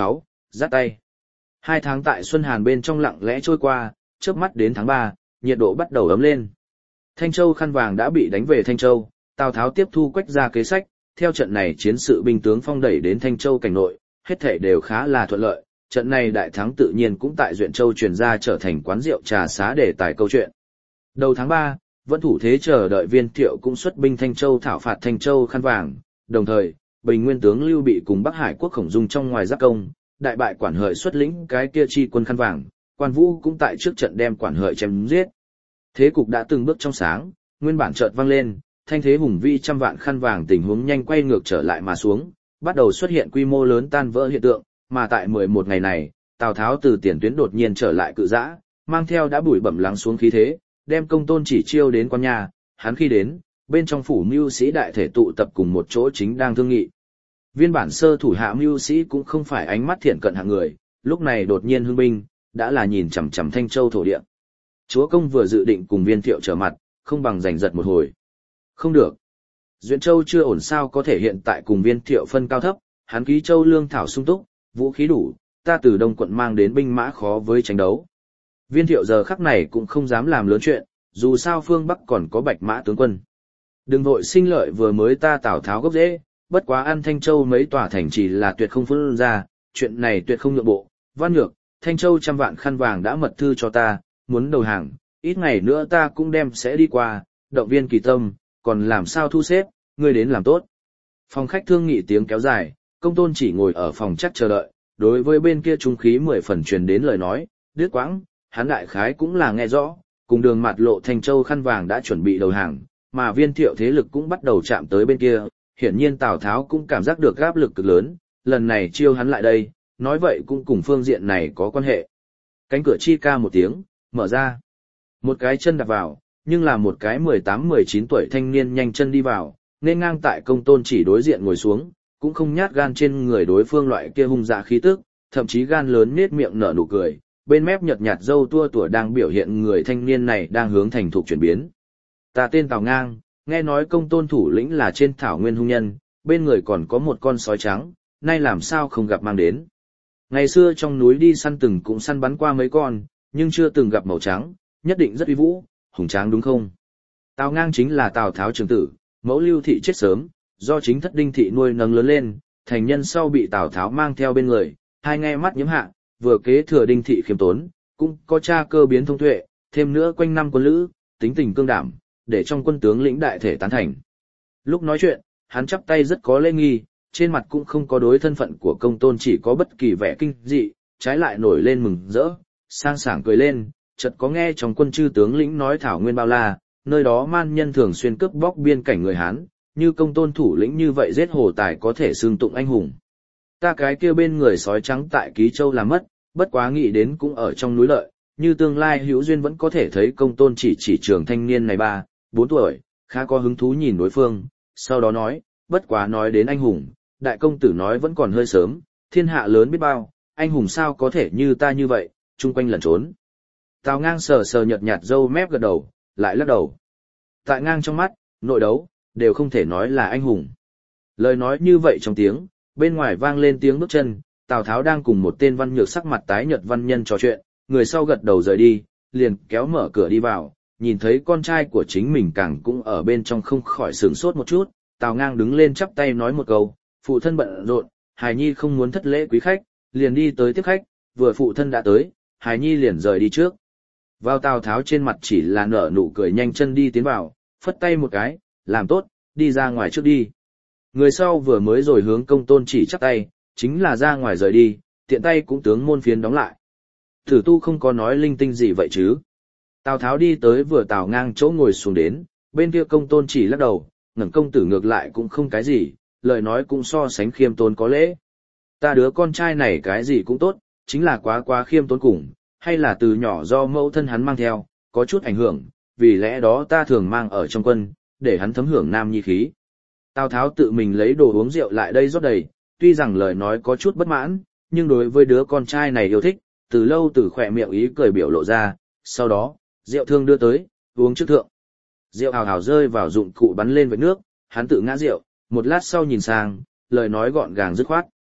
giắt tay. Hai tháng tại Xuân Hàn bên trong lặng lẽ trôi qua, chớp mắt đến tháng ba, nhiệt độ bắt đầu ấm lên. Thanh Châu khăn vàng đã bị đánh về Thanh Châu, Tào Tháo tiếp thu Quách gia kế sách, theo trận này chiến sự binh tướng phong đẩy đến Thanh Châu cảnh nội, hết thảy đều khá là thuận lợi, trận này đại thắng tự nhiên cũng tại Duyện Châu truyền ra trở thành quán rượu trà xá để tài câu chuyện. Đầu tháng ba, vẫn thủ thế chờ đợi Viên Thiệu cũng xuất binh Thanh Châu thảo phạt Thanh Châu khăn vàng, đồng thời, Bình Nguyên tướng Lưu Bị cùng Bắc Hải quốc Khổng Dung trong ngoài giáp công, đại bại Quản Hợi xuất lĩnh cái kia chi quân khăn vàng, Quan Vũ cũng tại trước trận đem Quản Hợi chém giết. Thế cục đã từng bước trong sáng, nguyên bản chợt vang lên, thanh thế hùng vĩ trăm vạn khăn vàng tình huống nhanh quay ngược trở lại mà xuống, bắt đầu xuất hiện quy mô lớn tan vỡ hiện tượng, mà tại mười một ngày này, Tào Tháo từ tiền tuyến đột nhiên trở lại cự dã, mang theo đã bụi bẩm lắng xuống khí thế, đem Công Tôn Chỉ chiêu đến quan nhà, hắn khi đến, bên trong phủ mưu sĩ đại thể tụ tập cùng một chỗ chính đang thương nghị. Viên bản sơ thủ hạ mưu sĩ cũng không phải ánh mắt thiện cận hạng người, lúc này đột nhiên hưng binh, đã là nhìn chằm chằm Thanh Châu thổ địa. Chúa công vừa dự định cùng Viên Thiệu trở mặt, không bằng giành giật một hồi. Không được. Duyện Châu chưa ổn sao có thể hiện tại cùng Viên Thiệu phân cao thấp, hắn Ký Châu lương thảo sung túc, vũ khí đủ, ta từ Đông quận mang đến binh mã khó với tranh đấu. Viên Thiệu giờ khắc này cũng không dám làm lớn chuyện, dù sao phương Bắc còn có Bạch Mã tướng quân. Đừng vội sinh lợi vừa mới ta Tào Tháo gốc rễ, bất quá ăn Thanh Châu mấy tòa thành chỉ là tuyệt không phân ra, chuyện này tuyệt không nhượng bộ. Văn Nhược, Thanh Châu trăm vạn khăn vàng đã mật thư cho ta, muốn đầu hàng, ít ngày nữa ta cũng đem sẽ đi qua, động viên kỳ tâm, còn làm sao thu xếp, ngươi đến làm tốt. Phòng khách thương nghị tiếng kéo dài, Công Tôn Chỉ ngồi ở phòng chắc chờ đợi, đối với bên kia trung khí mười phần truyền đến lời nói, đứt quãng, hắn đại khái cũng là nghe rõ, cùng đường mặt lộ Thanh Châu khăn vàng đã chuẩn bị đầu hàng, mà Viên Thiệu thế lực cũng bắt đầu chạm tới bên kia, hiển nhiên Tào Tháo cũng cảm giác được áp lực cực lớn, lần này chiêu hắn lại đây, nói vậy cũng cùng phương diện này có quan hệ. Cánh cửa chi ca một tiếng, mở ra. Một cái chân đạp vào, nhưng là một cái mười tám mười chín tuổi thanh niên nhanh chân đi vào, nên ngang tại Công Tôn Chỉ đối diện ngồi xuống, cũng không nhát gan trên người đối phương loại kia hung dạ khí tức, thậm chí gan lớn nết miệng nở nụ cười, bên mép nhợt nhạt râu tua tủa đang biểu hiện người thanh niên này đang hướng thành thục chuyển biến. Ta tên Tào Ngang, nghe nói Công Tôn thủ lĩnh là trên thảo nguyên hung nhân, bên người còn có một con sói trắng, nay làm sao không gặp mang đến. Ngày xưa trong núi đi săn từng cũng săn bắn qua mấy con, nhưng chưa từng gặp màu trắng, nhất định rất uy vũ, hùng tráng đúng không? Tào Ngang chính là Tào Tháo trưởng tử, mẫu Lưu thị chết sớm, do chính thất Đinh thị nuôi nấng lớn lên, thành nhân sau bị Tào Tháo mang theo bên người, hai nghe mắt nhiễm hạ, vừa kế thừa Đinh thị khiêm tốn, cũng có cha cơ biến thông tuệ, thêm nữa quanh năm quân lữ, tính tình cương đảm, để trong quân tướng lĩnh đại thể tán thành. Lúc nói chuyện, hắn chắp tay rất có lễ nghi, trên mặt cũng không có đối thân phận của Công Tôn Chỉ có bất kỳ vẻ kinh dị, trái lại nổi lên mừng rỡ, sang sảng cười lên, chợt có nghe trong quân chư tướng lĩnh nói thảo nguyên bao la, nơi đó man nhân thường xuyên cướp bóc biên cảnh người Hán, như Công Tôn thủ lĩnh như vậy giết hồ tài có thể xưng tụng anh hùng. Ta cái kia bên người sói trắng tại Ký Châu làm mất, bất quá nghĩ đến cũng ở trong núi lợi, như tương lai hữu duyên vẫn có thể thấy Công Tôn chỉ chỉ trường thanh niên này ba, bốn tuổi, khá có hứng thú nhìn đối phương, sau đó nói, bất quá nói đến anh hùng, đại công tử nói vẫn còn hơi sớm, thiên hạ lớn biết bao, anh hùng sao có thể như ta như vậy, chung quanh lẩn trốn. Tào Ngang sờ sờ nhợt nhạt râu mép gật đầu, lại lắc đầu. Tại Ngang trong mắt, nội đấu, đều không thể nói là anh hùng. Lời nói như vậy trong tiếng, bên ngoài vang lên tiếng bước chân, Tào Tháo đang cùng một tên văn nhược sắc mặt tái nhợt văn nhân trò chuyện, người sau gật đầu rời đi, liền kéo mở cửa đi vào, nhìn thấy con trai của chính mình càng cũng ở bên trong không khỏi sửng sốt một chút, Tào Ngang đứng lên chắp tay nói một câu, phụ thân bận rộn, hài nhi không muốn thất lễ quý khách, liền đi tới tiếp khách, vừa phụ thân đã tới, hài nhi liền rời đi trước. Vào Tào Tháo trên mặt chỉ là nở nụ cười nhanh chân đi tiến vào, phất tay một cái, làm tốt, đi ra ngoài trước đi. Người sau vừa mới rồi hướng Công Tôn chỉ chắp tay, chính là ra ngoài rời đi, tiện tay cũng tướng môn phiến đóng lại. Thử tu không có nói linh tinh gì vậy chứ. Tào Tháo đi tới vừa Tào Ngang chỗ ngồi xuống đến, bên kia Công Tôn chỉ lắc đầu, ngẩng công tử ngược lại cũng không cái gì, lời nói cũng so sánh khiêm tốn có lễ. Ta đứa con trai này cái gì cũng tốt, chính là quá quá khiêm tốn cùng, hay là từ nhỏ do mẫu thân hắn mang theo, có chút ảnh hưởng, vì lẽ đó ta thường mang ở trong quân, để hắn thấm hưởng nam nhi khí. Tào Tháo tự mình lấy đồ uống rượu lại đây rót đầy, tuy rằng lời nói có chút bất mãn, nhưng đối với đứa con trai này yêu thích, từ lâu từ khỏe miệng ý cười biểu lộ ra, sau đó, rượu thương đưa tới, uống trước thượng. Rượu hào hào rơi vào dụng cụ bắn lên với nước, hắn tự ngã rượu, một lát sau nhìn sang, lời nói gọn gàng dứt khoát.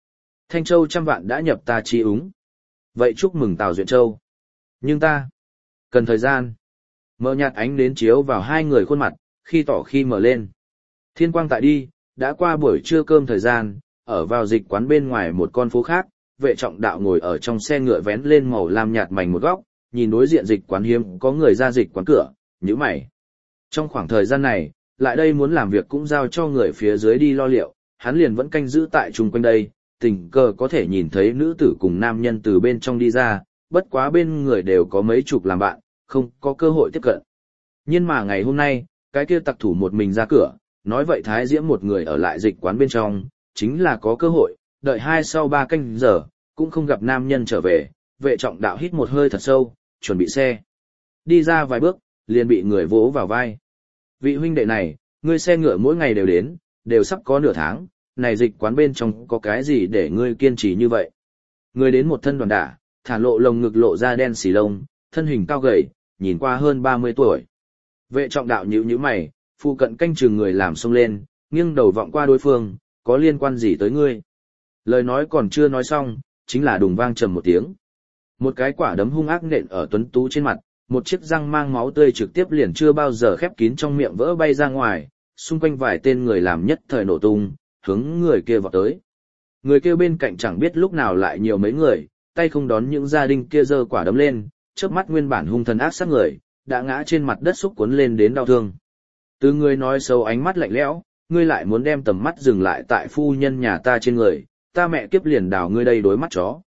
Thanh Châu trăm vạn đã nhập ta chi úng. Vậy chúc mừng Tào Duyện Châu. Nhưng ta, cần thời gian. Mờ nhạt ánh đến chiếu vào hai người khuôn mặt, khi tỏ khi mở lên. Thiên quang tại đi, đã qua buổi trưa cơm thời gian, ở vào dịch quán bên ngoài một con phố khác, vệ trọng đạo ngồi ở trong xe ngựa vén lên màu lam nhạt mảnh một góc, nhìn đối diện dịch quán hiếm có người ra dịch quán cửa, nhíu mày. Trong khoảng thời gian này, lại đây muốn làm việc cũng giao cho người phía dưới đi lo liệu, hắn liền vẫn canh giữ tại chung quanh đây, tình cờ có thể nhìn thấy nữ tử cùng nam nhân từ bên trong đi ra, bất quá bên người đều có mấy chục làm bạn, không có cơ hội tiếp cận. Nhưng mà ngày hôm nay, cái kia tặc thủ một mình ra cửa, nói vậy Thái Diễm một người ở lại dịch quán bên trong, chính là có cơ hội, đợi hai sau ba canh giờ, cũng không gặp nam nhân trở về, vệ trọng đạo hít một hơi thật sâu, chuẩn bị xe. Đi ra vài bước, liền bị người vỗ vào vai. Vị huynh đệ này, ngươi xe ngựa mỗi ngày đều đến, đều sắp có nửa tháng, này dịch quán bên trong có cái gì để ngươi kiên trì như vậy? Người đến một thân đoàn đả, thả lộ lồng ngực lộ ra đen xì lông, thân hình cao gầy, nhìn qua hơn ba mươi tuổi. Vệ trọng đạo nhíu nhíu mày, phụ cận canh chừng người làm xông lên, nghiêng đầu vọng qua đối phương, có liên quan gì tới ngươi? Lời nói còn chưa nói xong, chính là đùng vang trầm một tiếng. Một cái quả đấm hung ác nện ở tuấn tú trên mặt, một chiếc răng mang máu tươi trực tiếp liền chưa bao giờ khép kín trong miệng vỡ bay ra ngoài, xung quanh vài tên người làm nhất thời nổ tung, hướng người kia vọt tới. Người kia bên cạnh chẳng biết lúc nào lại nhiều mấy người, tay không đón những gia đình kia giơ quả đấm lên, chớp mắt nguyên bản hung thần ác sát người, đã ngã trên mặt đất xúc cuốn lên đến đau thương. Từ người nói xấu ánh mắt lạnh lẽo, ngươi lại muốn đem tầm mắt dừng lại tại phu nhân nhà ta trên người, ta mẹ kiếp liền đào ngươi đây đối mắt chó.